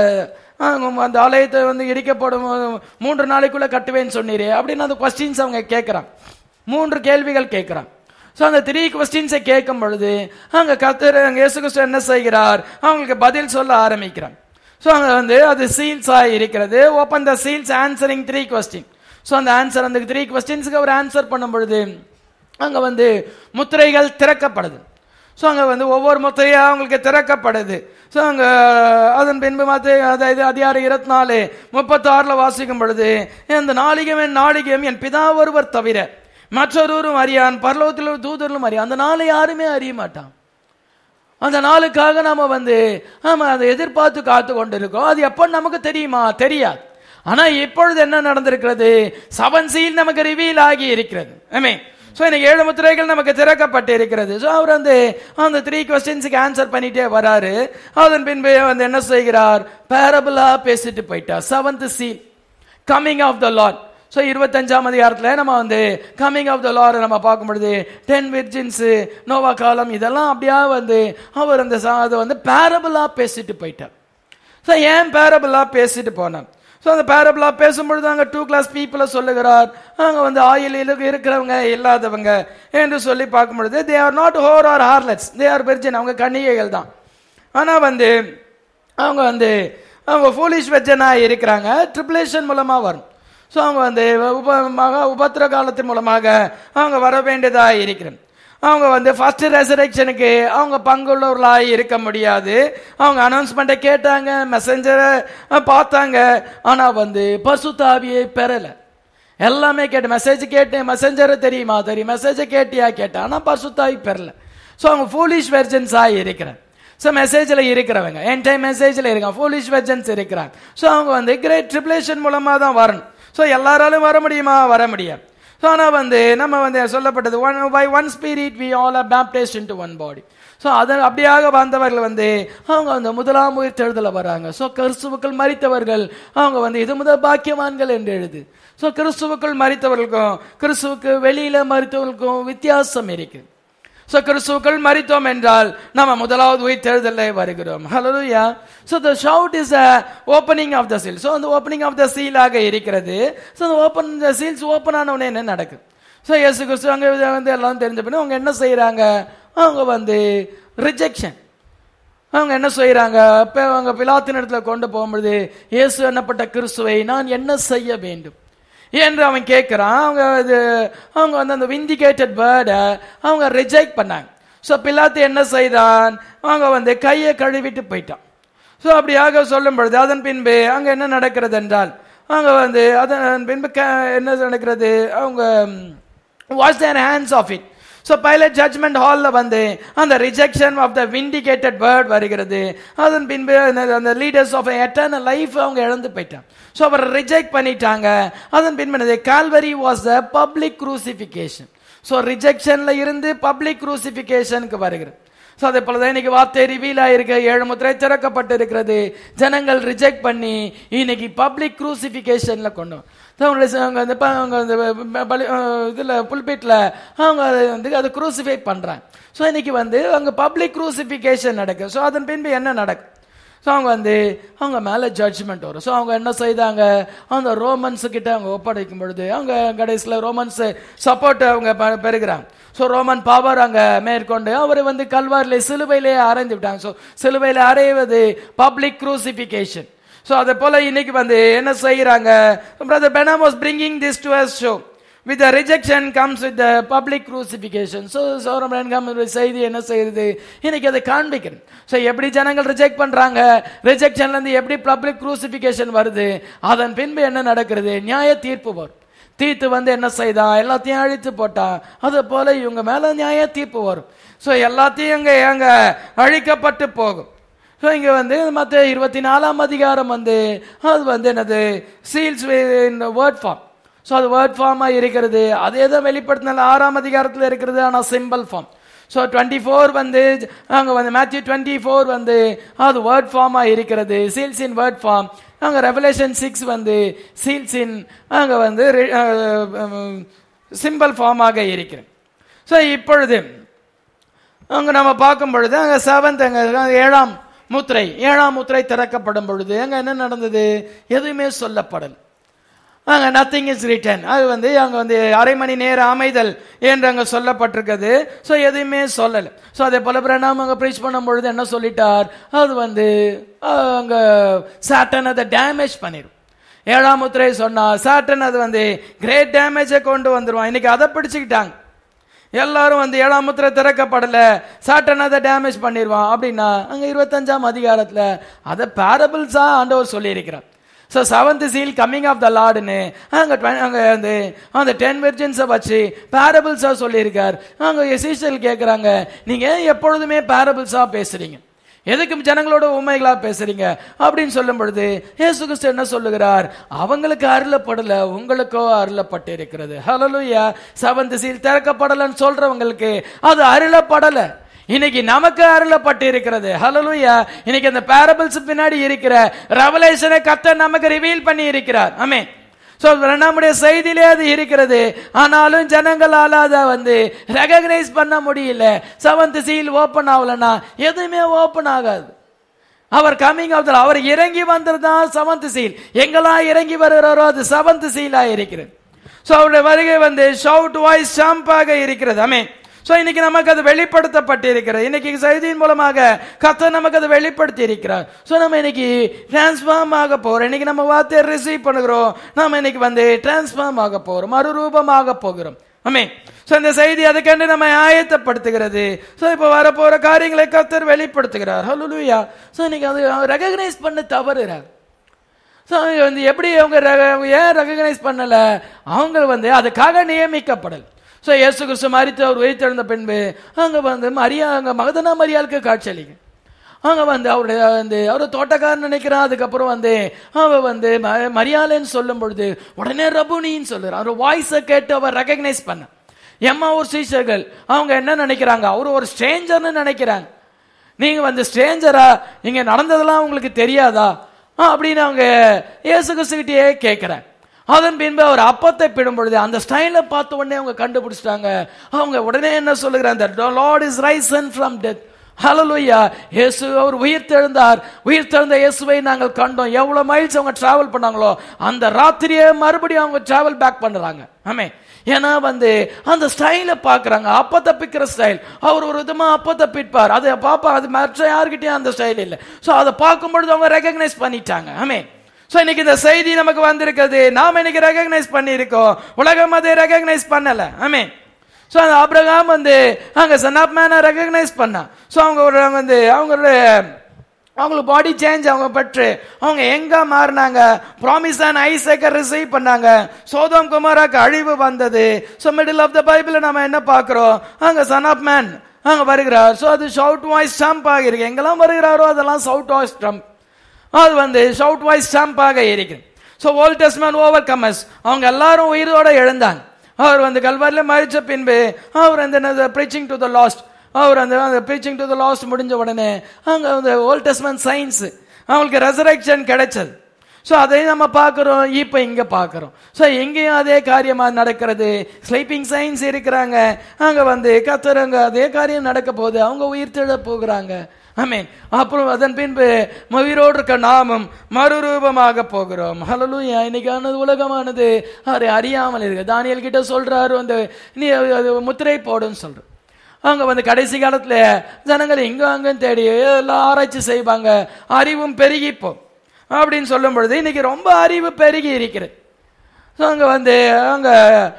அந்த ஆலயத்தை இடிக்கப்படும் 3 நாளைக்குள்ள கட்டுவேன்னு சொன்னீரே அப்படின்னு அந்த கொஸ்டின்ஸ் அவங்க கேட்கறாங்க, 3 கேள்விகள் கேட்கறாங்க. சோ அந்த 3 கொஸ்டின்ஸை கேட்கும் பொழுது அங்க கர்த்தர் இயேசு கிறிஸ்து என்ன செய்கிறார், அவங்களுக்கு பதில் சொல்ல ஆரம்பிக்கிறார். சோ அங்க அது சீல்ஸ் ஆகி இருக்கிறது. Open the seals answering 3 question. So அந்த ஆன்சர் அந்த 3 கொஸ்டின்ஸ்க்கு அவர் ஆன்சர் பண்ணும் பொழுது அங்க முத்திரைகள் திறக்கப்படுது. சோ அங்க ஒவ்வொரு முத்திரையா அவங்களுக்கு திறக்கப்படுது. சோ அங்க அதன் பின்பு அதாவது அதிகாரம் 24:36 வாசிக்கும் பொழுது, இந்த நாளிகையும் என் பிதா ஒருவர் தவிர மற்றொருவரும் அறியான், பரலோகத்தில் ஒரு தூதர்களும் அறியான். அந்த நாளை யாருமே அறிய மாட்டான். அந்த நாளுக்காக நாம அதை எதிர்பார்த்து காத்து கொண்டிருக்கோம். அது எப்ப நமக்கு தெரியுமா? தெரியாது. ஆனா இப்பொழுது என்ன நடந்திருக்கிறது? 7 சீல் நமக்கு ரிவீல் ஆகி இருக்கிறது. ஆமென். சோ இன்னைக்கு 7 முத்திரைகள் நமக்கு திறக்கப்பட்டு இருக்கிறது. சோ அவர் அந்த 3 கொஸ்டின்ஸ்க்கு ஆன்சர் பண்ணிட்டே வராரு. அதன் பின்பு என்ன செய்கிறார்? பேரபிளா பேசிட்டு போயிட்டார். 7th seal coming of the lord. So 25ஆம் அதிகாரத்துல நம்ம கமிங் ஆஃப் த லார்ட் நம்ம பார்க்கும் பொழுது 10 விர்ஜின்ஸ், நோவா காலம், இதெல்லாம் அப்படியே அவர் அதை பேரபிளா பேசிட்டு போயிட்டார். சோ ஏன் பேரபிளா பேசிட்டு போனார்? சோ அந்த பேரபிளா பேசும்பொழுது அங்க 2 கிளாஸ் பீப்புளை சொல்லுகிறார். அங்க ஆயில் இருக்கிறவங்க இல்லாதவங்க என்று சொல்லி பார்க்கும் பொழுது they are not whore or harlots, they are virgin, அவங்க கன்னிகைகள் தான். ஆனா அவங்க ஃபூலிஷ் வெர்ஜனா இருக்கிறாங்க. ட்ரிபுலேஷன் மூலமா வரும். ஸோ அவங்க உபத்திர காலத்தின் மூலமாக அவங்க வர வேண்டியதா இருக்கிறது. அவங்க ஃபர்ஸ்ட் ரெசரக்ஷனுக்கு அவங்க பங்குள்ளவர்களாக இருக்க முடியாது. அவங்க அனௌன்ஸ்மெண்ட்டை கேட்டாங்க, மெசஞ்சரை பார்த்தாங்க, ஆனா பரிசுத்த ஆவியை பெறல. எல்லாமே கேட்டு மெசேஜ் கேட்டேன், மெசஞ்சரை தெரியுமா? தெரியும். மெசேஜை கேட்டியா? கேட்டேன். ஆனா பரிசுத்த ஆவி பெறல. ஸோ அவங்க ஃபூலிஷ் வெர்ஜன்ஸாக இருக்கிறாங்க. ஸோ மெசேஜில் இருக்கிறவங்க, என் டைம் மெசேஜில் இருக்காங்க, ஃபூலிஷ் வெர்ஜன்ஸ் இருக்கிறாங்க. ஸோ அவங்க கிரேட் ட்ரிபுலேஷன் மூலமா தான் வரணும். ஸோ எல்லாராலும் வர முடியுமா? வர முடியாது. ஸோ ஆனால் நம்ம சொல்லப்பட்டது by one spirit we all are baptized into one body. So அதன் அப்படியாக வந்தவர்கள் அவங்க முதலாம் உயிர்த்தெழுதல வராங்க. ஸோ கிறிஸ்துவுக்குள் மரித்தவர்கள் அவங்க இது முதல் பாக்கியவான்கள் என்று எழுது. ஸோ கிறிஸ்துவுக்குள் மரித்தவர்களுக்கும் கிறிஸ்துவுக்கு வெளியில மரித்தவர்களுக்கும் வித்தியாசம் இருக்கு. So கிறிஸ்துவுக்குள் மரித்தோம் என்றால் நம்ம முதலாவது உயிர்த்தெழுதலை வருகிறோம். ஹல்லேலூயா. So the shout is a opening of the seal. So அந்த opening of the seal ஆக இருக்கிறது. So the seals open ஆன உடனே என்ன நடக்குது? So இயேசு கிறிஸ்து அங்க எல்லாம் தெரிஞ்ச பிறகு அவங்க என்ன செய்யறாங்க? அவங்க ரிஜெக்ஷன். அவங்க என்ன செய்யறாங்க? அவங்க பிலாத்தின் இடத்துல கொண்டு போகும்பொழுது, இயேசு என்னப்பட்ட கிறிஸ்துவை நான் என்ன செய்ய வேண்டும் என்று அவன் கேட்கிறான். அவங்க அந்த விண்டிகேட்டட் வேர்டை அவங்க ரிஜெக்ட் பண்ணாங்க. ஸோ பிலாத்து என்ன செய்தான்? அவங்க கையை கழுவிட்டு போயிட்டான். ஸோ அப்படியாக சொல்லும் பொழுது அதன் பின்பு அங்க என்ன நடக்கிறது என்றால், அவங்க அதன் பின்பு என்ன நடக்கிறது? அவங்க wash their hands of it. So Pilate judgment ஹால்ல அந்த rejection of the vindicated word வருகிறது. அதன் பின்பு அந்த லீடர்ஸ் ஆஃப் எட்டர்னல் லைஃப் அவங்க இழந்து போயிட்டாங்க. ஸோ அவரை ரிஜெக்ட் பண்ணிட்டாங்க. அதன் பின்பு Calvary was the public crucifixion. So ரிஜெக்ஷன்ல இருந்து பப்ளிக் குரூசிபிகேஷனுக்கு வருகிறது. ஸோ அதே போலதான் இன்னைக்கு வார்த்தை ரிவீல் ஆயிருக்க, 7 முத்திரை திறக்கப்பட்டு இருக்கிறது. ஜனங்கள் ரிஜெக்ட் பண்ணி இன்னைக்கு பப்ளிக் குரூசிபிகேஷன்ல கொண்டு இதுல புல்பிட்ல அவங்க அதை குரூசிஃபை பண்றாங்க. ஸோ இன்னைக்கு அங்க பப்ளிக் குரூசிபிகேஷன் நடக்கும். ஸோ அதன் பின்பு என்ன நடக்கும்? ஸோ அவங்க மேல ஜட்ஜ்மெண்ட் வரும். ஸோ அவங்க என்ன செய்தாங்க? அந்த ரோமன்ஸ் கிட்ட அவங்க ஒப்படைக்கும் பொழுது அவங்க கடைசியில் ரோமன்ஸ் சப்போர்ட் அவங்க பெறுகிறாங்க. ஸோ ரோமன் பவர் அங்க மேற்கொண்டு அவர் கல்வாரிலே சிலுவையிலே அறைந்து விட்டாங்க. ஸோ சிலுவையில அறைவது பப்ளிக் குரூசிபிகேஷன். ஸோ அதே போல இன்னைக்கு என்ன செய்யறாங்க? Brother Branham was bringing this to us show. With the rejection comes with the public crucifixion. So செய்தி என்ன செய்யுது? இன்னைக்கு அதை காண்பிக்கிறேன். ஸோ எப்படி ஜனங்கள் ரிஜெக்ட் பண்றாங்க, ரிஜெக்ஷன்ல இருந்து எப்படி பப்ளிக் குரூசிபிகேஷன் வருது, அதன் பின்பு என்ன நடக்கிறது? நியாய தீர்ப்பு வரும். தீர்த்து என்ன செய்தா? எல்லாத்தையும் அழித்து போட்டா. அது போல இவங்க மேல நியாய தீர்ப்பு வரும். ஸோ எல்லாத்தையும் அங்க அழிக்கப்பட்டு போகும். ஸோ இங்க மத்த 24ஆம் அதிகாரம் அது என்னது? Seals in word form. So அது வேர்ட் ஃபார்மா இருக்கிறது. அதே தான் வெளிப்படுத்தினால 6ஆம் அதிகாரத்தில் இருக்கிறது, ஆனா சிம்பிள் ஃபார்ம். ஸோ 24 அங்க மேத்யூ 24 அது வேர்ட் ஃபார்மா இருக்கிறது, சீல்ஸ் இன் வேர்ட் ஃபார்ம். அங்க ரெவலேஷன் 6 சீல்ஸ் இன் அங்க சிம்பிள் ஃபார்மாக இருக்கிறது. ஸோ இப்பொழுது அங்க நம்ம பார்க்கும் பொழுது அங்க 7th ஏழாம் முத்திரை திறக்கப்படும் பொழுது அங்க என்ன நடந்தது? எதுவுமே சொல்லப்படல. அங்க நத்திங் இஸ் ரிட்டன். அது அங்க அரை மணி நேர அமைதல் என்று அங்க சொல்லப்பட்டிருக்கிறது. சோ எதுவுமே சொல்லல. சோ அதே போல பிரணாம் அங்க பிரீச் பண்ணும் பொழுது என்ன சொல்லிட்டார், அது அங்க சாட்டன் அதை டேமேஜ் பண்ணிடும். 7ஆம் முத்திரை சொன்னா சாட்டன் அது கிரேட் டேமேஜை கொண்டு வந்துருவான். இன்னைக்கு அதை பிடிச்சுக்கிட்டாங்க எல்லாரும். 7ஆம் முத்திரை திறக்கப்படல, சாட்டன் அதை டேமேஜ் பண்ணிடுவான் அப்படின்னா அங்க 25ஆம் அதிகாரத்துல அதை பேரபிள்ஸா ஆண்டவர் சொல்லி இருக்கிறார். So 7th seal coming of the Lord னு அங்க அந்த 10 virgins வச்சு பேரபிள்ஸா சொல்லி இருக்கார். அங்க எசேக்கியேல் கேக்குறாங்க, நீங்க எப்பொழுதுமே பேரபிள்ஸா பேசுறீங்க, எதுக்கும் ஜனங்களோட உண்மைகளா பேசுறீங்க அப்படின்னு சொல்லும் பொழுது இயேசு கிறிஸ்து என்ன சொல்லுகிறார், அவங்களுக்கு அருளப்படல, உங்களுக்கோ அருளப்பட்டு இருக்கிறது. ஹல்லேலூயா. 7th seal திறக்கப்படலன்னு சொல்றவங்களுக்கு அது அருளப்படல, இன்னைக்கு நமக்கு அருளப்பட்டு இருக்கிறது. ஹல்லேலூயா. இன்னைக்கு அந்த பேரபிள்ஸ் பின்னாடி இருக்கிற ரெவலேஷனை கர்த்தர் நமக்கு ரிவீல் பண்ணி இருக்கிறார். ஆமென். சோ நம்முடைய செய்தியிலே அது இருக்கிறது, ஆனாலும் ஜனங்களால அதை ரெகக்னைஸ் பண்ண முடியல. 7th seal ஓபன் ஆகலன்னா எதுவுமே ஓபன் ஆகாது. அவர் கமிங் ஆஃப் அவர் இறங்கி வந்ததுதான் 7th seal. எங்கெல்லாம் இறங்கி வருகிறாரோ அது 7th seal இருக்கிறது. சோ அவருடைய வருகை ஷவுட் வாய்ஸ் ஷாம்பாக இருக்கிறது. ஆமென். சோ இன்னைக்கு நமக்கு அது வெளிப்படுத்தப்பட்டு இருக்கிறது. இன்னைக்கு செய்தியின் மூலமாக கர்த்தர் நமக்கு அது வெளிப்படுத்தி இருக்கிறார். சோ நம்ம இன்னைக்கு டிரான்ஸ்ஃபார்ம் ஆக போறோம். இன்னைக்கு நம்ம வார்த்தையை ரிசீவ் பண்ணுகிறோம். நாம இன்னைக்கு டிரான்ஸ்ஃபார்ம் ஆக போறோம், மறுரூபமாக போகிறோம். ஆமென். சோ இந்த செய்தி அதுக்கென்று நம்ம ஆயத்தப்படுத்துகிறது. சோ இப்ப வரப்போற காரியங்களை கர்த்தர் வெளிப்படுத்துகிறார். ஹல்லேலூயா. சோ இன்னைக்கு அது ரெகக்னைஸ் பண்ண தவறுறார். சோ எப்படி அவங்க ஏன் ரெகக்னைஸ் பண்ணல, அவங்க அதுக்காக நியமிக்கப்படல். சோ இயேசு கிறிஸ்து மரித்து அவர் உயிர்த்தெழுந்த பின்பு அங்க மரியா அங்க மகதனா மரியாளுக்கு காட்சி அளிக்க அங்க அவருடைய அவரு தோட்டக்காரன் நினைக்கிறான். அதுக்கப்புறம் அவ மரியாளன்னு சொல்லும் பொழுது உடனே ரபுனின்னு சொல்லுறான். அவர் வாய்ஸை கேட்டு அவர் ரெகக்னைஸ் பண்ண எம்மா ஒரு சீஷர்கள் அவங்க என்ன நினைக்கிறாங்க, அவரு ஒரு ஸ்ட்ரேஞ்சர்னு நினைக்கிறாங்க. நீங்க ஸ்ட்ரேஞ்சரா, இங்க நடந்ததெல்லாம் உங்களுக்கு தெரியாதா அப்படின்னு அவங்க இயேசு கிறிஸ்துகிட்டயே கேட்கிறாங்க. அதன் பின்பு அவர் அப்பத்தை பிடும் பொழுது அந்த ஸ்டைலை பார்த்த உடனே அவங்க கண்டுபிடிச்சிட்டாங்க. அவங்க உடனே என்ன சொல்லுகிறாங்க, the Lord is risen from death. ஹல்லேலூயா. இயேசு அவர் உயிர்த்தெழுந்தார். உயிர்த்தெழுந்த இயேசுவை நாங்கள் கண்டோம். எவ்வளவு மைல்ஸ் அவங்க டிராவல் பண்ணாங்களோ அந்த ராத்திரியே மறுபடியும் அவங்க டிராவல் பேக் பண்றாங்க. ஆமென். ஏன்னா அந்த ஸ்டைலை பாக்குறாங்க, அப்பத்தை பிக்கிற ஸ்டைல். அவர் ஒரு விதமா அப்பத்தை பிற்பார், அதை பாப்பா, அது மற்ற யாருக்கிட்டையும் அந்த ஸ்டைல் இல்லை. சோ அதை பார்க்கும் பொழுது அவங்க ரெகக்னைஸ் பண்ணிட்டாங்க. ஆமென். சோ இன்னைக்கு இந்த செய்தி நமக்கு வந்திருக்கிறது, நாம இன்னைக்கு ரெகக்னைஸ் பண்ணி இருக்கோம், உலகம் அதை ரெகக்னைஸ் பண்ணல. ஆமென். சோ ஆபிரகாம் அங்க சன் ஆஃப் மேனை ரெகக்னைஸ் பண்ணா. சோ அவங்க அவங்களுக்கு பாடி சேஞ்ச் அவங்க பெற்று அவங்க எங்க மாறினாங்க, ப்ராமிஸ் அண்ட் ஐசேக்கை ரிசீவ் பண்ணாங்க. சோதோம் குமாராக்கு அழிவு வந்தது. So middle of the Bible நாம என்ன பார்க்கிறோம், அங்க சன் ஆஃப் மேன் அங்க வருகிறார். சோ அது ஷவுட் வாய்ஸ் ஸ்டம்ப் ஆகிருக்கு. எங்கெல்லாம் வருகிறாரோ அதெல்லாம் ஷவுட் வாய்ஸ் ஸ்டம்ப், அது ஷவுட் வாய்ஸ் ஸ்டம்பாக இருக்கிறது. சோ ஓல்ட் டெஸ்டமென்ட் ஓவர்கமர்ஸ் அவங்க எல்லாரும் உயிரோட எழுந்தாங்க. அவர் கல்வாரில மரிச்ச பின்பு அவர் பிரீச்சிங் டு த லாஸ்ட், அவர் அந்த பிரீச்சிங் டு த லாஸ்ட் முடிஞ்ச உடனே அங்க ஓல்ட் டெஸ்டமென்ட் சயின்ஸ் அவங்களுக்கு ரெசரக்ஷன் கிடைச்சது. சோ அதை நம்ம பார்க்கிறோம், இப்ப இங்க பார்க்கிறோம். சோ எங்கேயும் அதே காரியமா நடக்கிறது. ஸ்லீப்பிங் சயின்ஸ் இருக்கிறாங்க, அங்க கத்துறங்க அதே காரியம் நடக்க போகுது, அவங்க உயிர் தெழ போகிறாங்க. ஆமென். அப்புறம் அதன் பின்பு உயிரோடு இருக்க நாமும் மறுரூபமாக போகிறோம். ஹல்லேலூயா. இன்னைக்கானது உலகமானது அவரை அறியாமல் இருக்கு. தானியேல் கிட்ட சொல்றாரு, நீ முத்திரை போடுன்னு சொல்ற. அவங்க கடைசி காலத்துல ஜனங்கள் இங்க அங்கன்னு தேடி எல்லாம் ஆராய்ச்சி செய்வாங்க, அறிவும் பெருகிப்போம் அப்படின்னு சொல்லும் பொழுது இன்னைக்கு ரொம்ப அறிவு பெருகி இருக்கிறது. அங்க அங்க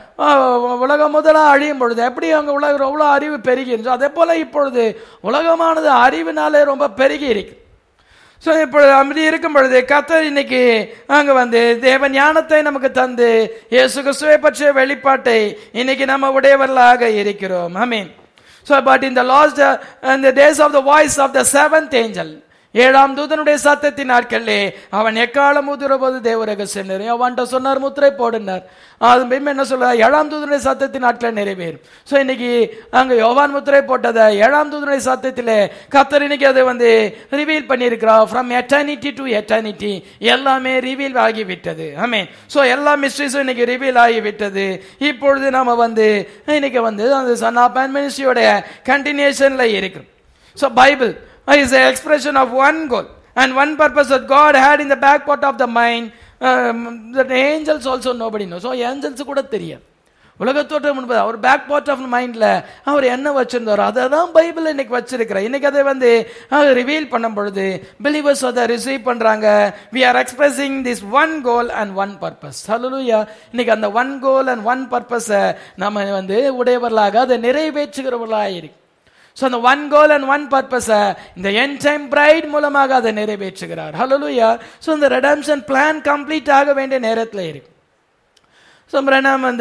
உலகம் முதலா அழியும் பொழுது எப்படி அங்க உலகம் எவ்வளவு அறிவு பெருகி இருந்துச்சோ அதே போல இப்பொழுது உலகமானது அறிவினாலே ரொம்ப பெருகி இருக்கு. சோ இப்பொழுது அப்படி இருக்கும் பொழுது கர்த்தர் இன்னைக்கு அங்க தேவ ஞானத்தை நமக்கு தந்து இயேசு கிறிஸ்துவை பற்றிய வெளிப்பாட்டை இன்னைக்கு நம்ம உடையவர்களாக இருக்கிறோம். ஆமென். So but in the last in the days of the voice of the seventh angel, 7ஆம் தூதனுடைய சத்தத்தின் நாட்களிலே அவன் எக்காலம் ஊதுறபோது தேவ ரகசியம் நிறைவேறும். அவன்கிட்ட சொன்னார் முத்திரை போடுனார். அது என்ன சொல்ற, 7ஆம் தூதனுடைய சத்தத்தின் நாட்களில் நிறைவேறும். சோ இன்னைக்கு அங்க யோவான் முத்திரை போட்டதை 7ஆம் தூதனுடைய சத்தத்திலே கர்த்தர் இன்னைக்கு அதை ரிவீல் பண்ணியிருக்கிறார். ஃப்ரம் எட்டர்னிட்டி டு எட்டர்னிட்டி எல்லாமே ரிவீல் ஆகிவிட்டது. ஆமென். சோ எல்லா மிஸ்ட்ரிஸும் இன்னைக்கு ரிவீல் ஆகிவிட்டது. இப்பொழுது நாம இன்னைக்கு அந்த சன் ஆஃப் மேன் மினிஸ்ட்ரியோட கண்டினியூஷன்ல இருக்கு. So Bible is the expression of one goal and one purpose that God had in the back part of the mind angels also nobody know. So angels கூட தெரியாது. உலகத்தோட்டம் முன்பு அவர் பேக் பார்ட் ஆஃப் மைண்ட்ல அவர் என்ன வச்சிருந்தாரோ அதை தான் பைபிள் இன்னைக்கு வச்சிருக்கிறார். இன்னைக்கு அதை ரிவீல் பண்ணும் பொழுது பிலீவர்ஸ் அதை ரிசீவ் பண்றாங்க. we are expressing this one goal and one purpose. ஹல்லேலூயா. இன்னைக்கு அந்த one goal and one purpose நம்ம உடையவர்களாக அதை நிறைவேற்றுகிறவர்களாக இருக்கு. ஸோ அந்த one goal and one purpose இந்த எண்ட் டைம் பிரைட் மூலமாக அதை நிறைவேற்றுகிறார். ஹல்லேலூயா. ஸோ இந்த ரெடம்ஷன் பிளான் கம்ப்ளீட் ஆக வேண்டிய நேரத்தில் இருக்கு. ஸோ பிரணாம் இந்த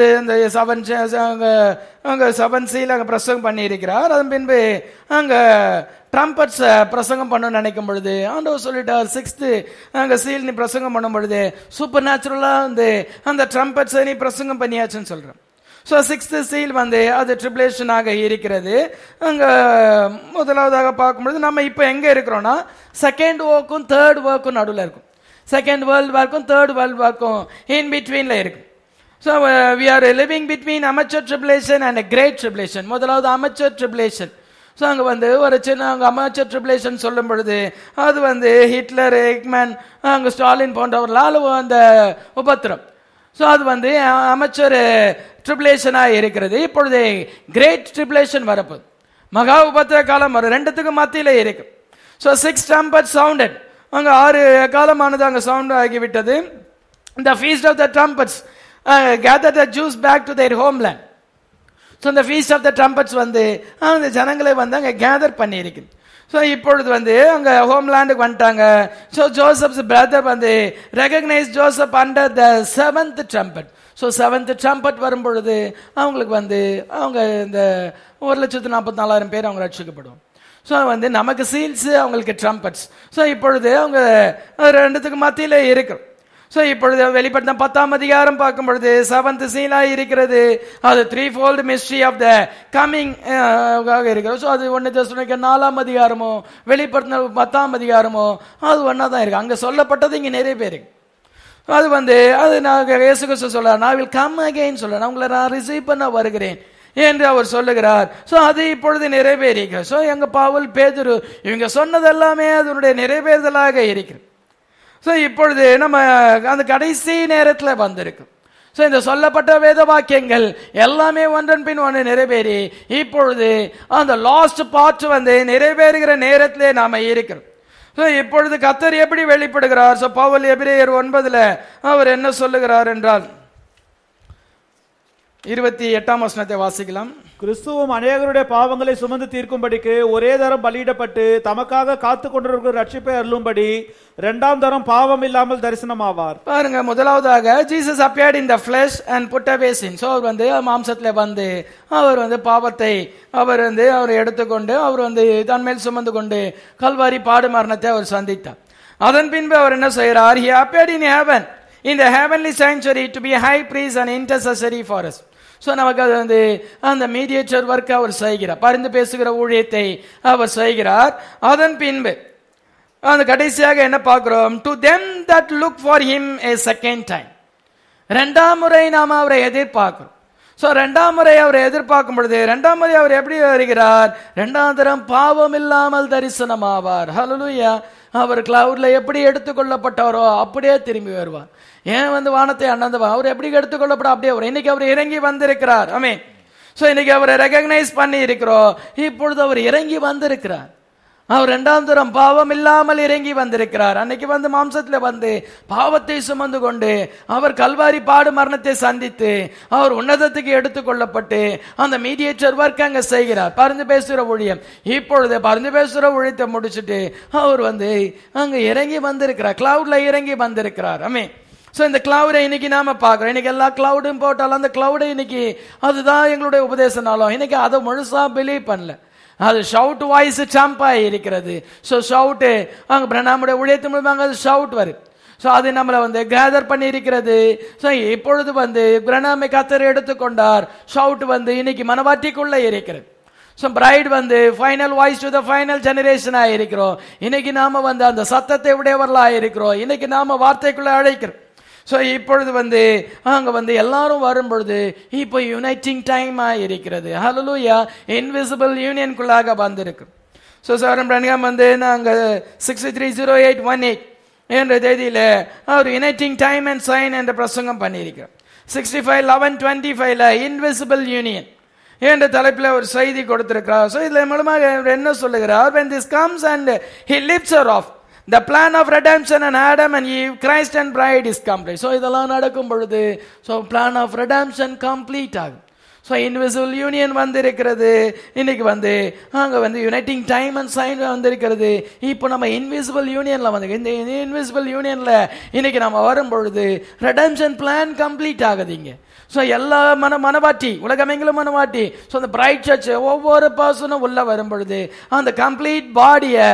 அங்கே செவன் சீல் அங்கே பிரசங்கம் பண்ணியிருக்கிறார். அதன் பின்பு அங்கே ட்ரம்பட்ஸ் பிரசங்கம் பண்ணணும்னு நினைக்கும் பொழுது ஆண்டவர் சொல்லிட்டார், 6th அங்கே சீல் நீ பிரசங்கம் பண்ணும் பொழுது சூப்பர் நேச்சுரலாக அந்த ட்ரம்பட்ஸை நீ பிரசங்கம் பண்ணியாச்சுன்னு சொல்கிறேன். ஸோ 6th சீல் அது ட்ரிபுலேஷனாக இருக்கிறது. அங்கே முதலாவதாக பார்க்கும்பொழுது நம்ம இப்போ எங்கே இருக்கிறோம்னா செகண்ட் ஒர்க்கும் தேர்ட் ஒர்க்கும் நடுவில் இருக்கும். செகண்ட் வேர்ல்டு வார்க்கும் தேர்ட் வேர்ல்டு வார்க்கும் இன் பிட்வீனில் இருக்கும். So we are living between amateur tribulation and great tribulation. முதலாவது அமெச்சர் ட்ரிபுலேஷன். ஸோ அங்கே ஒரு சின்ன அங்கே அமெச்சர் ட்ரிபுலேஷன் சொல்லும் பொழுது அது ஹிட்லர், எக்மேன், அங்கே ஸ்டாலின் போன்றவர்களால் அந்த உபத்திரம். ஸோ அது அமெச்சர் ட்ரிபுலேஷனாக இருக்கிறது. இப்பொழுது கிரேட் ட்ரிபுலேஷன் வரப்போகுது. மகா உபத்திர காலம் வரும். ரெண்டுத்துக்கும் மத்தியில் இருக்கு. So 6 trumpets sounded. அங்கே 6 காலமானது அங்கே சவுண்ட் ஆகிவிட்டது. The feast of the trumpets gathered the Jews back to their homeland. So இந்த feast of the trumpets அந்த ஜனங்களை அங்கே கேதர் பண்ணி இருக்கு. ஸோ இப்பொழுது அங்கே ஹோம்லேண்டுக்கு வந்துட்டாங்க. So Joseph's brother recognise Joseph under the 7th trumpet. So 7th trumpet வரும் பொழுது அவங்களுக்கு அவங்க இந்த 1,44,000 பேர் அவங்க ரட்சிக்கப்படுவோம். ஸோ நமக்கு சீல்ஸ், அவங்களுக்கு ட்ரம்பட்ஸ். ஸோ இப்பொழுது அவங்க ரெண்டுத்துக்கு மத்தியில் இருக்கிறோம். ஸோ இப்பொழுது வெளிப்படுத்த 10ஆம் அதிகாரம் பார்க்கும் பொழுது 7th சீலாக இருக்கிறது. அது 3-fold mystery of the coming இருக்கிறது. ஸோ அது 1 தெசலோனிக்கேயர் 4ஆம் அதிகாரமோ வெளிப்படுத்த 10ஆம் அதிகாரமோ அது ஒன்றா தான் இருக்கு. அங்கே சொல்லப்பட்டது இங்கே நிறைய பேருக்கு அது நான் இயேசு கிறிஸ்து சொல்றார், நான் வில் கம் அகைன் சொல்றேன், உங்களை நான் ரிசீவ் பண்ண வருகிறேன் என்று அவர் சொல்லுகிறார். ஸோ அது இப்பொழுது நிறைவேறிக்க. ஸோ எங்க பவுல், பேதுரு இவங்க சொன்னது எல்லாமே அதனுடைய நிறைவேறுதலாக இருக்கிறது. ஸோ இப்பொழுது நம்ம அந்த கடைசி நேரத்தில் வந்திருக்கு. ஸோ இந்த சொல்லப்பட்ட வேத வாக்கியங்கள் எல்லாமே ஒன்றன் பின் ஒன்று நிறைவேறி இப்பொழுது அந்த லாஸ்ட் பார்ட் நிறைவேறுகிற நேரத்திலே நாம இருக்கிறோம். ஸோ இப்பொழுது கர்த்தர் எப்படி வெளிப்படுகிறார்? ஸோ பவுல் எபிரேயர் 9 அவர் என்ன சொல்லுகிறார் என்றால் 28ஆம் வசனத்தை வாசிக்கலாம். கிறிஸ்துவும் அநேகருடைய பாவங்களை சுமந்து தீர்க்கும்படிக்கு ஒரே தரம் பலியிடப்பட்டு தமக்காக காத்து கொண்டிருக்கிற ரட்சிப்பை அருளும்படி 2ஆம் தரம் பாவம் இல்லாமல் தரிசனமாவார். பாருங்க, முதலாவதாக Jesus appeared in the flesh and put away sin. So அவர் மாம்சத்துல அவர் பாவத்தை அவர் எடுத்துக்கொண்டு அவர் தன்மேல் சுமந்து கொண்டு கல்வாரி பாடு மரணத்தை அவர் சந்தித்தார். அதன் பின்பு அவர் என்ன செய்கிறார்? He appeared in heaven, in the heavenly sanctuary, to be high priest and intercessory for us. So நமக்கு அது அந்த மீடியேட்டர் ஒர்க் அவர் செய்கிறார், பரிந்து பேசுகிற ஊழியத்தை அவர் செய்கிறார். அதன் பின்பு அந்த கடைசியாக என்ன பார்க்கிறோம்? To them that look for him a second time. 2ஆம் முறை நாம் அவரை எதிர்பார்க்கிறோம். ஸோ 2ஆம் முறை அவரை எதிர்பார்க்கும் பொழுது 2ஆம் முறை அவர் எப்படி வருகிறார்? 2ஆம் தரம் பாவம் இல்லாமல் தரிசனமாவார். ஹல்லேலூயா. அவர் கிளவுட்ல எப்படி எடுத்துக்கொள்ளப்பட்டாரோ அப்படியே திரும்பி வருவார். ஏன் வானத்தை அண்ணந்தவா அவர் எப்படி எடுத்துக்கொள்ளப்பட அப்படியே அவர் இன்னைக்கு அவர் இறங்கி வந்திருக்கிறார். ஆமென். சோ இன்னைக்கு அவரை ரெகக்னைஸ் பண்ணி இருக்கிறோம். இப்பொழுது அவர் இறங்கி வந்திருக்கிறார். அவர் 2ஆம் தரம் பாவம் இல்லாமல் இறங்கி வந்திருக்கிறார். அன்னைக்கு மாம்சத்துல பாவத்தை சுமந்து கொண்டு அவர் கல்வாரி பாடு மரணத்தை சந்தித்து அவர் உன்னதத்துக்கு எடுத்துக்கொள்ளப்பட்டு அந்த மீடியேட்டர் ஒர்க் அங்க செய்கிறார், பரிந்து பேசுகிற ஊழியம். இப்பொழுது பரிந்து பேசுகிற ஊழியத்தை முடிச்சுட்டு அவர் அங்க இறங்கி வந்திருக்கிறார், கிளவுட்ல இறங்கி வந்திருக்கிறார். ஆமென். சோ இந்த கிளவுடை இன்னைக்கு நாம பாக்குறோம். இன்னைக்கு எல்லா கிளவுடும் போட்டாலும் அந்த கிளவுடை இன்னைக்கு அதுதான் எங்களுடைய உபதேசனாலும் இன்னைக்கு அதை முழுசா பிலீவ் பண்ணல. அது ஷவுட் வாய்ஸ் சம்பா இருக்கிறது. ஸோ ஷவுட்டு அங்கே பிரணாமுடைய ஊழியத்தின் மூலமாக அது ஷவுட் வருது. ஸோ அது நம்மளை கேதர் பண்ணி இருக்கிறது. ஸோ இப்பொழுது பிரணாமை கத்தர் எடுத்துக்கொண்டார். ஷவுட் இன்னைக்கு மனவாட்டிக்குள்ள இருக்கிறது. So bride final voice to the final ஜெனரேஷனாக இருக்கிறோம். இன்னைக்கு நாம அந்த சத்தத்தை உடையவர்களாக இருக்கிறோம். இன்னைக்கு நாம வார்த்தைக்குள்ள அழைக்கிறோம். ஸோ இப்பொழுது அங்க எல்லாரும் வரும் பொழுது இப்போ யுனைட்டிங் டைம் இருக்கிறது. ஹல்லேலூயா. இன்விசிபிள் யூனியனுக்குள்ளாக வந்திருக்கு. ஸோ சார் பிரணிகாம் நாங்கள் 630818 என்ற தேதியில அவர் யுனைட்டிங் டைம் அண்ட் சைன் என்ற பிரசங்கம் பண்ணியிருக்கிறார். 65:11-25 இன்விசிபிள் யூனியன் என்ற தலைப்பில் ஒரு செய்தி கொடுத்திருக்கிறார். ஸோ இதுல மூலமாக என்ன சொல்லுகிறார்? when this comes and he lifts her off, the plan of redemption and Adam and Eve, Christ and bride is complete. So இதெல்லாம் நடக்கும் பொழுது so plan of redemption complete ஆகும். ஸோ இன்விசிபிள் யூனியன் வந்திருக்கிறது. இன்னைக்கு அங்க யுனைட்டிங் டைம் அண்ட் சைன் வந்திருக்கிறது. இப்போ நம்ம இன்விசிபிள் யூனியன்ல இந்த இன்விசிபிள் யூனியன்ல இன்னைக்கு நம்ம வரும் பொழுது ரெடம்ஷன் பிளான் கம்ப்ளீட் ஆகுதுங்க. ஸோ எல்லா மனவாட்டி உலகமெங்கிலும் மனவாட்டி. ஸோ அந்த பிரைட் சர்ச் ஒவ்வொரு பர்சனும் உள்ள வரும் பொழுது அந்த கம்ப்ளீட் பாடியை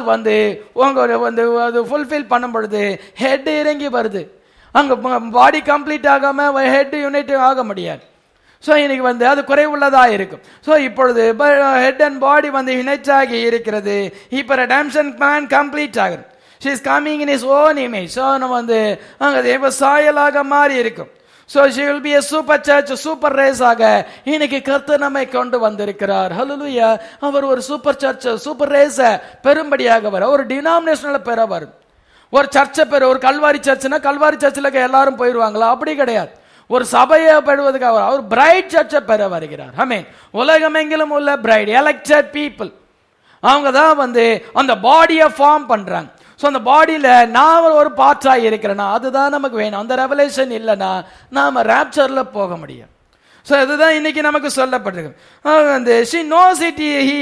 அது அது ஃபுல்ஃபில் பண்ணும் பொழுது ஹெட் இறங்கி வருது. அங்க பாடி கம்ப்ளீட் ஆகாம ஹெட் யூனிட் ஆக முடியாது. ஸோ இன்னைக்கு அது குறைவுள்ளதா இருக்கும். ஸோ இப்பொழுது ஹெட் அண்ட் பாடி யுனைட் ஆகி இருக்கிறது. இப்போ ரெடம்ஷன் பிளான் கம்ப்ளீட் ஆகுது. She is coming in his own image. So நம்ம அங்க தேவ சாயலாக மாறி இருக்கும். So she will be a super church, super race ஆக இன்னைக்கு கர்த்தர் நம்மை கொண்டு வந்திருக்கிறார். ஹல்லேலூயா. அவர் ஒரு சூப்பர் சர்ச், சூப்பர் ரேஸ பெரும்படியாக வர ஒரு டினாமினேஷனல் பெற வரும். ஒரு சர்ச்சை பெற ஒரு கல்வாரி சர்ச்னா கல்வாரி சர்ச்சில் எல்லாரும் போயிடுவாங்களா? அப்படி கிடையாது. ஒரு சபையை பெறுவதற்காக அவர் பிரைட் சர்ச்சை பெற வருகிறார். ஆமென். உலகமெங்கிலும் உள்ள பிரைட் எலெக்டட் பீப்புள் அவங்க தான் அந்த பாடியை ஃபார்ம் பண்றாங்க. ஸோ அந்த பாடியில நான் ஒரு பார்ட்டா இருக்கிறேன்னா அதுதான் நமக்கு வேணும். அந்த ரெவலேஷன் இல்லைன்னா நாம ராப்சர்ல போக முடியும். ஸோ இதுதான் இன்னைக்கு நமக்கு சொல்லப்பட்டிருக்கு. she knows it, he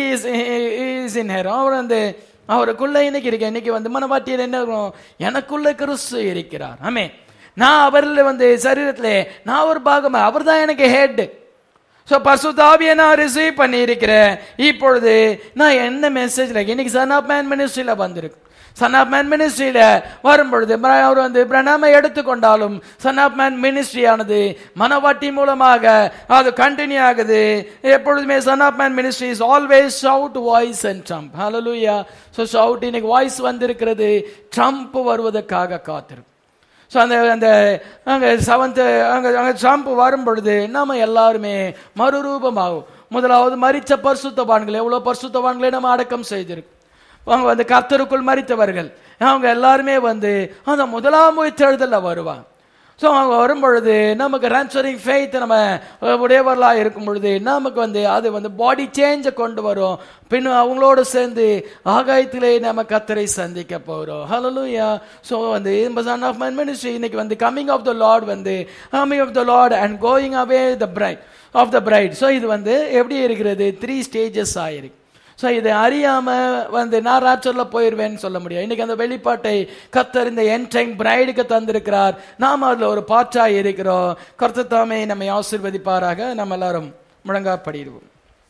is in her. அவர் அவருக்குள்ள இன்னைக்கு இருக்கு. இன்னைக்கு மனவாட்டியில் என்ன இருக்கும்? எனக்குள்ள கிறிஸ்து இருக்கிறார். ஆமென். நான் அவர்ல சரீரத்திலே நான் ஒரு பாகமா, அவர் தான் எனக்கு ஹெட். ஸோ பரிசுத்த ஆவியை நான் ரிசீவ் பண்ணி இருக்கிறேன். இப்பொழுது நான் என்ன மெசேஜ்ல இன்னைக்கு சன் ஆஃப் மேன் மினிஸ்ட்ரியில வந்திருக்கு. சன் ஆஃப் மேன் மினிஸ்ட்ரியில வரும்பொழுது அவர் பிரணாமை எடுத்துக்கொண்டாலும் சன் ஆஃப் மேன் மினிஸ்ட்ரி ஆனது மனவாட்டி மூலமாக அது கண்டினியூ ஆகுது. எப்பொழுதுமே son of man ministry is always shout, voice and trump. Hallelujah. So shout இன்னைக்கு வாய்ஸ் வந்திருக்கிறது, ட்ரம்ப் வருவதற்காக காத்திருக்கு. ஸோ அங்கே செவன்த் அங்கே ட்ரம்ப் வரும் பொழுது நம்ம எல்லாருமே மறுரூபமாகும். முதலாவது மரித்த பரிசுத்தவான்கள், எவ்வளோ பரிசுத்தவான்களை நம்ம அடக்கம் செய்திருக்கு. அவங்க கர்த்தருக்குள் மரித்தவர்கள் அவங்க எல்லாருமே அந்த முதலாம் உயிர்த்தெழுதல்ல வருவாங்க. ஸோ அவங்க வரும் பொழுது நமக்கு ரான்சரிங் ஃபெய்த் நம்ம உடையவர்களாக இருக்கும் பொழுது நமக்கு அது பாடி சேஞ்சை கொண்டு வரும். பின் அவங்களோடு சேர்ந்து ஆகாயத்திலே நம்ம கர்த்தரை சந்திக்க போகிறோம். Hallelujah. So son of man ministry இன்னைக்கு coming of the lord coming of the Lord and going away the bride of the bride. So இது எப்படி இருக்கிறது? 3 ஸ்டேஜஸ் ஆயிருக்கு. ஸோ இதை அறியாம நான் ராப்சர்ல போயிருவேன்னு சொல்ல முடியும். இன்னைக்கு அந்த வெளிப்பாட்டை கர்த்தர் இந்த எண்ட் டைம் பிரைடுக்கு தந்திருக்கிறார். நாம் அதுல ஒரு பார்ட்டா இருக்கிறோம். கர்த்தர் தாமே நம்மை ஆசீர்வதிப்பாராக. நம்ம எல்லாரும் முழங்காற்படிடுவோம்.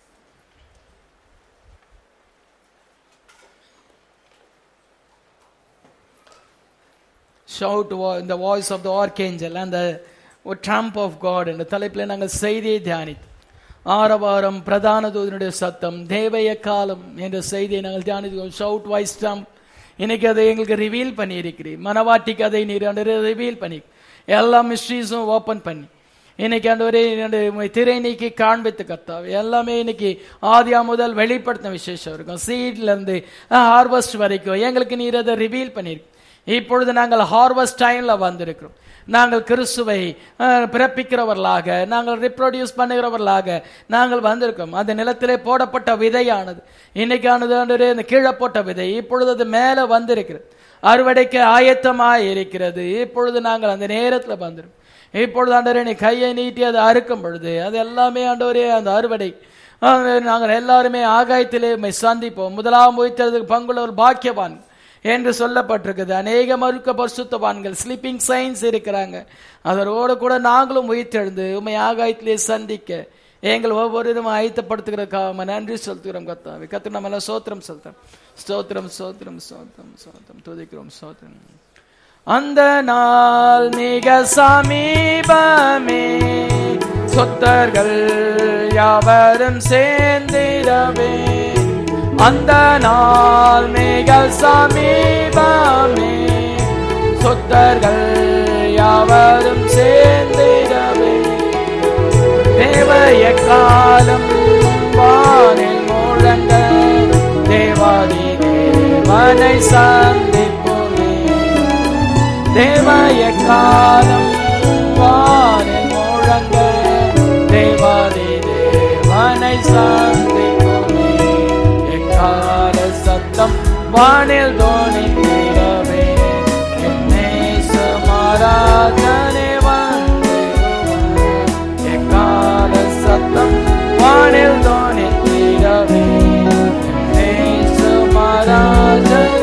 Shout the voice of the archangel and the trump of God என்ற தலைப்பில் நாங்கள் செய்தியை தியானித்து ஆரவாரம், பிரதான தூதனுடைய சத்தம், தேவய காலம் என்ற செய்தியை நாங்கள் தியானித்தோம். ஷவுட், வாய்ஸ், ட்ரம்ப் இன்னைக்கு அதை எங்களுக்கு ரிவீல் பண்ணி இருக்கிறீர். மனவாட்டிக்கு அதை நீர் ரிவீல் பண்ணி எல்லா மிஸ்ட்ரீஸும் ஓப்பன் பண்ணி இன்னைக்கு திரை நீக்கி காண்பித்து கர்த்தாவே எல்லாமே இன்னைக்கு ஆதியா முதல் வெளிப்படுத்தின விசேஷம் இருக்கும். சீட்ல இருந்து ஹார்வெஸ்ட் வரைக்கும் எங்களுக்கு நீர் அதை ரிவீல் பண்ணியிருக்கு. இப்பொழுது நாங்கள் ஹார்வெஸ்ட் டைம்ல வந்திருக்கிறோம். நாங்கள் கிறிஸ்துவை பிறப்பிக்கிறவர்களாக, நாங்கள் ரிப்ரொடியூஸ் பண்ணுகிறவர்களாக நாங்கள் வந்திருக்கோம். அந்த நிலத்திலே போடப்பட்ட விதையானது இன்னைக்கானது அந்த கீழே போட்ட விதை இப்பொழுது அது மேலே வந்திருக்கிறது, அறுவடைக்கு ஆயத்தமாக இருக்கிறது. இப்பொழுது நாங்கள் அந்த நேரத்தில் வந்திருக்கோம். இப்பொழுது ஆண்டவரே நீ கையை நீட்டி அதை அறுக்கும் பொழுது அது எல்லாமே ஆண்டவரே அந்த அறுவடை நாங்கள் எல்லாருமே ஆகாயத்திலே சந்திப்போம். முதலாம் உயிர்த்தெழுதலுக்கு பங்குள்ளவர் பாக்கியவான் என்று சொல்லப்பட்டிருக்குது. அநேக மறுக்க பரிசுத்தவான்கள் ஸ்லீப்பிங் சயின்ஸ் இருக்கிறாங்க. அதோடு கூட நாங்களும் உயிர்த்தெழுந்து உண்மை ஆகாயத்திலே சந்திக்க எங்கள் ஒவ்வொருவரும் ஆயத்தப்படுத்துகிறதுக்காக நன்றி செலுத்துகிறோம். கர்த்தாவே கர்த்தர் நம்ம எல்லாம் சோத்திரம் செலுத்துறோம். ஸ்தோத்திரம் ஸ்தோத்திரம் ஸ்தோத்திரம் ஸ்தோத்திரம் துதிக்கிறோம். ஸ்தோத்திரம். அந்த நாள் மிக சமீபமே, சொத்தர்கள் யாவரும் சேர்ந்திடவே. அந்த நாள் மிக சமீபமே, சொத்தர்கள் யாவரும் சேர்ந்திடவே. தேவய காலம் வானில் முழங்க, தேவாதி தேவனை சந்திப்போமே. தேவ எக்காலம் வானில் முழங்க தேவாதி தேவனை சந்திக்குமே. எக்கால சத்தம் வானில் தோனித்திடவே என் நேச மகாராஜனே வந்திடுவார். எக்கால சத்தம் வானில் தோனித்திடவே என் நேச மகாராஜனே.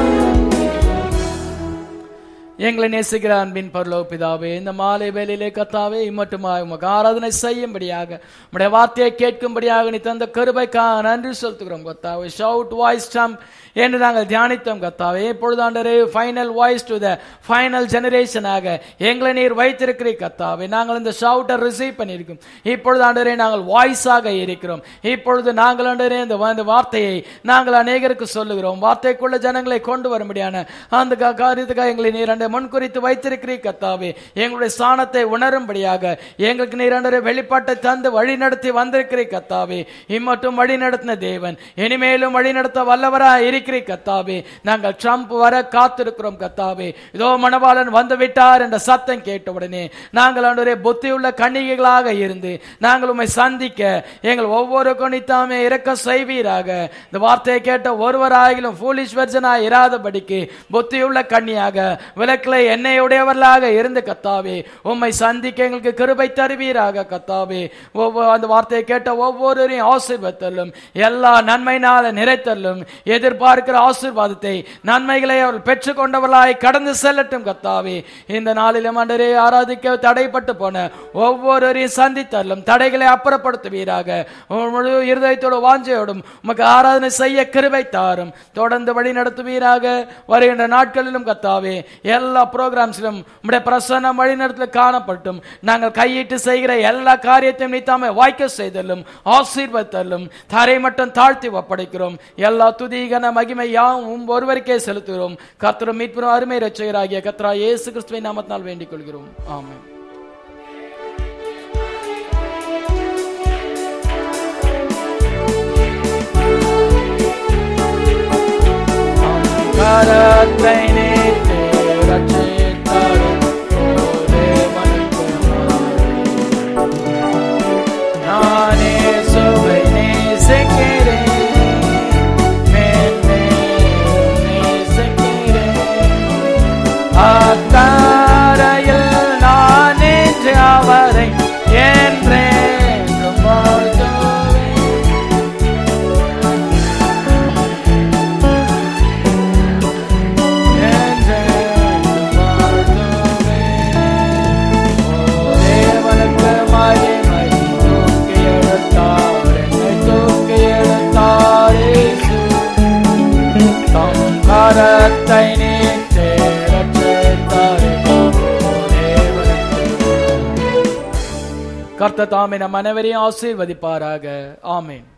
எங்களை நேசிக்கிற அன்பின் பரலோக பிதாவே, இந்த மாலை வேளையிலே கர்த்தாவே இம்மட்டுமாய் உமக்கு ஆராதனை செய்யும்படியாக உம்முடைய வார்த்தையை கேட்கும்படியாக நீ தந்த கிருபைக்காக நன்றி செலுத்துகிறோம் கர்த்தாவே. ஷவுட் வாய்ஸ் ட்ரம்ப் என்று நாங்கள் தியானித்தோம் கர்த்தாவே. இப்பொழுது ஆண்டவரே final voice to the final ஜெனரேஷனாக எங்களை நீர் வைத்திருக்கிறீர் கர்த்தாவே. நாங்கள் இந்த ஷவுட்டை ரிசீவ் பண்ணியிருக்கோம். இப்பொழுது ஆண்டவரே நாங்கள் வாய்ஸாக இருக்கிறோம். இப்பொழுது நாங்கள் ஆண்டவரே இந்த வார்த்தையை நாங்கள் அநேகருக்கு சொல்லுகிறோம். வார்த்தைக்குள்ள ஜனங்களை கொண்டு வரும்படியான அந்த காரியத்துக்காக எங்களை நீர் முன்குறித்து வைத்திருக்கிறீர் கர்த்தாவே. எங்களுடைய ஸ்தானத்தை உணரும்படியாக எங்களுக்கு நீர் வெளிப்பாட்டை தந்து வழி நடத்தி வந்திருக்கிறீர் கர்த்தாவே. இம்மட்டும் வழி நடத்தின தேவன் இனிமேலும் வழி நடத்த வல்லவராக இருக்கிறீர் கர்த்தாவே. நாங்கள் ட்ரம்ப் வர காத்திருக்கிறோம் கர்த்தாவே. இதோ மணவாளன் வந்து விட்டார் என்ற சத்தம் கேட்டவுடனே நாங்கள் ஆண்டவரே புத்தியுள்ள கன்னிகைகளாக இருந்து நாங்கள் உம்மை சந்திக்க எங்கள் ஒவ்வொருக்கும் நீத்தாமே இரக்க செய்வீராக. இந்த வார்த்தையை கேட்ட ஒருவராகிலும் ஃபூலிஷ் வெர்ஜனாக இராதபடிக்கு புத்தியுள்ள கன்னியாக விளக்கில் எண்ணெயுடையவர்களாக இருந்து கர்த்தாவே உம்மை சந்திக்க எங்களுக்கு கிருபை தருவீராக கர்த்தாவே. அந்த வார்த்தையை கேட்ட ஒவ்வொருவரையும் ஆசீர்வதித்தலும் எல்லா நன்மையினால நிறைத்தலும் எதிர்பார்க்கிற ஆசீர்வாதத்தை நன்மைகளை அவர்கள் பெற்றுக் கொண்டவர்களாய் கடந்து செல்லட்டும் கர்த்தாவே. இந்த நாளிலும் ஆண்டவரே ஆராதிக்க தடைப்பட்டு போன ஒவ்வொருவரையும் சந்தித்தலும் தடைகளை அப்புறப்படுத்துவீராக. முழு இருதயத்தோடு வாஞ்சையோடும் உமக்கு ஆராதனை செய்ய கிருபை தாரும். தொடர்ந்து வழி நடத்துவீராக. வருகின்ற நாட்களிலும் கர்த்தாவே எல்லா புரோகிராம்ஸிலும் உம்முடைய பிரசன்னம் வழிநடத்தில் காணப்பட்டும். நாங்கள் கையிட்டு செய்கிற எல்லா காரியத்தையும் நீத்தாமே வாய்க்க செய்தலும் ஆசீர்வதித்தலும் தரை மட்டும் தாழ்த்தி ஒப்படைக்கிறோம். எல்லா துதிகன மகிமை யாவும் ஒருவருக்கே செலுத்துகிறோம். கர்த்தரும் மீட்பரும் அருமை இரட்சகராகிய கர்த்தராகிய இயேசு கிறிஸ்துவின் நாமத்தினால் வேண்டிக் கொள்கிறோம். ஆமென். கரத்தை நீட்டி ரட்சித்தாரும் தேவனுக்கு நானே சுவை நேசிக்கிறேன், மேன்மேலும் நேசிக்கிறேன். அத்தாரையில் நான் நின்று அவரை என்றென்றும் வாழ்த்துவேன். கரத்தை நீட்டி ரட்சித்தாரே கர்த்தர் தாமே நம் அனைவரையும் ஆசீர்வதிப்பாராக. ஆமென்.